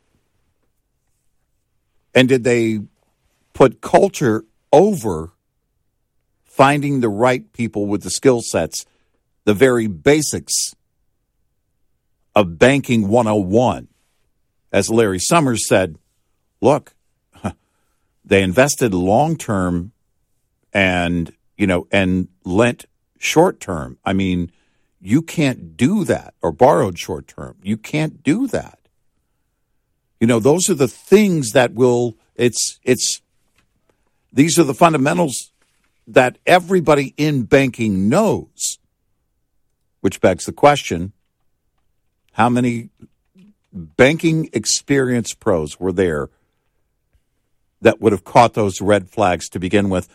And did they put culture over finding the right people with the skill sets, the very basics of banking 101? As Larry Summers said, look, they invested long-term and lent short-term. I mean, you can't do that, or borrowed short-term. You can't do that. Those are the things that these are the fundamentals that everybody in banking knows, which begs the question, how many banking experience pros were there that would have caught those red flags to begin with?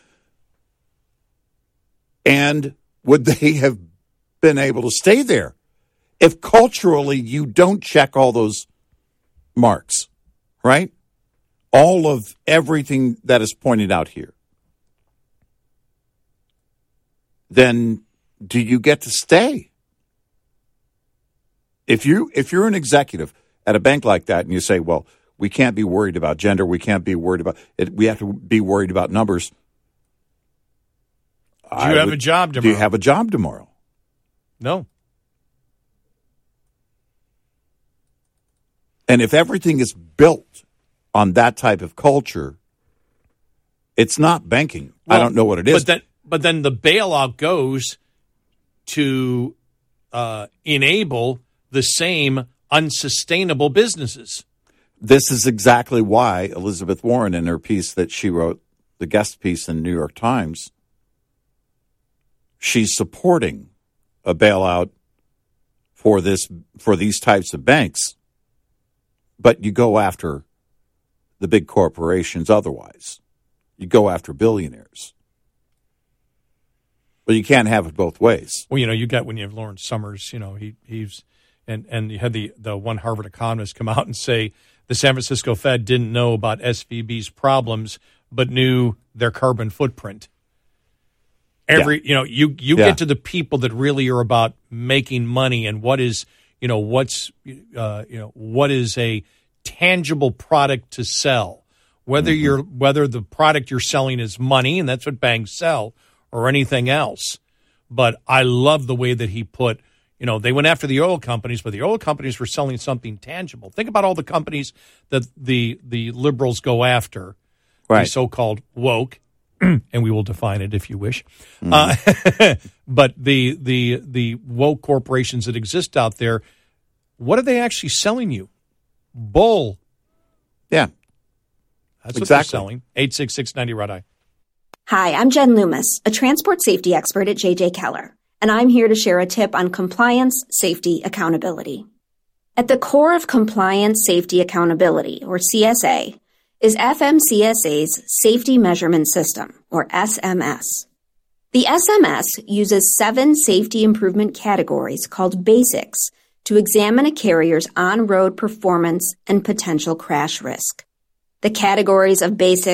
And would they have been able to stay there if culturally you don't check all those marks, right? All of everything that is pointed out here. Then do you get to stay? If you're an executive at a bank like that and you say, well, we can't be worried about gender, we can't be worried about it, we have to be worried about numbers. Do you have a job tomorrow? Do you have a job tomorrow? No. And if everything is built on that type of culture, it's not banking. Well, I don't know what it is. But then the bailout goes to enable the same unsustainable businesses. This is exactly why Elizabeth Warren, in her piece that she wrote, the guest piece in the New York Times, she's supporting a bailout for these types of banks. But you go after the big corporations otherwise. You go after billionaires. But you can't have it both ways. Well, you got when you have Lawrence Summers, he's and you had the one Harvard economist come out and say the San Francisco Fed didn't know about SVB's problems, but knew their carbon footprint. You get to the people that really are about making money and what is a tangible product to sell. Whether the product you're selling is money, and that's what banks sell, or anything else. But I love the way that he put, they went after the oil companies, but the oil companies were selling something tangible. Think about all the companies that the liberals go after, right? The so-called woke, and we will define it if you wish. But the woke corporations that exist out there, what are they actually selling you? Bull. Yeah. That's exactly what they're selling. 866-90-RED-I. Hi, I'm Jen Loomis, a transport safety expert at J.J. Keller, and I'm here to share a tip on compliance, safety, accountability. At the core of compliance, safety, accountability, or CSA, is FMCSA's Safety Measurement System, or SMS. The SMS uses 7 safety improvement categories called BASICs to examine a carrier's on-road performance and potential crash risk. The categories of BASICs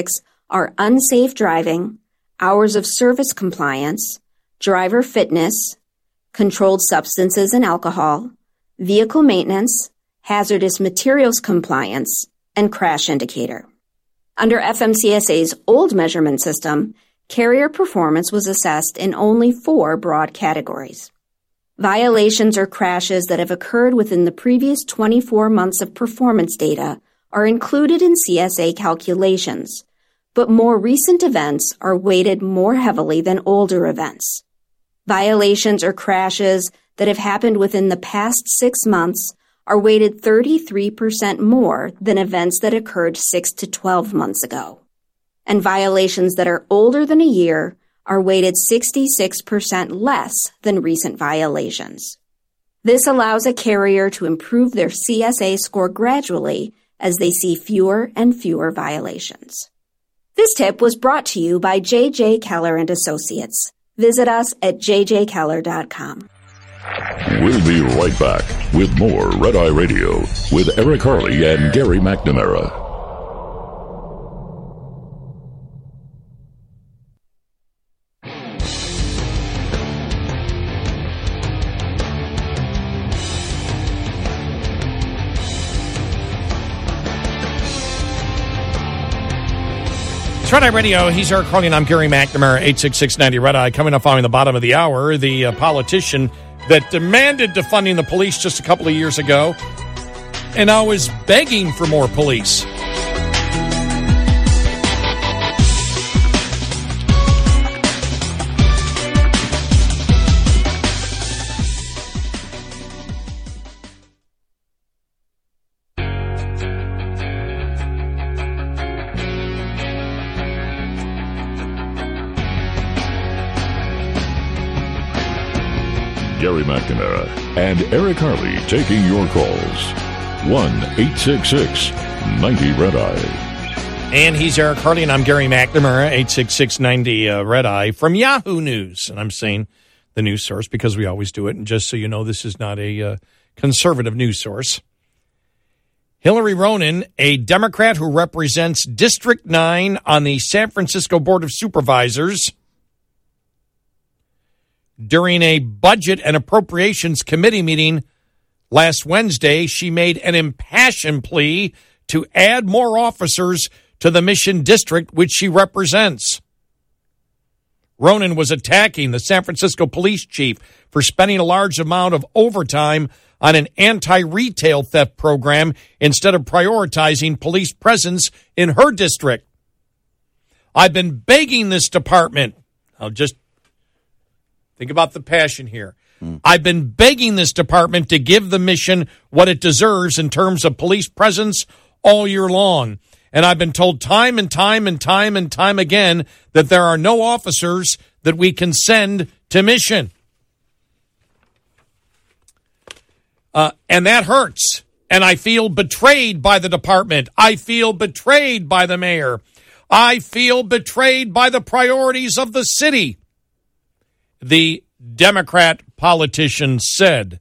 are unsafe driving, hours of service compliance, driver fitness, controlled substances and alcohol, vehicle maintenance, hazardous materials compliance, and crash indicator. Under FMCSA's old measurement system, carrier performance was assessed in only 4 broad categories. Violations or crashes that have occurred within the previous 24 months of performance data are included in CSA calculations, but more recent events are weighted more heavily than older events. Violations or crashes that have happened within the past 6 months are weighted 33% more than events that occurred 6 to 12 months ago. And violations that are older than a year are weighted 66% less than recent violations. This allows a carrier to improve their CSA score gradually as they see fewer and fewer violations. This tip was brought to you by J.J. Keller & Associates. Visit us at jjkeller.com. We'll be right back with more Red Eye Radio with Eric Harley and Gary McNamara. It's Red Eye Radio. He's Eric Harley, and I'm Gary McNamara, 86690 Red Eye. Coming up following the bottom of the hour, the politician that demanded defunding the police just a couple of years ago and now is begging for more police. Gary McNamara and Eric Harley taking your calls. 1-866-90-RED-EYE. And he's Eric Harley, and I'm Gary McNamara, 866-90-RED-EYE from Yahoo News. And I'm saying the news source because we always do it. And just so you know, this is not a conservative news source. Hillary Ronen, a Democrat who represents District 9 on the San Francisco Board of Supervisors, during a Budget and Appropriations Committee meeting last Wednesday, she made an impassioned plea to add more officers to the Mission District, which she represents. Ronen was attacking the San Francisco police chief for spending a large amount of overtime on an anti-retail theft program instead of prioritizing police presence in her district. I've been begging this department. I'll just think about the passion here. I've been begging this department to give the mission what it deserves in terms of police presence all year long. And I've been told time and time again that there are no officers that we can send to mission. And that hurts. And I feel betrayed by the department. I feel betrayed by the mayor. I feel betrayed by the priorities of the city. The Democrat politician said.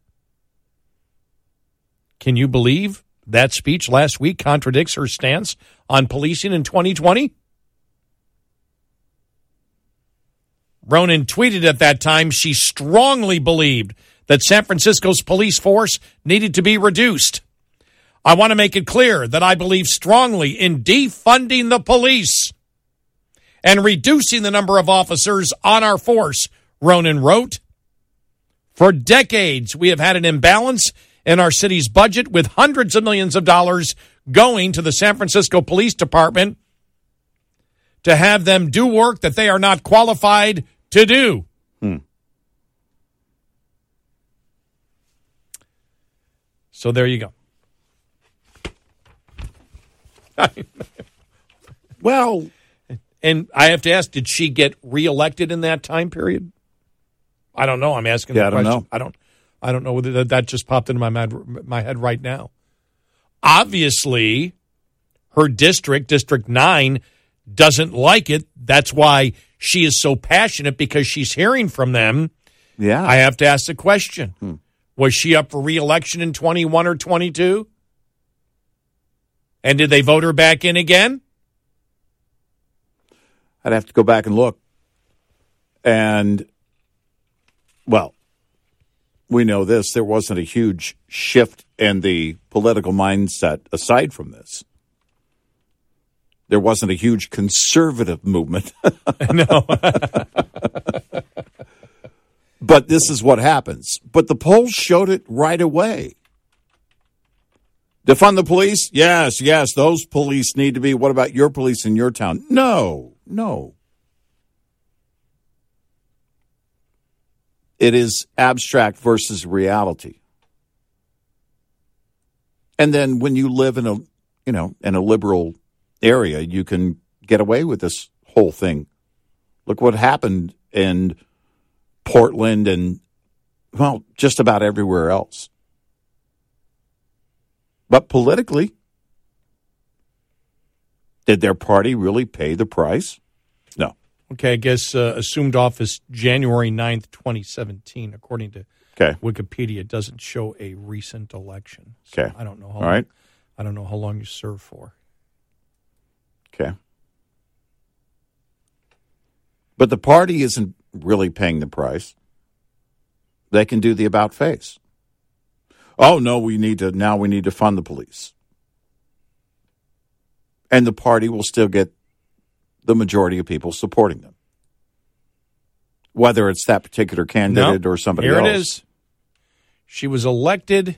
Can you believe that speech last week contradicts her stance on policing in 2020? Ronen tweeted at that time she strongly believed that San Francisco's police force needed to be reduced. I want to make it clear that I believe strongly in defunding the police and reducing the number of officers on our force, Ronen wrote. For decades, we have had an imbalance in our city's budget with hundreds of millions of dollars going to the San Francisco Police Department to have them do work that they are not qualified to do. So there you go. Well, and I have to ask, did she get reelected in that time period? I don't know. I'm asking the question. I don't know whether that just popped into my head right now. Obviously, her district, District 9, doesn't like it. That's why she is so passionate, because she's hearing from them. Yeah. I have to ask the question. Was she up for re-election in 21 or 22? And did they vote her back in again? I'd have to go back and look. And, well, we know this. There wasn't a huge shift in the political mindset aside from this. There wasn't a huge conservative movement. No. But this is what happens. But the polls showed it right away. Defund the police? Yes, those police need to be. What about your police in your town? No. It is abstract versus reality. And then when you live in a liberal area, you can get away with this whole thing. Look what happened in Portland and, well, just about everywhere else. But politically, did their party really pay the price? No. Okay, I guess assumed office January 9th, 2017, according to Wikipedia. It doesn't show a recent election. So okay. I don't know how All right. I don't know how long you served for. Okay. But the party isn't really paying the price. They can do the about face. Oh, no, we need to fund the police. And the party will still get the majority of people supporting them. Whether it's that particular candidate or somebody else. Here it is. She was elected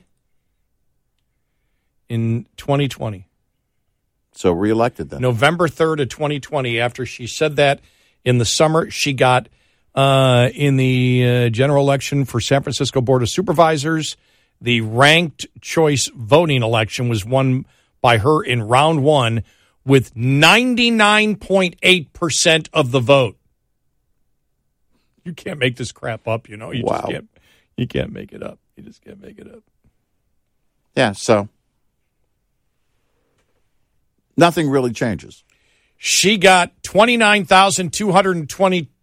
in 2020. So reelected then. November 3rd of 2020. After she said that in the summer, she got in the general election for San Francisco Board of Supervisors. The ranked choice voting election was won by her in round one with 99.8% of the vote. You can't make this crap up, You Wow. just can't. You can't make it up. You just can't make it up. Yeah, so nothing really changes. She got 29,220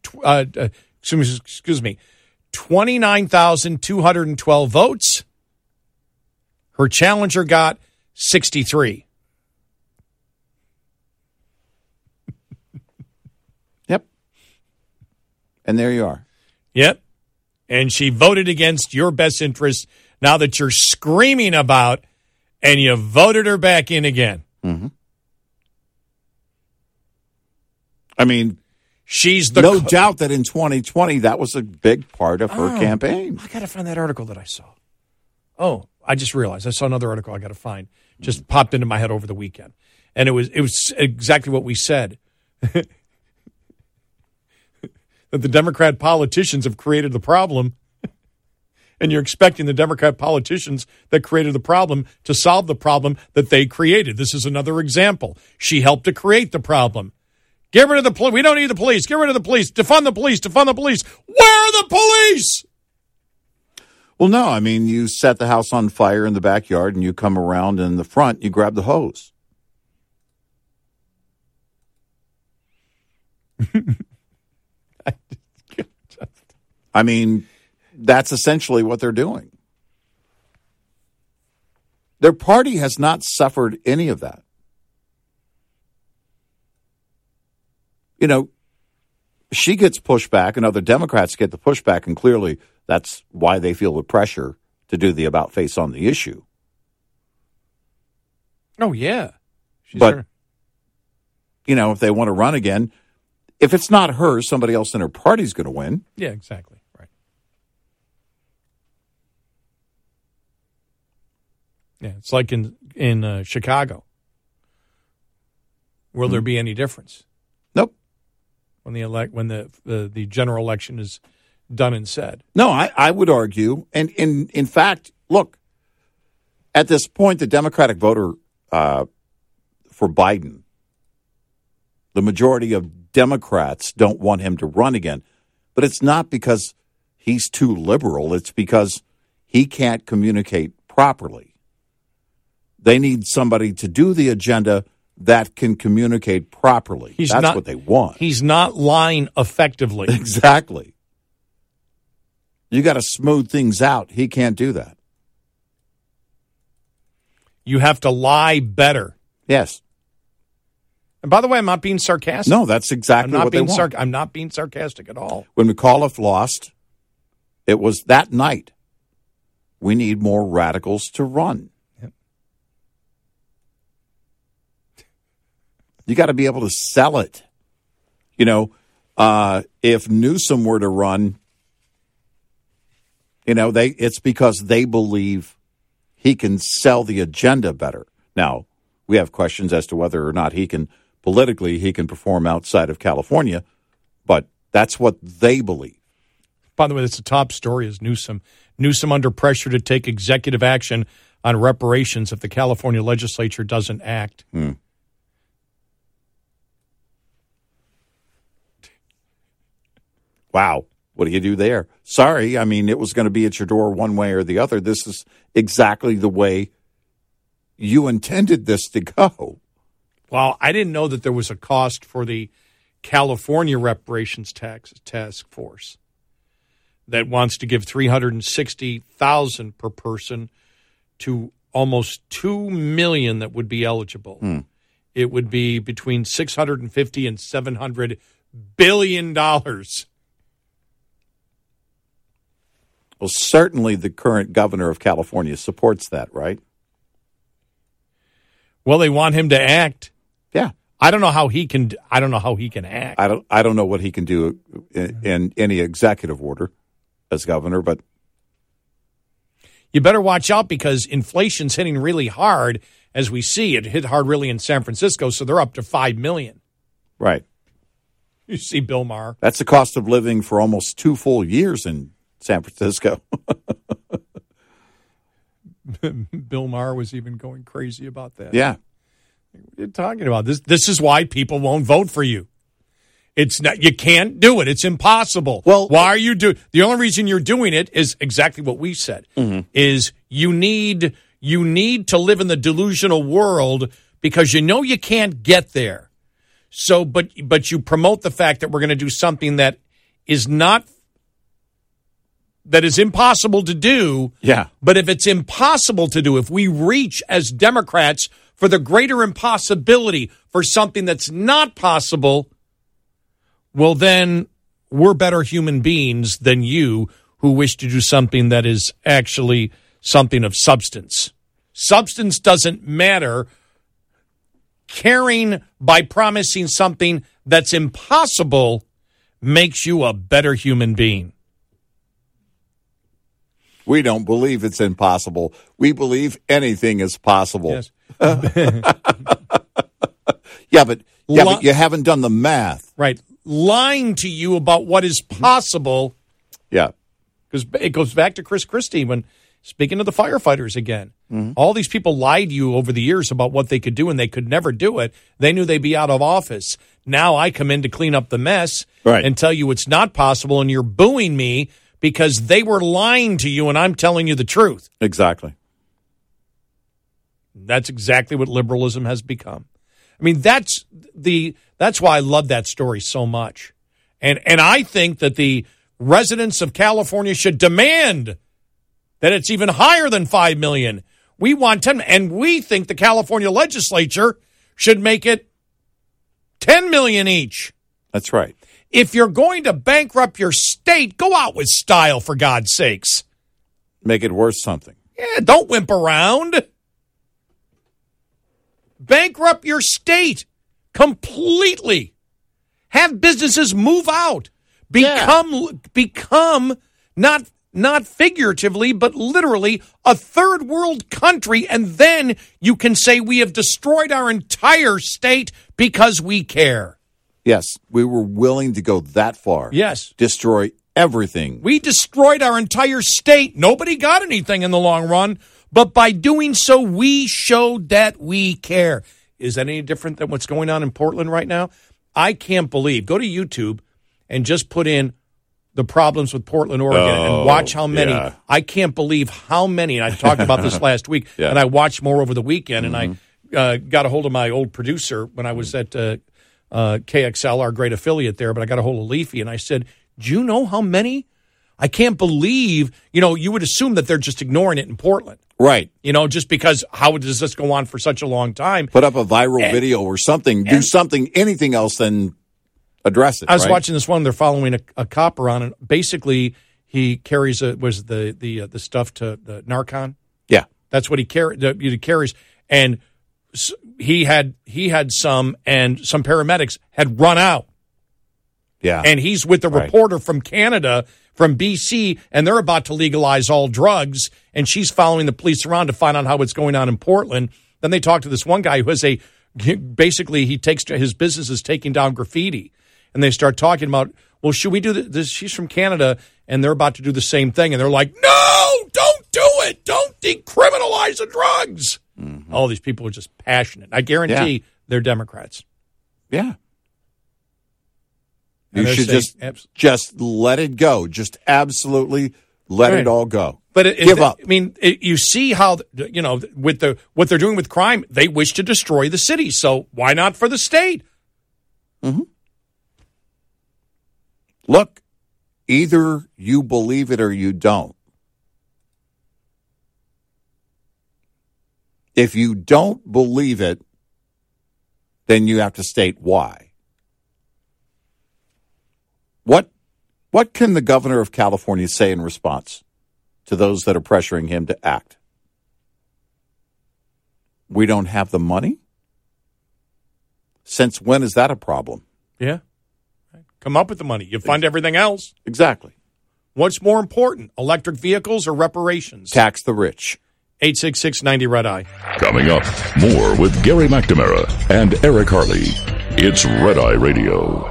29,212 votes. Her challenger got 63. Yep. And there you are. Yep. And she voted against your best interest now that you're screaming about, and you voted her back in again. Mm-hmm. I mean, she's the no doubt that in 2020 that was a big part of her campaign. I got to find that article that I saw. Oh, I just realized I saw another article I got to find. Just popped into my head over the weekend, and it was exactly what we said. That the Democrat politicians have created the problem, and you're expecting the Democrat politicians that created the problem to solve the problem that they created. This is another example. She helped to create the problem. Get rid of the police. We don't need the police. Get rid of the police. Defund the police. Defund the police. Where are the police? Well, no. I mean, you set the house on fire in the backyard and you come around in the front, you grab the hose. I mean, that's essentially what they're doing. Their party has not suffered any of that. She gets pushback and other Democrats get the pushback, and clearly that's why they feel the pressure to do the about face on the issue. Oh, yeah. But, if they want to run again, if it's not her, somebody else in her party's going to win. Yeah, exactly. Right. Yeah, it's like in Chicago. Will there be any difference? Nope. When the general election is done and said. No, I would argue, and in fact, look, at this point, the Democratic voter for Biden, the majority of Democrats don't want him to run again. But it's not because he's too liberal. It's because he can't communicate properly. They need somebody to do the agenda that can communicate properly. That's what they want. He's not lying effectively. Exactly. You got to smooth things out. He can't do that. You have to lie better. Yes. And by the way, I'm not being sarcastic. No, that's exactly what they want. I'm not being sarcastic at all. When McAuliffe lost, it was that night. We need more radicals to run. Yep. You got to be able to sell it. If Newsom were to run, it's because they believe he can sell the agenda better. Now, we have questions as to whether or not he can perform outside of California, but that's what they believe. By the way, that's the top story is Newsom. Newsom under pressure to take executive action on reparations if the California legislature doesn't act. Wow. What do you do there? Sorry. I mean, it was going to be at your door one way or the other. This is exactly the way you intended this to go. Well, I didn't know that there was a cost for the California Reparations Task Force that wants to give $360,000 per person to almost 2 million that would be eligible. It would be between $650 and $700 billion. Well, certainly the current governor of California supports that, right? Well, they want him to act. Yeah. I don't know how he can act. I don't know what he can do in any executive order as governor, but you better watch out because inflation's hitting really hard as we see. It hit hard really in San Francisco, so they're up to 5 million. Right. You see Bill Maher. That's the cost of living for almost 2 full years in San Francisco. Bill Maher was even going crazy about that. Yeah. What are you talking about? This is why people won't vote for you. It's not. You can't do it. It's impossible. Well, why are you doing? The only reason you're doing it is exactly what we said. Is you need to live in the delusional world because you can't get there. So, but you promote the fact that we're going to do something that is impossible to do. Yeah. But if it's impossible to do, if we reach as Democrats for the greater impossibility for something that's not possible, well, then we're better human beings than you who wish to do something that is actually something of substance. Substance doesn't matter. Caring by promising something that's impossible makes you a better human being. We don't believe it's impossible. We believe anything is possible. Yes. Yeah, but you haven't done the math. Right. Lying to you about what is possible. Yeah. Because it goes back to Chris Christie when speaking of the firefighters again. All these people lied to you over the years about what they could do and they could never do it. They knew they'd be out of office. Now I come in to clean up the mess and tell you it's not possible and you're booing me because they were lying to you and I'm telling you the truth. Exactly. That's exactly what liberalism has become. I mean, that's why I love that story so much. And I think that the residents of California should demand that it's even higher than 5 million. We want 10, and we think the California legislature should make it 10 million each. That's right. If you're going to bankrupt your state, go out with style, for God's sakes. Make it worth something. Yeah, don't wimp around. Bankrupt your state completely. Have businesses move out. Become not figuratively, but literally a third world country, and then you can say we have destroyed our entire state because we care. Yes, we were willing to go that far. Yes. Destroy everything. We destroyed our entire state. Nobody got anything in the long run, but by doing so, we showed that we care. Is that any different than what's going on in Portland right now? I can't believe. Go to YouTube and just put in the problems with Portland, Oregon, and watch how many. Yeah. I can't believe how many. And I talked about this last week, and I watched more over the weekend, and I got a hold of my old producer when I was at KXL, our great affiliate there, but I got a hold of Leafy, and I said, do you know how many? I can't believe, you would assume that they're just ignoring it in Portland. Right. Just because how does this go on for such a long time? Put up a viral video or something. Do something, anything else than address it. I was watching this one. They're following a cop around, and basically he carries the stuff to the Narcan. Yeah. That's what he carries. And he had some, and some paramedics had run out. Yeah. And he's with the reporter from Canada, from BC, and they're about to legalize all drugs, and she's following the police around to find out how it's going on in Portland. Then they talk to this one guy who has basically his business is taking down graffiti, and they start talking about, well, should we do this? She's from Canada, and they're about to do the same thing, and they're like, no, don't do it. Don't decriminalize the drugs. Mm-hmm. All these people are just passionate. I guarantee they're Democrats. Yeah. You should just let it go. Just absolutely let it all go. But give up. I mean, you see how, with what they're doing with crime, they wish to destroy the city. So why not for the state? Mm-hmm. Look, either you believe it or you don't. If you don't believe it, then you have to state why. What can the governor of California say in response to those that are pressuring him to act? We don't have the money? Since when is that a problem? Yeah. Come up with the money. You fund everything else. Exactly. What's more important, electric vehicles or reparations? Tax the rich. 866-90-RED-I. Coming up, more with Gary McNamara and Eric Harley. It's Red Eye Radio.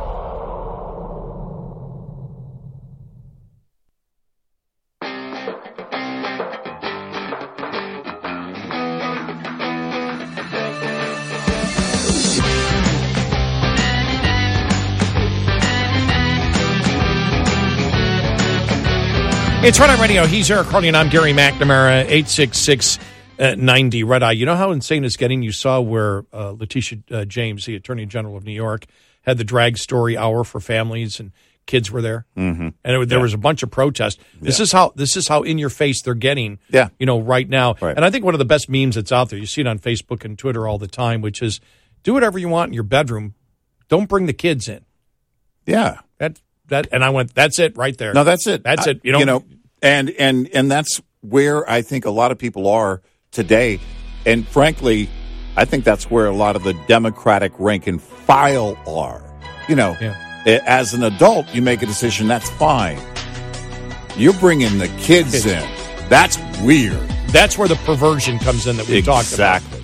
It's Red Eye Radio. He's Eric Harley, and I'm Gary McNamara. 866-90-RED-I. You know how insane it's getting? You saw where Letitia James, the Attorney General of New York, had the drag story hour for families, and kids were there. Mm-hmm. And there was a bunch of protests. This is how in your face they're getting. Yeah. Right now. Right. And I think one of the best memes that's out there, you see it on Facebook and Twitter all the time, which is do whatever you want in your bedroom. Don't bring the kids in. Yeah. And I went, that's it right there. No, that's it. That's it. And that's where I think a lot of people are today. And frankly, I think that's where a lot of the Democratic rank and file are. As an adult, you make a decision, that's fine. You're bringing the kids in. That's weird. That's where the perversion comes in that we talked about. Exactly.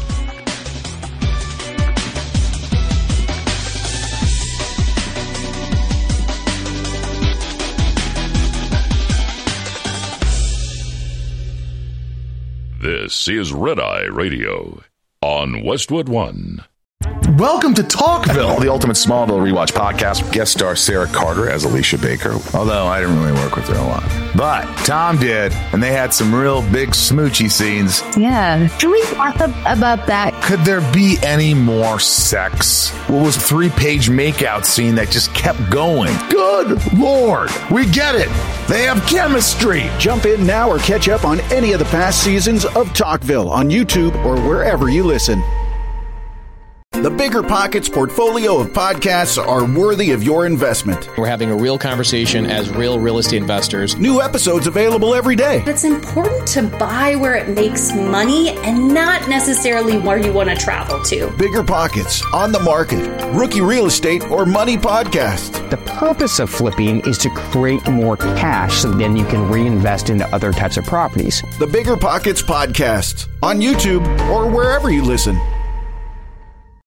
This is Red Eye Radio on Westwood One. Welcome to Talkville, the ultimate Smallville rewatch podcast. Guest star Sarah Carter as Alicia Baker. Although I didn't really work with her a lot. But Tom did, and they had some real big smoochy scenes. Yeah. Can we talk about that? Could there be any more sex? What was a 3-page makeout scene that just kept going? Good Lord. We get it. They have chemistry. Jump in now or catch up on any of the past seasons of Talkville on YouTube or wherever you listen. The Bigger Pockets portfolio of podcasts are worthy of your investment. We're having a real conversation as real estate investors. New episodes available every day. It's important to buy where it makes money and not necessarily where you want to travel to. Bigger Pockets, On the Market, Rookie Real Estate, or Money Podcast. The purpose of flipping is to create more cash so then you can reinvest into other types of properties. The Bigger Pockets Podcast on YouTube or wherever you listen.